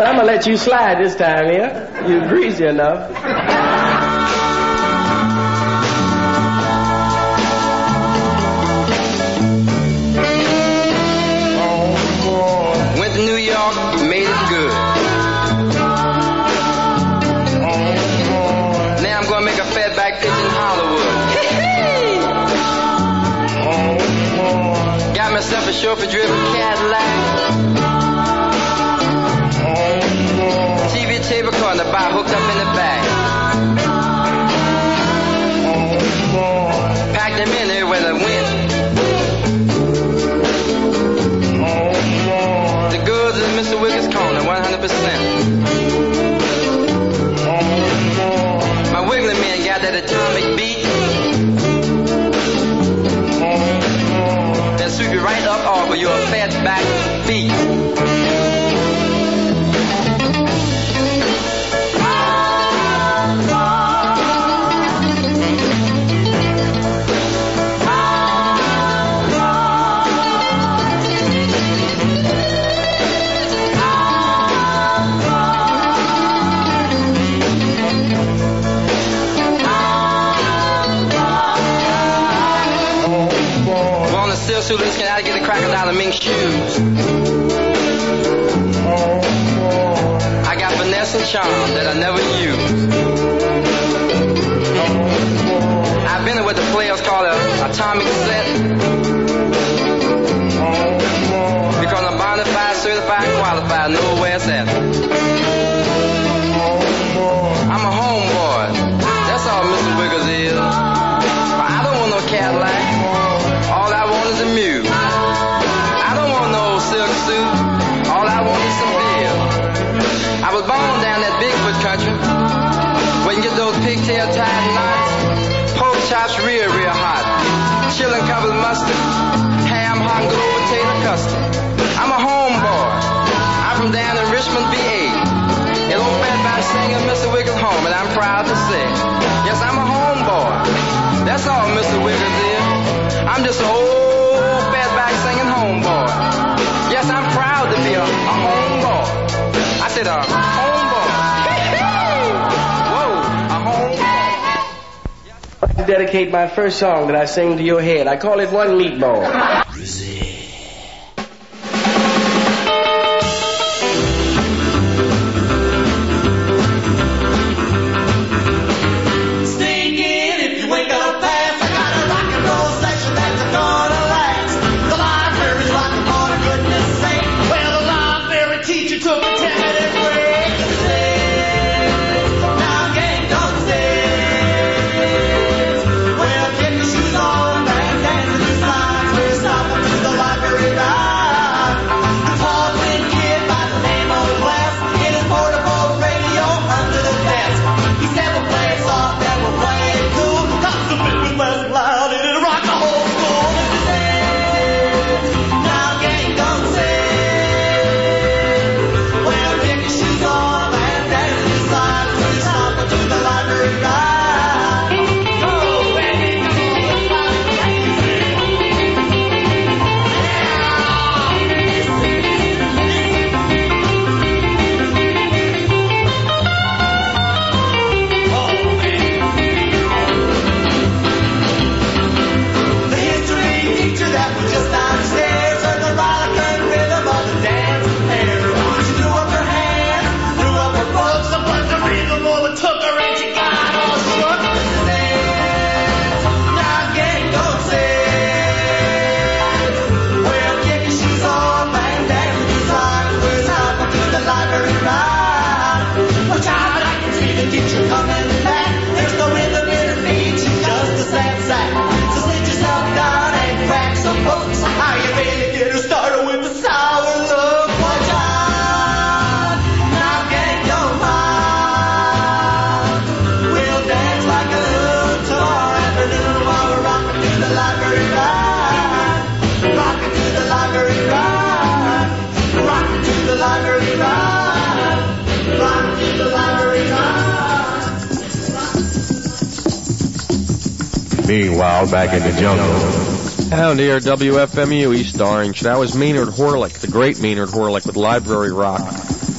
I'm gonna let you slide this time, yeah? You're greasy enough. Went to New York, made it good. Now I'm gonna make a fatback pitch in Hollywood. Got myself a chauffeur-driven Cadillac. T V tape recorder, the bar hooked up in the back. Packed them in there where the wind. The goods is Mister Wiggins' corner, one hundred percent. My wiggling man got that atomic beat. That sweep you right up off of your fat back feet. Suitors can I get the crocodile and mink shoes. I got finesse and charm that I never use. I've been in what the players call an atomic set. Because I'm bona fide, certified, qualified, know where it's at. I'm a homeboy. That's all Mister Wiggles is. But I don't want no Cadillac. All I want is a mule. I don't want no silk suit. All I want is some beer. I was born down that Bigfoot country, where you can get those pigtail tied knots, pork chops real, real hot, chillin' covered mustard, ham, hot, and gold potato custard. I'm a homeboy. I'm from down in Richmond, V A. An old fatback singer, Mister Wiggles home, and I'm proud to say, yes, I'm a homeboy. That's all Mister Wiggles is. I'm just an old fatback singing homeboy. Yes, I'm proud to be a, a homeboy. I said a homeboy. Whoa, a homeboy. I'd like to dedicate my first song that I sing to your head. I call it One Meatball. Meanwhile, back in the jungle. Down near W F M U East Orange. That was Maynard Horlick, the great Maynard Horlick with Library Rock.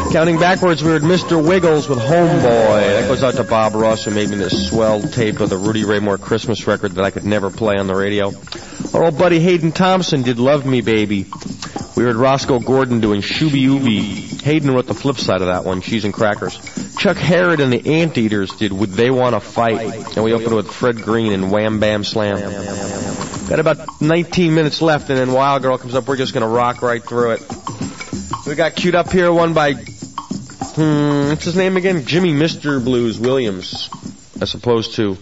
Counting backwards, we heard Mister Wiggles with Homeboy. That goes out to Bob Ross, who made me this swell tape of the Rudy Ray Moore Christmas record that I could never play on the radio. Our old buddy Hayden Thompson did Love Me Baby. We heard Roscoe Gordon doing Shooby Ooby. Hayden wrote the flip side of that one, Cheese and Crackers. Chuck Herrod and the Anteaters did Would They Want to Fight? And we opened with Fred Green and Wham Bam Slam. Got about nineteen minutes left, and then Wild Girl comes up. We're just going to rock right through it. We got queued up here one by, hmm, what's his name again? Jimmy Mister Blues Williams, as opposed to...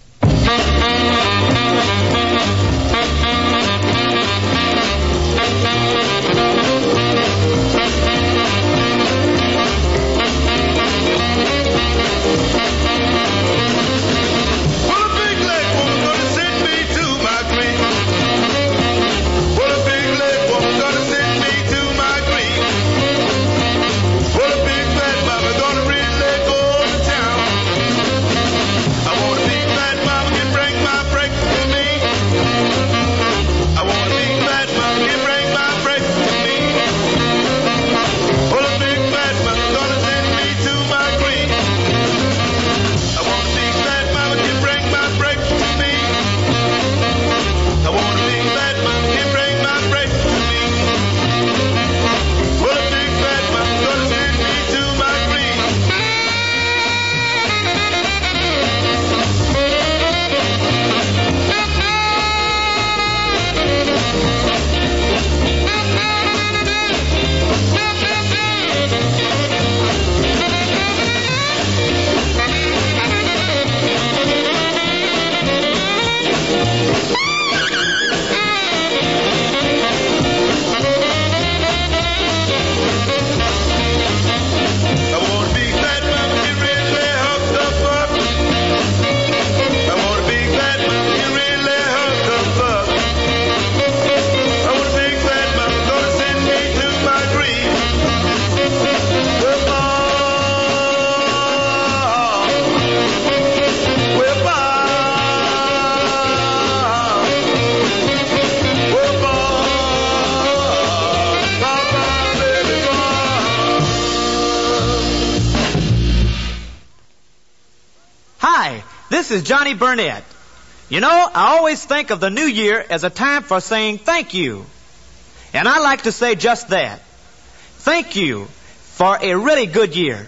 This is Johnny Burnett. You know, I always think of the new year as a time for saying thank you. And I like to say just that. Thank you for a really good year.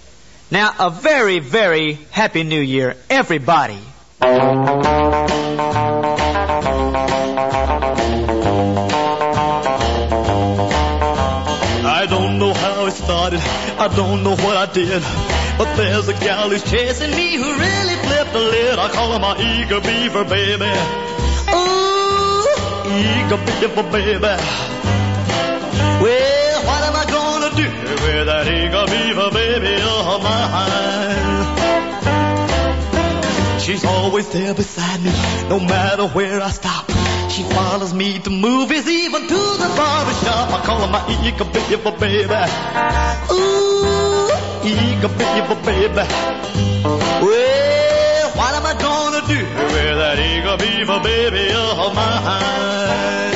Now, a very, very happy new year, everybody. I don't know how it started, I don't know what I did, but there's a gal who's chasing me who really flipped the lid. I call her my eager beaver baby. Ooh, eager beaver baby. Well, what am I gonna do with that eager beaver baby of mine? She's always there beside me, no matter where I stop. She follows me to movies, even to the barber shop. I call her my eager beaver baby. Ooh, eager beaver baby. Well, what am I gonna do with that eager beaver baby of mine?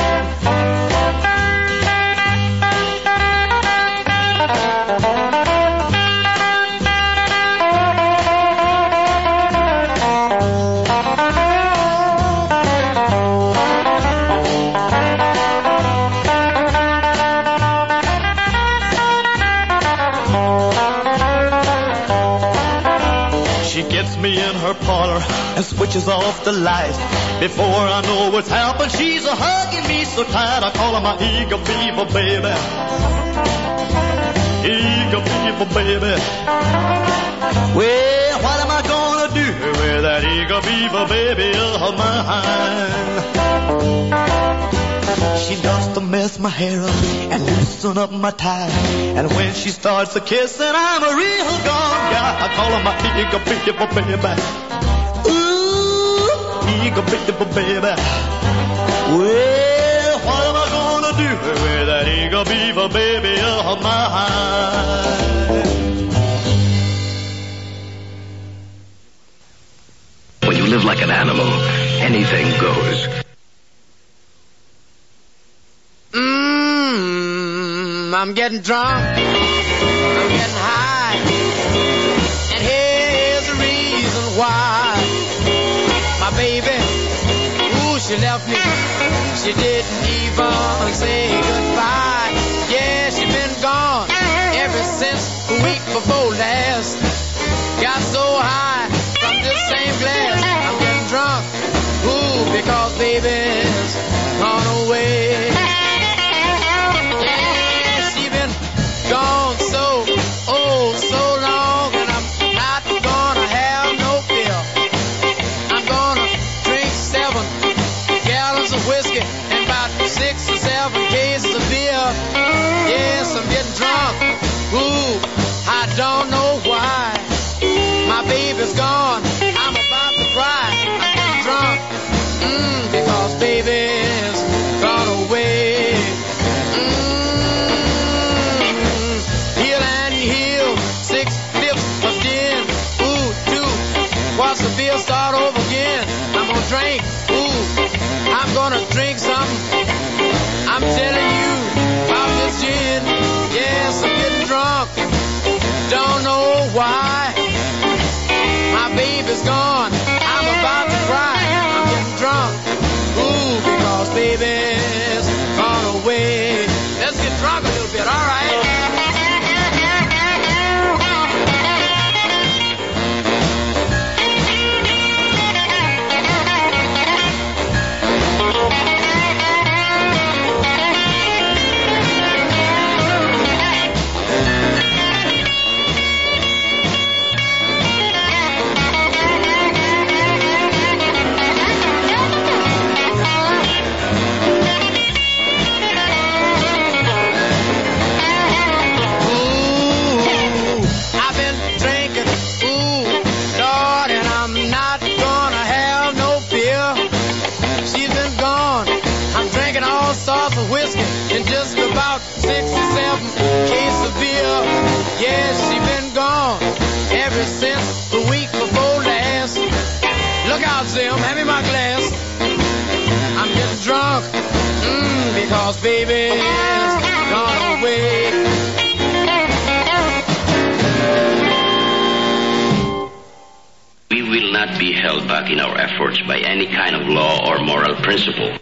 Me in her parlor and switches off the lights. Before I know what's happened, she's a hugging me so tight. I call her my eager beaver baby. Eager beaver baby. Well, what am I gonna do with that eager beaver baby of mine? She loves to mess my hair up and loosen up my tie. And when she starts a kissing, I'm a real gone guy. I call her my eager beaver baby. Ooh, eager beaver baby. Well, what am I gonna do with that eager beaver baby of mine? When you live like an animal, anything goes. Mmm, I'm getting drunk. I'm getting high. And here's the reason why. My baby, ooh, she left me. She didn't even say goodbye. Yeah, she been gone ever since the week before last. Got so high from this same glass, I'm getting drunk. Ooh, because baby's gone away. Yeah, she been gone so, oh, so long, and I'm not gonna have no fear. I'm gonna drink seven gallons of whiskey and about six or seven cases of beer. Yes, I'm getting drunk. Ooh, I don't know why. My baby's gone. I'm about to cry. I'm getting drunk. Mmm, because baby's gone away. Mmm, heel and heel, six fifths of gin. Ooh, two, watch the beer start over again. I'm gonna drink. Ooh, I'm gonna drink something. I'm telling you about this gin. Yes, I'm getting drunk. Don't know why. My baby's gone. I'm about to cry. I'm getting drunk. Ooh, because baby's gone away. Let's get drunk a little bit, all right? Sauce of whiskey and just about six or seven cases of beer. Yes, she been gone ever since the week before last. Look out, Zim, hand me my glass. I'm getting drunk, mmm, because baby's gone away. We will not be held back in our efforts by any kind of law or moral principle.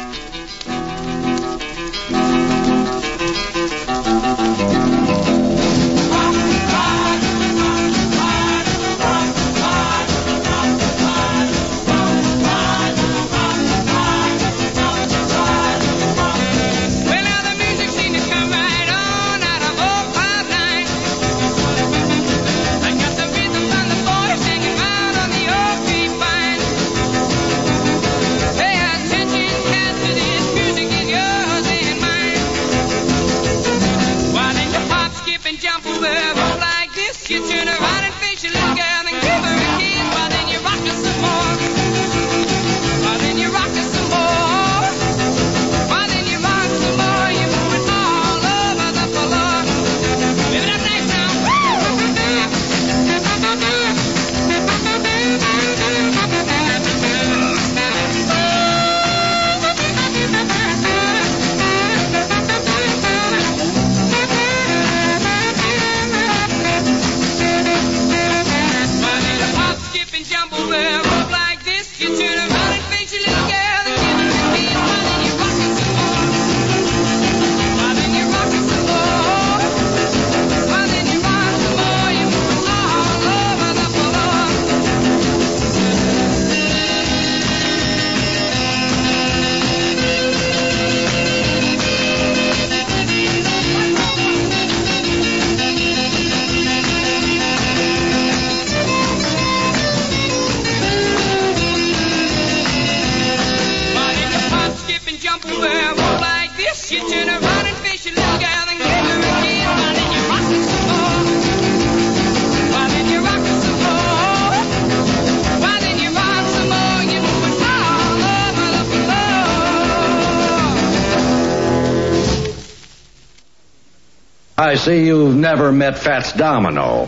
I see you've never met Fats Domino.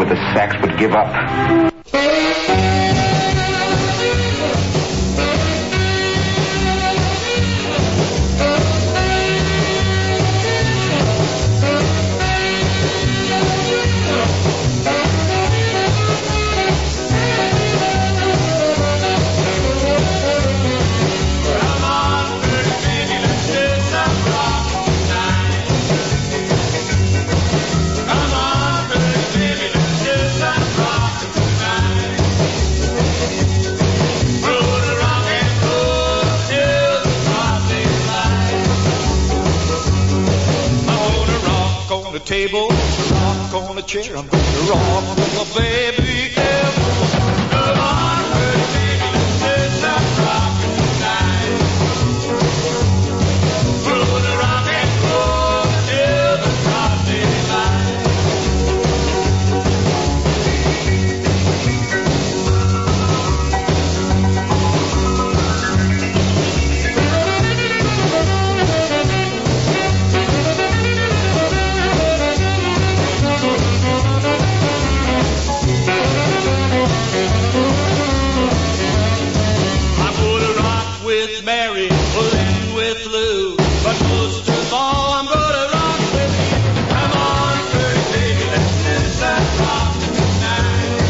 the sacks would give up. Table, rock on the chair, I'm gonna rock with my baby. Come on, pretty baby, let's stop rocking tonight. We're gonna rock and roll till the broad daylight. Mary, and with Lou, but most of all, I'm gonna rock with you. Come on, pretty baby, let's dance that rock tonight.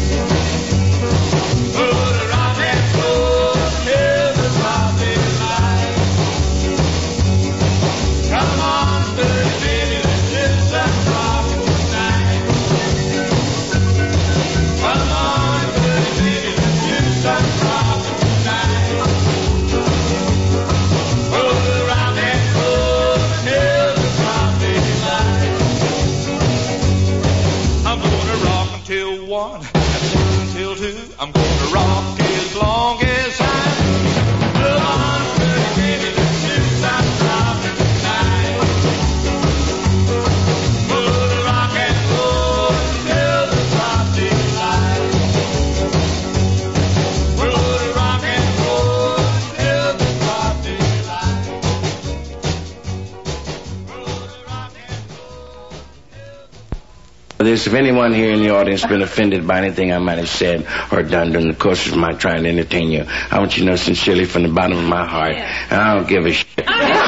We're gonna rock and roll till the broad daylight. Come on, pretty baby, let's dance that rock tonight. Come on, pretty baby, let's dance that rock tonight. Till one, till two, I'm gonna rock as long as I come on, pretty baby, let's do some rockin' tonight. We'll rock and roll till the broad daylight. We'll rock and roll till the broad daylight. This, if anyone here in the audience has been offended by anything I might have said or done during the course of my trying to entertain you, I want you to know sincerely from the bottom of my heart, I don't give a shit.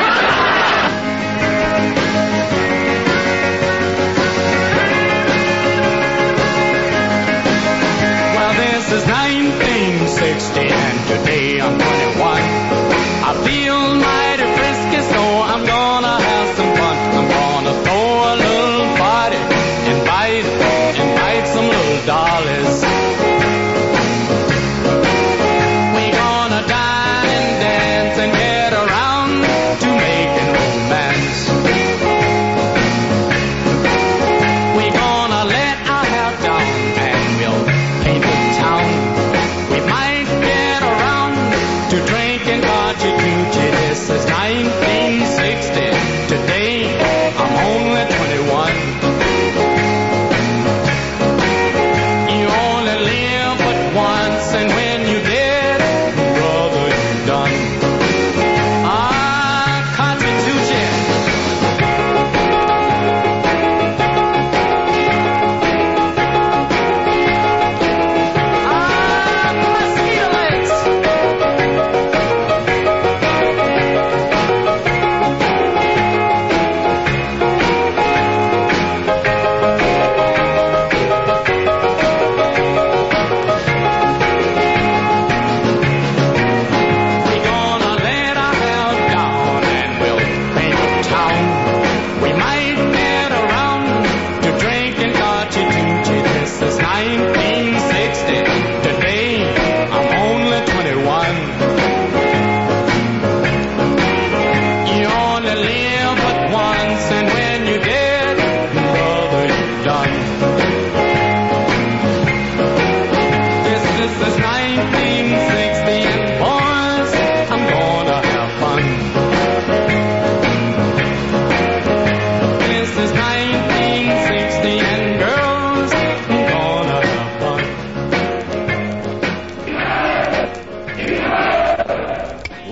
Well, this is nineteen sixty and today I'm twenty-one. I feel mighty frisky, so I'm gonna have some fun. I'm gonna throw a little party. Invite, invite some little dollies. We're gonna dine and dance and get around to making romance. We're gonna let our hair down and we'll paint the town. We might get around to drinking coochie coochie. This is nineteen sixty. Today I'm only twenty-one. And when you did, brother, you're done. Ah, Constitution. Ah, mosquito legs.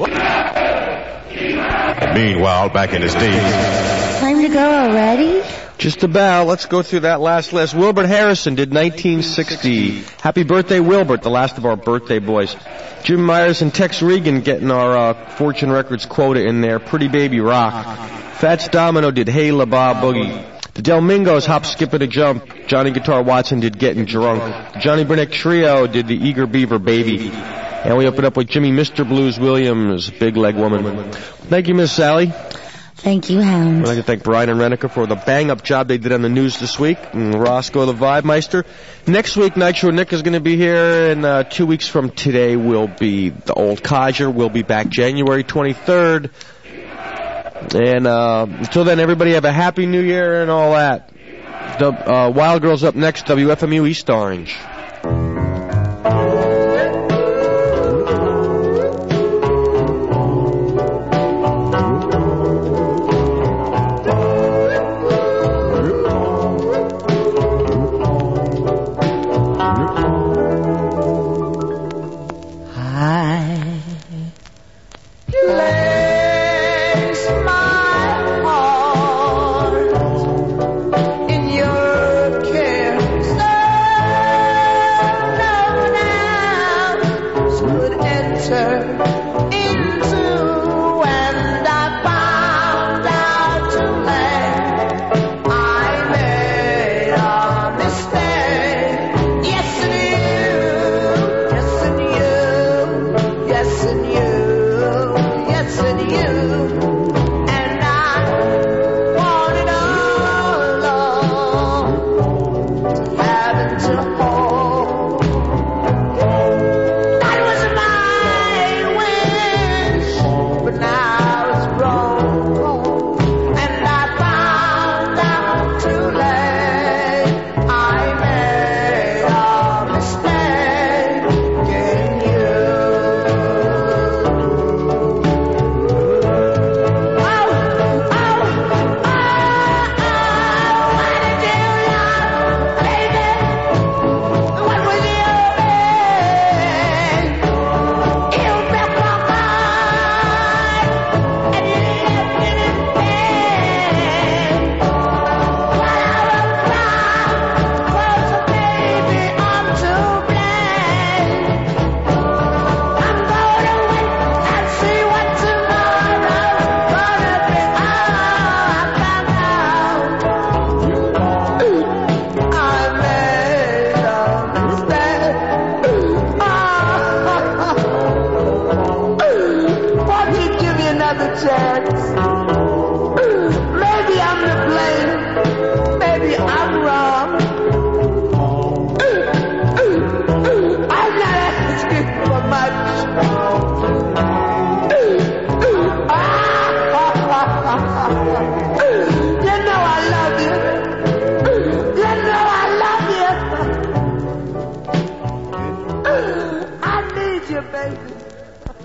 Meanwhile, back in his days. Time to go already? Just about. Let's go through that last list. Wilbert Harrison did nineteen sixty. Happy birthday, Wilbert, the last of our birthday boys. Jim Myers and Tex Regan getting our uh, Fortune Records quota in there. Pretty Baby Rock. Fats Domino did Hey La Ba Boogie. The Del Mingos, Hop, Skip, and a Jump. Johnny Guitar Watson did Getting Drunk. Johnny Burnett Trio did The Eager Beaver Baby. And we open up with Jimmy Mister Blues Williams, Big Leg Woman. Thank you, Miss Sally. Thank you, Hound. I'd like to thank Brian and Renica for the bang-up job they did on the news this week. And Roscoe, the Vibe Meister. Next week, Nitro Nick is going to be here, and uh, two weeks from today will be the Old Codger. We'll be back January twenty-third. And uh, until then, everybody have a happy new year and all that. The, uh, Wild Girls up next, W F M U East Orange. Baby.